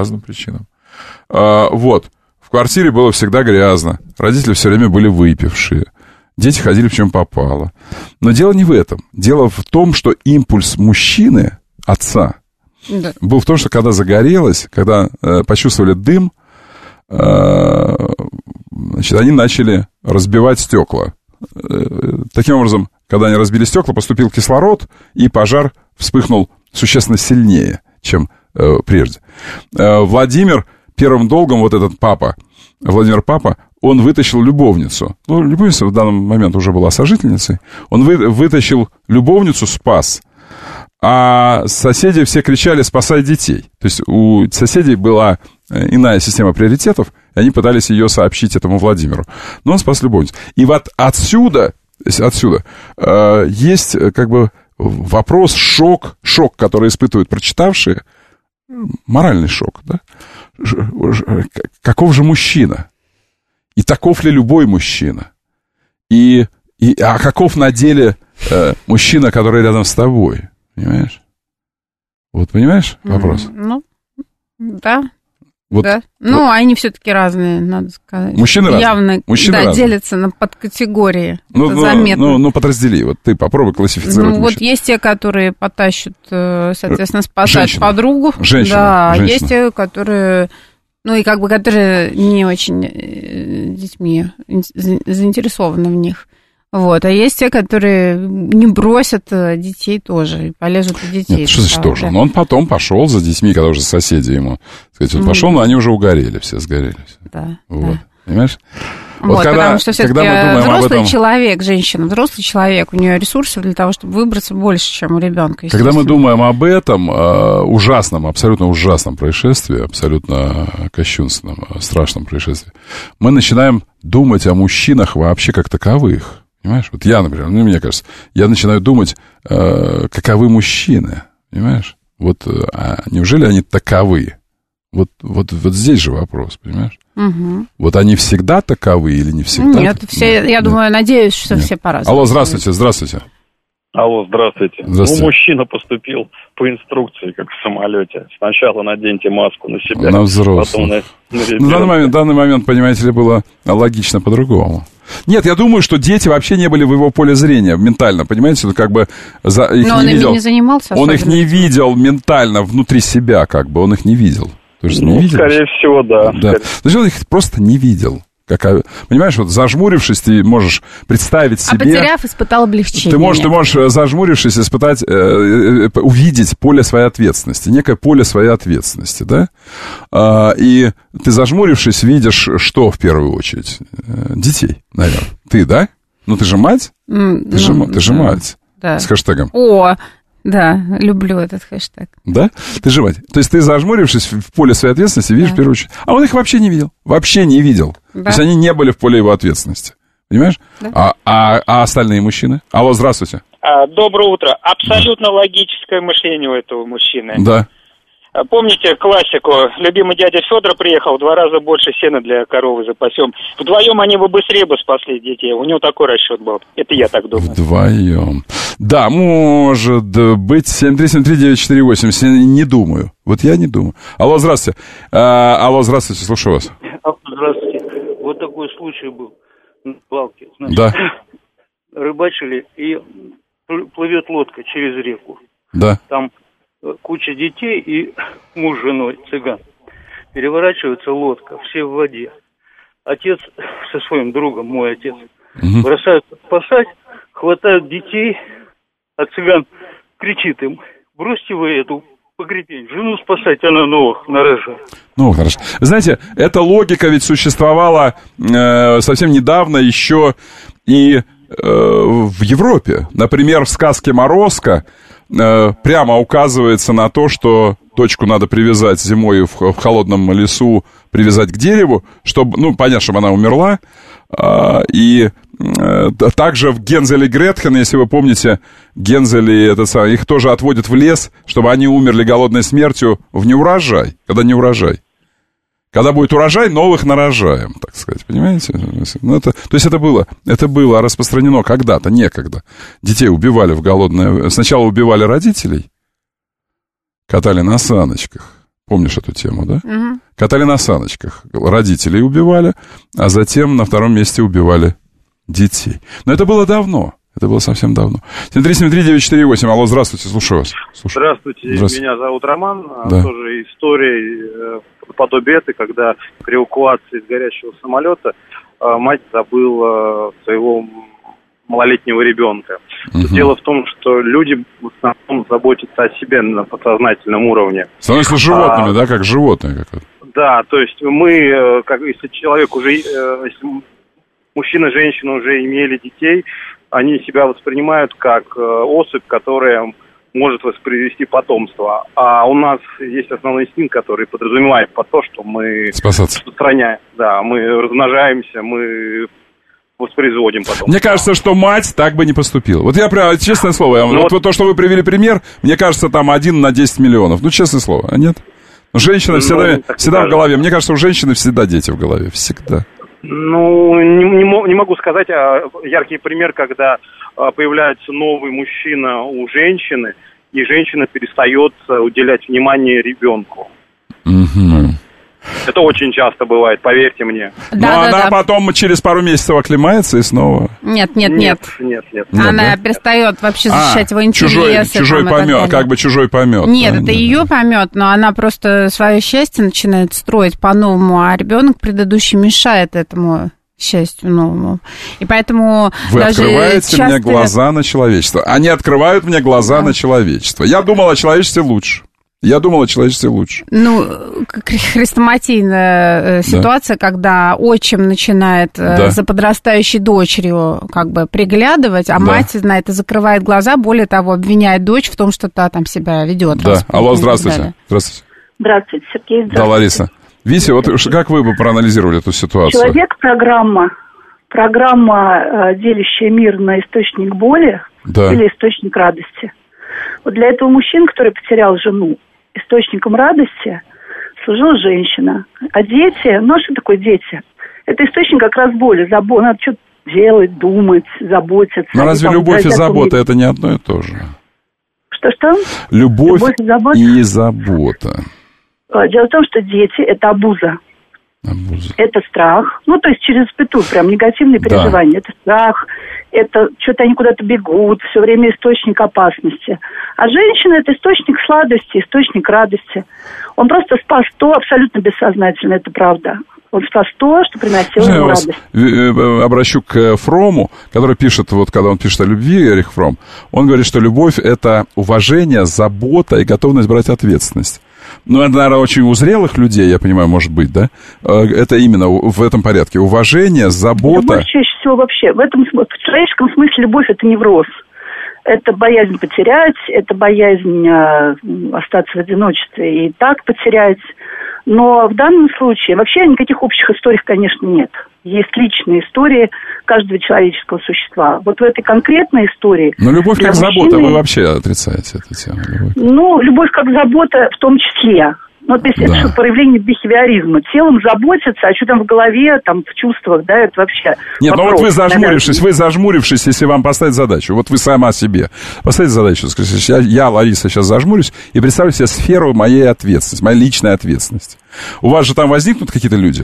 В квартире было всегда грязно. Родители все время были выпившие. Дети ходили в чем попало. Но дело не в этом. Дело в том, что импульс мужчины, отца, был в том, что когда загорелось, когда почувствовали дым, значит, они начали разбивать стекла. Таким образом, когда они разбили стекла, поступил кислород, и пожар вспыхнул существенно сильнее, чем прежде. Владимир первым долгом, вот этот Владимир Папа, он вытащил любовницу. Ну, любовница в данный момент уже была сожительницей. Он вытащил любовницу, спас. А соседи все кричали: «Спасай детей». То есть у соседей была иная система приоритетов, и они пытались ее сообщить этому Владимиру. Но он спас любовницу. И вот отсюда есть как бы вопрос, шок, который испытывают прочитавшие, моральный шок, да? Каков же мужчина? И таков ли любой мужчина? А каков на деле мужчина, который рядом с тобой? Понимаешь? Вот понимаешь вопрос? Ну, да. Да. Ну, они все-таки разные, надо сказать. Мужчины явно, разные. Делятся на подкатегории. Это заметно. Ну, подраздели. Вот ты попробуй классифицировать. Ну, вот есть те, которые потащат, соответствно, спасать подругу. Женщина. Да, есть те, которые... Ну, и как бы, которые не очень детьми заинтересованы в них. Вот. А есть те, которые не бросят детей тоже и полезут в детей. Нет, что значит тоже? Да. Но он потом пошел за детьми, когда уже соседи ему, сказать, он пошел, но они уже угорели, все сгорели. Да. Вот. Да. Понимаешь? Вот, потому что все-таки взрослый человек, женщина, взрослый человек, у нее ресурсов для того, чтобы выбраться больше, чем у ребенка. Когда мы думаем об этом ужасном, абсолютно ужасном происшествии, абсолютно кощунственном, страшном происшествии, мы начинаем думать о мужчинах вообще как таковых. Понимаешь? Вот я, например, мне кажется, я начинаю думать, каковы мужчины. Понимаешь? Вот неужели они таковы? Вот здесь же вопрос, понимаешь? Угу. Вот они всегда таковы или не всегда? Нет, все, я думаю, надеюсь, что все по-разному. Алло, здравствуйте. Алло, здравствуйте. Здравствуйте. Ну, мужчина поступил по инструкции, как в самолете. Сначала наденьте маску на себя, на взрослых. потом на в данный момент, понимаете ли, было логично по-другому. Нет, я думаю, что дети вообще не были в его поле зрения ментально, понимаете? Ну, как бы их но он не видел. не занимался. Он их не видел ментально внутри себя, как бы. Он их не видел. Ты же не видел? Скорее всего, да. Значит, он их просто не видел. Понимаешь, вот зажмурившись, ты можешь представить себе... А потеряв, испытал облегчение. Ты можешь, зажмурившись, испытать, увидеть поле своей ответственности, некое поле своей ответственности, да? И ты, зажмурившись, видишь, что в первую очередь? Детей, наверное. Ты, да? Ну, ты же мать? Ты же мать. Да. С хэштегом. Да, люблю этот хэштег. Да? Ты же мать. То есть ты, зажмурившись в поле своей ответственности, видишь в первую очередь. А он их вообще не видел. Вообще не видел. Да. То есть они не были в поле его ответственности. Понимаешь? Да. А остальные мужчины? Алло, здравствуйте. Доброе утро. Абсолютно логическое мышление у этого мужчины. Да. Помните классику? Любимый дядя Федор приехал, в 2 раза больше сена для коровы запасем. Вдвоем они бы быстрее бы спасли детей. У него такой расчет был. Это я так думаю. Вдвоем. Да, может быть. 7373948. Не думаю. Вот я не думаю. Алло, здравствуйте. Здравствуйте, слушаю вас. Здравствуйте. Вот такой случай был на балке. Значит, да. Рыбачили, и плывет лодка через реку. Да. Там куча детей и муж с женой, цыган. Переворачивается лодка, все в воде. Отец со своим другом, мой отец, бросают спасать, хватают детей, а цыган кричит им: бросьте вы эту погребень, жену спасать, она новых нарожает. Ну, хорошо. Знаете, эта логика ведь существовала совсем недавно еще и в Европе. Например, в сказке «Морозко» прямо указывается на то, что дочку надо привязать зимой в холодном лесу, привязать к дереву, чтобы, ну, понятно, чтобы она умерла. И также в Гензель и Гретхен, если вы помните, Гензель и их тоже отводят в лес, чтобы они умерли голодной смертью в неурожай, когда не урожай. Когда будет урожай, новых нарожаем, так сказать, понимаете? Ну, то есть это было распространено когда-то, некогда. Детей убивали в голодное... Сначала убивали родителей, катали на саночках. Помнишь эту тему, да? Угу. Катали на саночках. Родителей убивали, а затем на втором месте убивали детей. Но это было давно. Это было совсем давно. 7373948. Алло, здравствуйте, слушаю вас. Здравствуйте, меня зовут Роман. Да. Тоже история подобие этой, когда при эвакуации из горящего самолета мать забыла своего малолетнего ребенка. Дело в том, что люди в основном заботятся о себе на подсознательном уровне. Становятся животными, да, как животные. Да, то есть мы, если человек уже, если мужчина и женщина уже имели детей, они себя воспринимают как особь, которая может воспроизвести потомство. А у нас есть основной инстинкт, который подразумевает под то, что мы распространяем. Да, мы размножаемся, мы воспроизводим потом. Мне кажется, что мать так бы не поступила. Вот я прям, честное слово, вот то, что вы привели пример, мне кажется, там 1 на 10 миллионов. Ну, честное слово, а нет? Женщина всегда в голове. Мне кажется, у женщины всегда дети в голове. Всегда. Ну, не могу сказать, яркий пример, когда появляется новый мужчина у женщины, и женщина перестает уделять внимание ребенку. Угу. Это очень часто бывает, поверьте мне. Но она потом через пару месяцев оклемается и снова... Нет. Она перестает вообще защищать его интересы. Чужой помет, как бы чужой помет. Нет, это ее помет, но она просто свое счастье начинает строить по-новому, а ребенок предыдущий мешает этому счастью новому. И поэтому... Вы открываете мне глаза на человечество. Они открывают мне глаза на человечество. Я думал о человечестве лучше. Ну, хрестоматийная ситуация, когда отчим начинает за подрастающей дочерью как бы приглядывать, а мать на это закрывает глаза, более того, обвиняет дочь в том, что та там себя ведет. Да. Алло, здравствуйте. Здравствуйте, Сергей, здравствуйте. Да, Лариса. Вися, вот как вы бы проанализировали эту ситуацию? Человек-программа, делящая мир на источник боли или источник радости. Вот для этого мужчины, который потерял жену, источником радости служила женщина. А дети, что такое дети? Это источник как раз боли, заботы. Надо что-то делать, думать, заботиться. Но разве любовь и забота – это не одно и то же? Что? Любовь и забота. Дело в том, что дети – это обуза. Это страх. Ну, то есть через пету прям негативные переживания. Это страх, это что-то они куда-то бегут, все время источник опасности. А женщина – это источник сладости, источник радости. Он просто спас то абсолютно бессознательно, это правда. Он спас то, что приносило ему радость. Обращу к Фрому, который пишет, вот когда он пишет о любви, Эрих Фром, он говорит, что любовь – это уважение, забота и готовность брать ответственность. Ну, это, наверное, очень у зрелых людей, я понимаю, может быть, да? Это именно в этом порядке. Уважение, забота. Любовь чаще всего вообще. В человеческом смысле любовь – это невроз. Это боязнь потерять, это боязнь остаться в одиночестве и так потерять. Но в данном случае вообще никаких общих историй, конечно, нет. Есть личные истории каждого человеческого существа. Вот в этой конкретной истории... Но любовь как забота, вы вообще отрицаете эту тему? Ну, любовь как забота в том числе. Ну, то есть это проявление бихевиоризма. Телом заботиться, а что там в голове, там в чувствах, да, это вообще... Нет, вопрос, ну вот вы зажмурившись, если вам поставить задачу, вот вы сама себе поставите задачу, скажите, я, Лариса, сейчас зажмурюсь и представлю себе сферу моей ответственности, моей личной ответственности. У вас же там возникнут какие-то люди?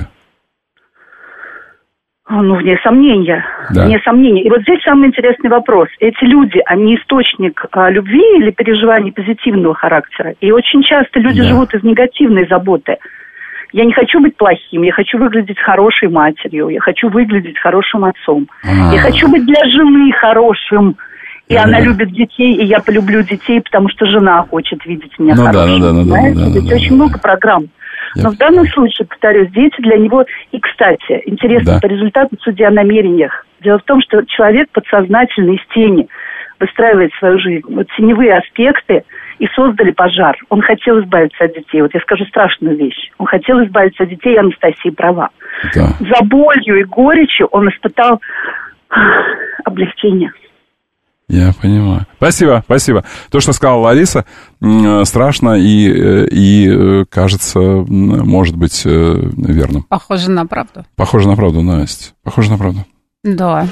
Ну, вне сомнения. Да. Вне сомнения. И вот здесь самый интересный вопрос. Эти люди, они источник любви или переживаний позитивного характера? И очень часто люди живут из негативной заботы. Я не хочу быть плохим, я хочу выглядеть хорошей матерью, я хочу выглядеть хорошим отцом. Я хочу быть для жены хорошим. И она любит детей, и я полюблю детей, потому что жена хочет видеть меня хорошим. Здесь очень много программ. Но в данном случае, повторюсь, дети для него... И, кстати, интересно, по результату судьи о намерениях. Дело в том, что человек подсознательно из тени выстраивает свою жизнь. Вот теневые аспекты и создали пожар. Он хотел избавиться от детей. Вот я скажу страшную вещь. Он хотел избавиться от детей, и Анастасия права. Да. За болью и горечью он испытал облегчение. Я понимаю. Спасибо. То, что сказала Лариса, страшно и кажется, может быть верным. Похоже на правду. Похоже на правду, Настя. Похоже на правду. Да.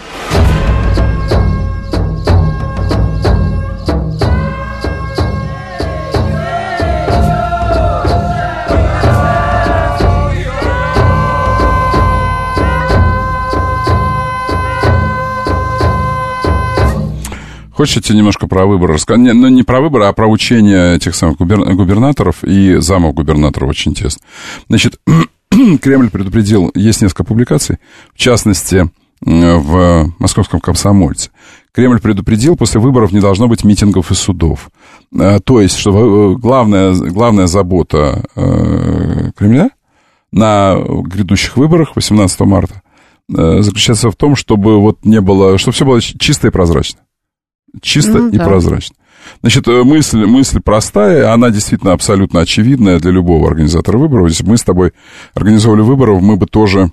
Хочете немножко про выборы рассказать? Ну, не про выборы, а про учение этих самых губернаторов и замов губернаторов. Очень интересно. Значит, Кремль предупредил, есть несколько публикаций, в частности, в московском «Комсомольце». Кремль предупредил, после выборов не должно быть митингов и судов. То есть, что главная забота Кремля на грядущих выборах 18 марта заключается в том, чтобы вот не было, чтобы все было чисто и прозрачно. Чисто и прозрачно. Значит, мысль простая, она действительно абсолютно очевидная для любого организатора выборов. Если бы мы с тобой организовывали выборы, мы бы тоже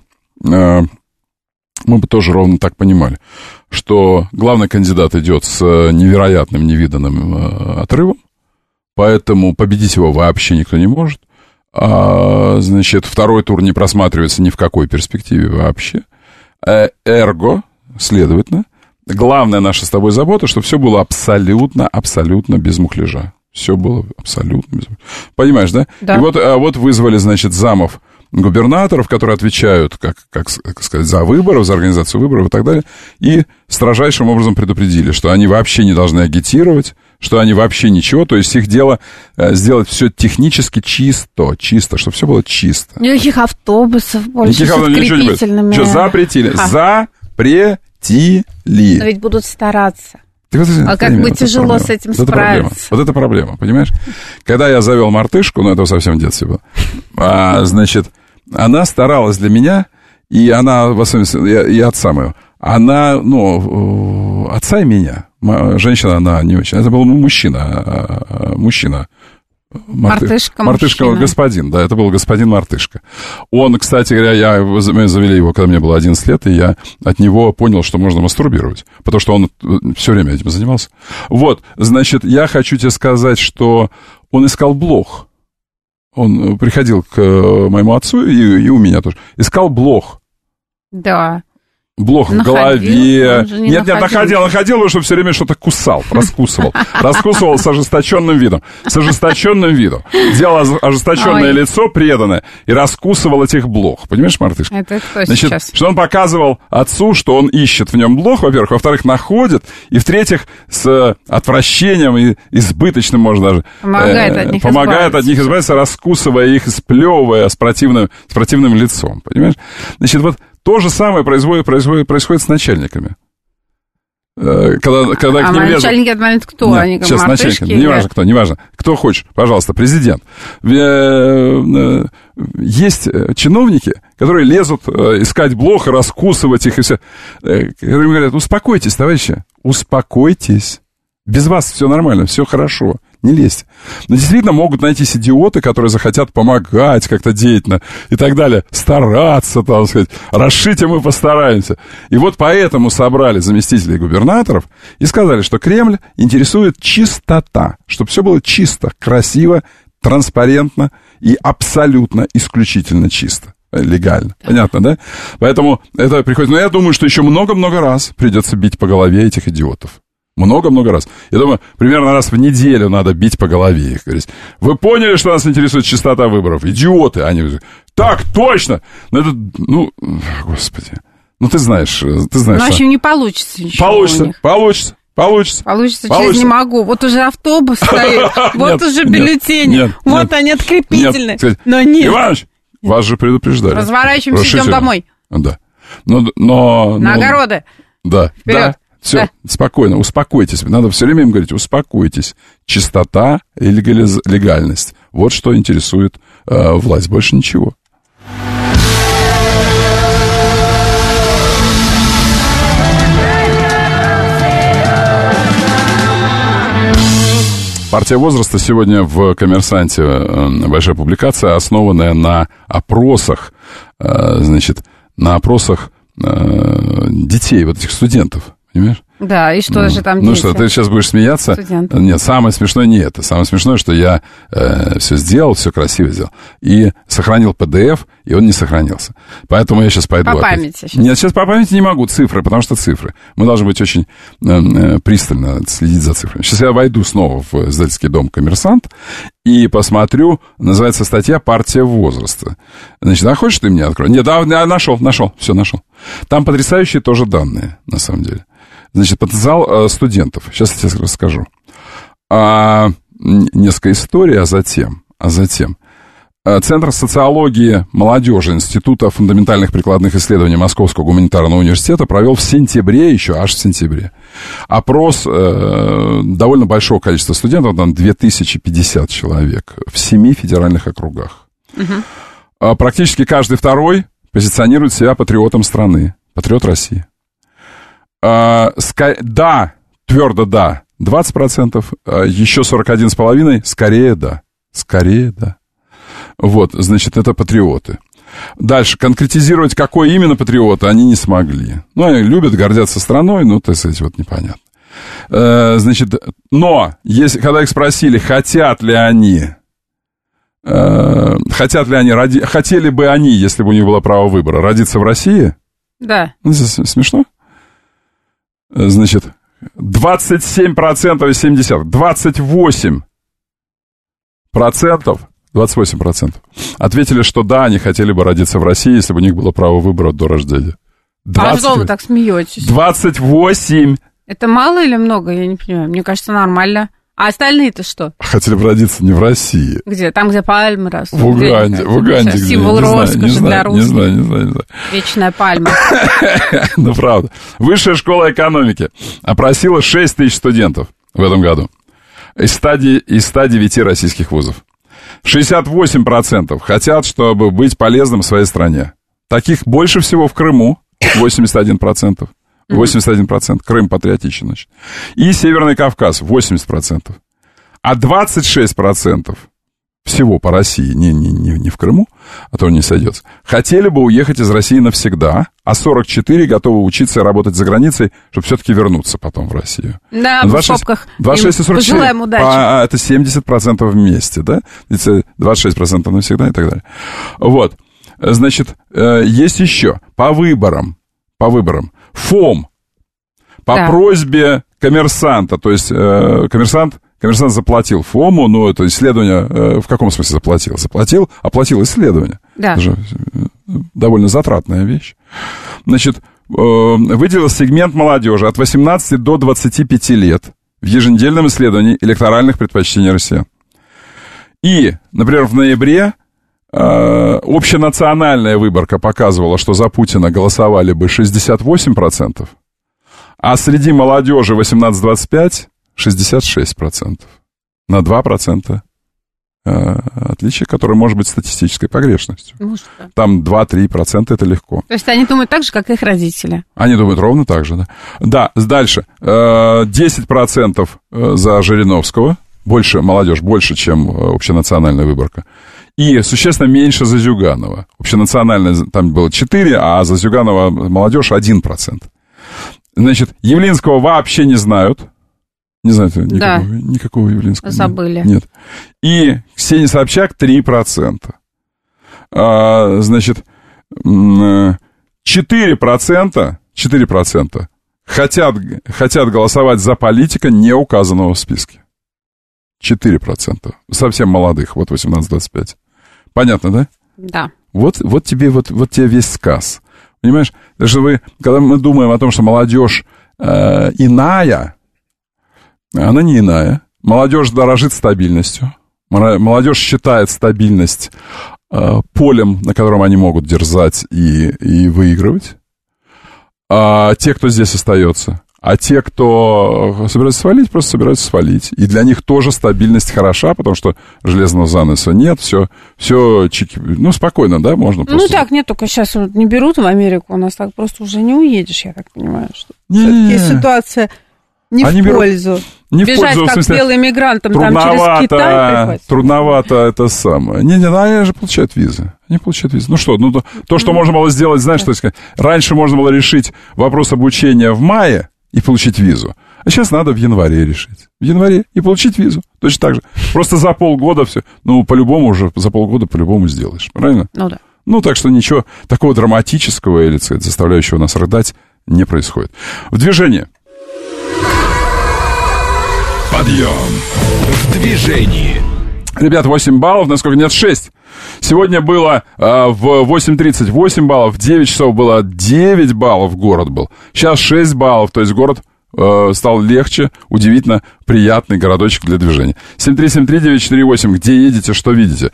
ровно так понимали, что главный кандидат идет с невероятным, невиданным отрывом, поэтому победить его вообще никто не может. Значит, второй тур не просматривается ни в какой перспективе вообще. Эрго, следовательно, главная наша с тобой забота, чтобы все было абсолютно без мухляжа. Все было абсолютно без мухляжа. Понимаешь, да? Да. И вот вызвали, значит, замов губернаторов, которые отвечают, как сказать, за выборы, за организацию выборов и так далее, и строжайшим образом предупредили, что они вообще не должны агитировать, что они вообще ничего, то есть их дело сделать все технически чисто, чтобы все было чисто. Никаких автобусов больше с открепительными. Что, запретили? Запретили. Но ведь будут стараться. Как бы тяжело с этим справиться. Вот это проблема, понимаешь? Когда я завел мартышку, это совсем в детстве было, значит, она старалась для меня, и она, в особенности, и отца моего, она, отца и меня, женщина, она не очень, это был мужчина. Мартышка господин, да, это был господин Мартышка. Он, кстати говоря, мы завели его, когда мне было 11 лет, и я от него понял, что можно мастурбировать, потому что он все время этим занимался. Вот, значит, я хочу тебе сказать, что он искал блох. Он приходил к моему отцу, и у меня тоже, искал блох. Да. Блох в голове. Нет, находил, чтобы все время что-то кусал, раскусывал. Раскусывал с ожесточенным видом. Делал ожесточенное лицо, преданное, и раскусывал этих блох. Понимаешь, мартышка? Это кто сейчас? Что он показывал отцу, что он ищет в нем блох, во-первых. Во-вторых, находит. И в-третьих, с отвращением и избыточным, можно даже... Помогает от них избавиться, раскусывая их, сплевывая с противным лицом. Понимаешь? Значит, вот то же самое происходит с начальниками. Когда к ним лезут... начальники это момент кто? Нет, они сейчас начальники, неважно. Кто хочешь, пожалуйста, президент. Есть чиновники, которые лезут искать блох и раскусывать их, и все. Которые говорят, успокойтесь, товарищи, успокойтесь. Без вас все нормально, все хорошо, не лезьте. Но действительно могут найтись идиоты, которые захотят помогать как-то деятельно и так далее, стараться, там сказать, расшить, и мы постараемся. И вот поэтому собрали заместителей губернаторов и сказали, что Кремль интересует чистота, чтобы все было чисто, красиво, транспарентно и абсолютно исключительно чисто. Легально. Понятно, да? Поэтому это приходит... Но я думаю, что еще много-много раз придется бить по голове этих идиотов. Много-много раз. Я думаю, примерно раз в неделю надо бить по голове их. Говорить, вы поняли, что нас интересует чистота выборов? Идиоты! Они говорят, так, точно! Господи. Ты знаешь. Ну, в общем, не получится ничего. Получится. Через не могу. Вот уже автобус стоит, вот уже бюллетени, вот они открепительные. Но нет. Иваныч, вас же предупреждали. Разворачиваемся, идем домой. Да. Но... На огороды. Да. Вперед. Все, спокойно, успокойтесь. Надо все время им говорить, успокойтесь. Чистота и легальность. Вот что интересует власть, больше ничего. Партия возраста сегодня в «Коммерсанте» большая публикация, основанная на опросах, детей, вот этих студентов. Понимаешь? Да, и что же там дети? Что, ты сейчас будешь смеяться? Студенты. Нет, самое смешное не это. Самое смешное, что я все сделал, все красиво сделал. И сохранил PDF, и он не сохранился. Поэтому я сейчас пойду... По памяти сейчас. Нет, сейчас по памяти не могу. Цифры, потому что цифры. Мы должны быть очень пристально следить за цифрами. Сейчас я войду снова в издательский дом «Коммерсант» и посмотрю, называется статья «Партия возраста». Значит, хочешь ты мне открой? Нет, нашел. Там потрясающие тоже данные, на самом деле. Значит, потенциал студентов. Сейчас я тебе расскажу. Несколько историй, а затем Центр социологии молодежи Института фундаментальных прикладных исследований Московского гуманитарного университета провел в сентябре, аж в сентябре, опрос довольно большого количества студентов, там 2050 человек, в 7 федеральных округах. Угу. Практически каждый второй позиционирует себя патриотом страны, патриот России. Да, твердо да, 20%, еще 41,5%, скорее да. Вот, значит, это патриоты. Дальше, конкретизировать, какой именно патриоты, они не смогли. Они любят, гордятся страной, так сказать, вот непонятно. Значит, но, когда их спросили, хотели бы они, если бы у них было право выбора, родиться в России? Да. Смешно? Значит, 27% и 70%, 28% ответили, что да, они хотели бы родиться в России, если бы у них было право выбора до рождения. А что вы так смеетесь? 28. Это мало или много? Я не понимаю. Мне кажется, нормально. А остальные-то что? Хотели бы родиться не в России. Где? Там, где пальмы растут. В Уганде. Где? Символ роскоши для русских. Не знаю. Вечная пальма. Правда. Высшая школа экономики опросила 6 тысяч студентов в этом году из 109 российских вузов. 68% хотят, чтобы быть полезным в своей стране. Таких больше всего в Крыму, 81%. 81%. Крым патриотичен, значит. И Северный Кавказ, 80%. А 26% всего по России, не в Крыму, а то не сойдется, хотели бы уехать из России навсегда, а 44 готовы учиться и работать за границей, чтобы все-таки вернуться потом в Россию. Да, 26, в скобках. 26 и 44. Пожелаем удачи. Это 70% вместе, да? 26% навсегда и так далее. Вот. Значит, есть еще по выборам. по выборам. ФОМ по просьбе коммерсанта, то есть коммерсант заплатил ФОМу, но это исследование в каком смысле заплатил? Оплатил исследование. Да. Это же довольно затратная вещь. Значит, выделил сегмент молодежи от 18 до 25 лет в еженедельном исследовании электоральных предпочтений россиян. И, например, в ноябре общенациональная выборка показывала, что за Путина голосовали бы 68%, а среди молодежи 18-25 66%. На 2% отличие, которое может быть статистической погрешностью. Там 2-3% это легко. То есть они думают так же, как их родители? Они думают ровно так же, да. Да, дальше. 10% за Жириновского. Молодежь больше, чем общенациональная выборка. И существенно меньше за Зюганова. Общенациональная там было 4%, а за Зюганова молодежь 1%. Значит, Явлинского вообще не знают. Не знаю, никакого Явлинского. Забыли. Нет. И Ксения Собчак 3%. Значит, 4% хотят голосовать за политика, не указанного в списке. 4%. Совсем молодых, вот 18-25. Понятно, да? Да. Вот тебе весь сказ. Понимаешь? Даже когда мы думаем о том, что молодежь иная, она не иная. Молодежь дорожит стабильностью. Молодежь считает стабильность полем, на котором они могут дерзать и выигрывать. А те, кто здесь остается. А те, кто собирается свалить, просто собираются свалить. И для них тоже стабильность хороша, потому что железного занавеса нет, все спокойно, да, можно просто... Ну так, нет, только сейчас не берут в Америку, у нас так просто уже не уедешь, я так понимаю, что все-таки ситуация не в пользу. Не бежать, в пользу, как в смысле, белым мигрантам там через Китай приходится. Трудновато это самое. Они же получают визы. Они получают визы. Ну что, то, что можно было сделать, знаешь, что сказать? Раньше можно было решить вопрос обучения в мае и получить визу. А сейчас надо в январе решить. В январе и получить визу. Точно так же. Просто за полгода все. По-любому уже, за полгода по-любому сделаешь. Правильно? Да. Так что ничего такого драматического или, сказать, заставляющего нас рыдать не происходит. В движении. Подъем в движении. Ребят, 8 баллов, насколько нет, 6. Сегодня было в 8:30 8 баллов, в 9 часов было 9 баллов город был. Сейчас 6 баллов, то есть город стал легче, удивительно приятный городочек для движения. 7373948, где едете, что видите?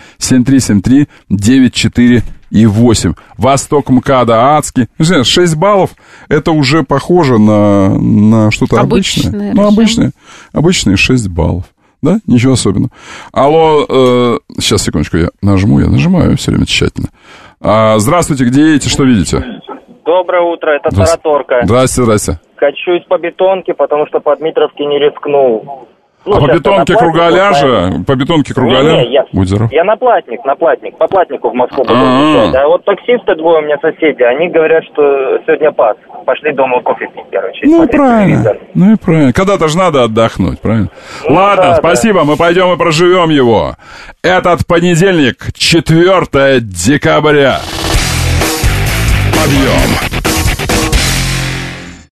7373948. Восток МКАДа, Адский. 6 баллов, это уже похоже на что-то обычное. Обычные 6 баллов. Да, ничего особенного. Алло, сейчас, секундочку, я нажимаю все время тщательно. Здравствуйте, где едете, что видите? Доброе утро, это Тараторка. Здрасте. Качусь по Бетонке, потому что по Дмитровке не рискнул. По Бетонке кругаля? По Бетонке кругаля? Я на Платник, по Платнику в Москву буду езжать. А вот таксисты двое у меня соседи, они говорят, что сегодня пас. Пошли дома кофе пить, короче. Правильно. Когда-то же надо отдохнуть, правильно? Ладно, спасибо, мы пойдем и проживем его. Этот понедельник, 4 декабря. Подъем.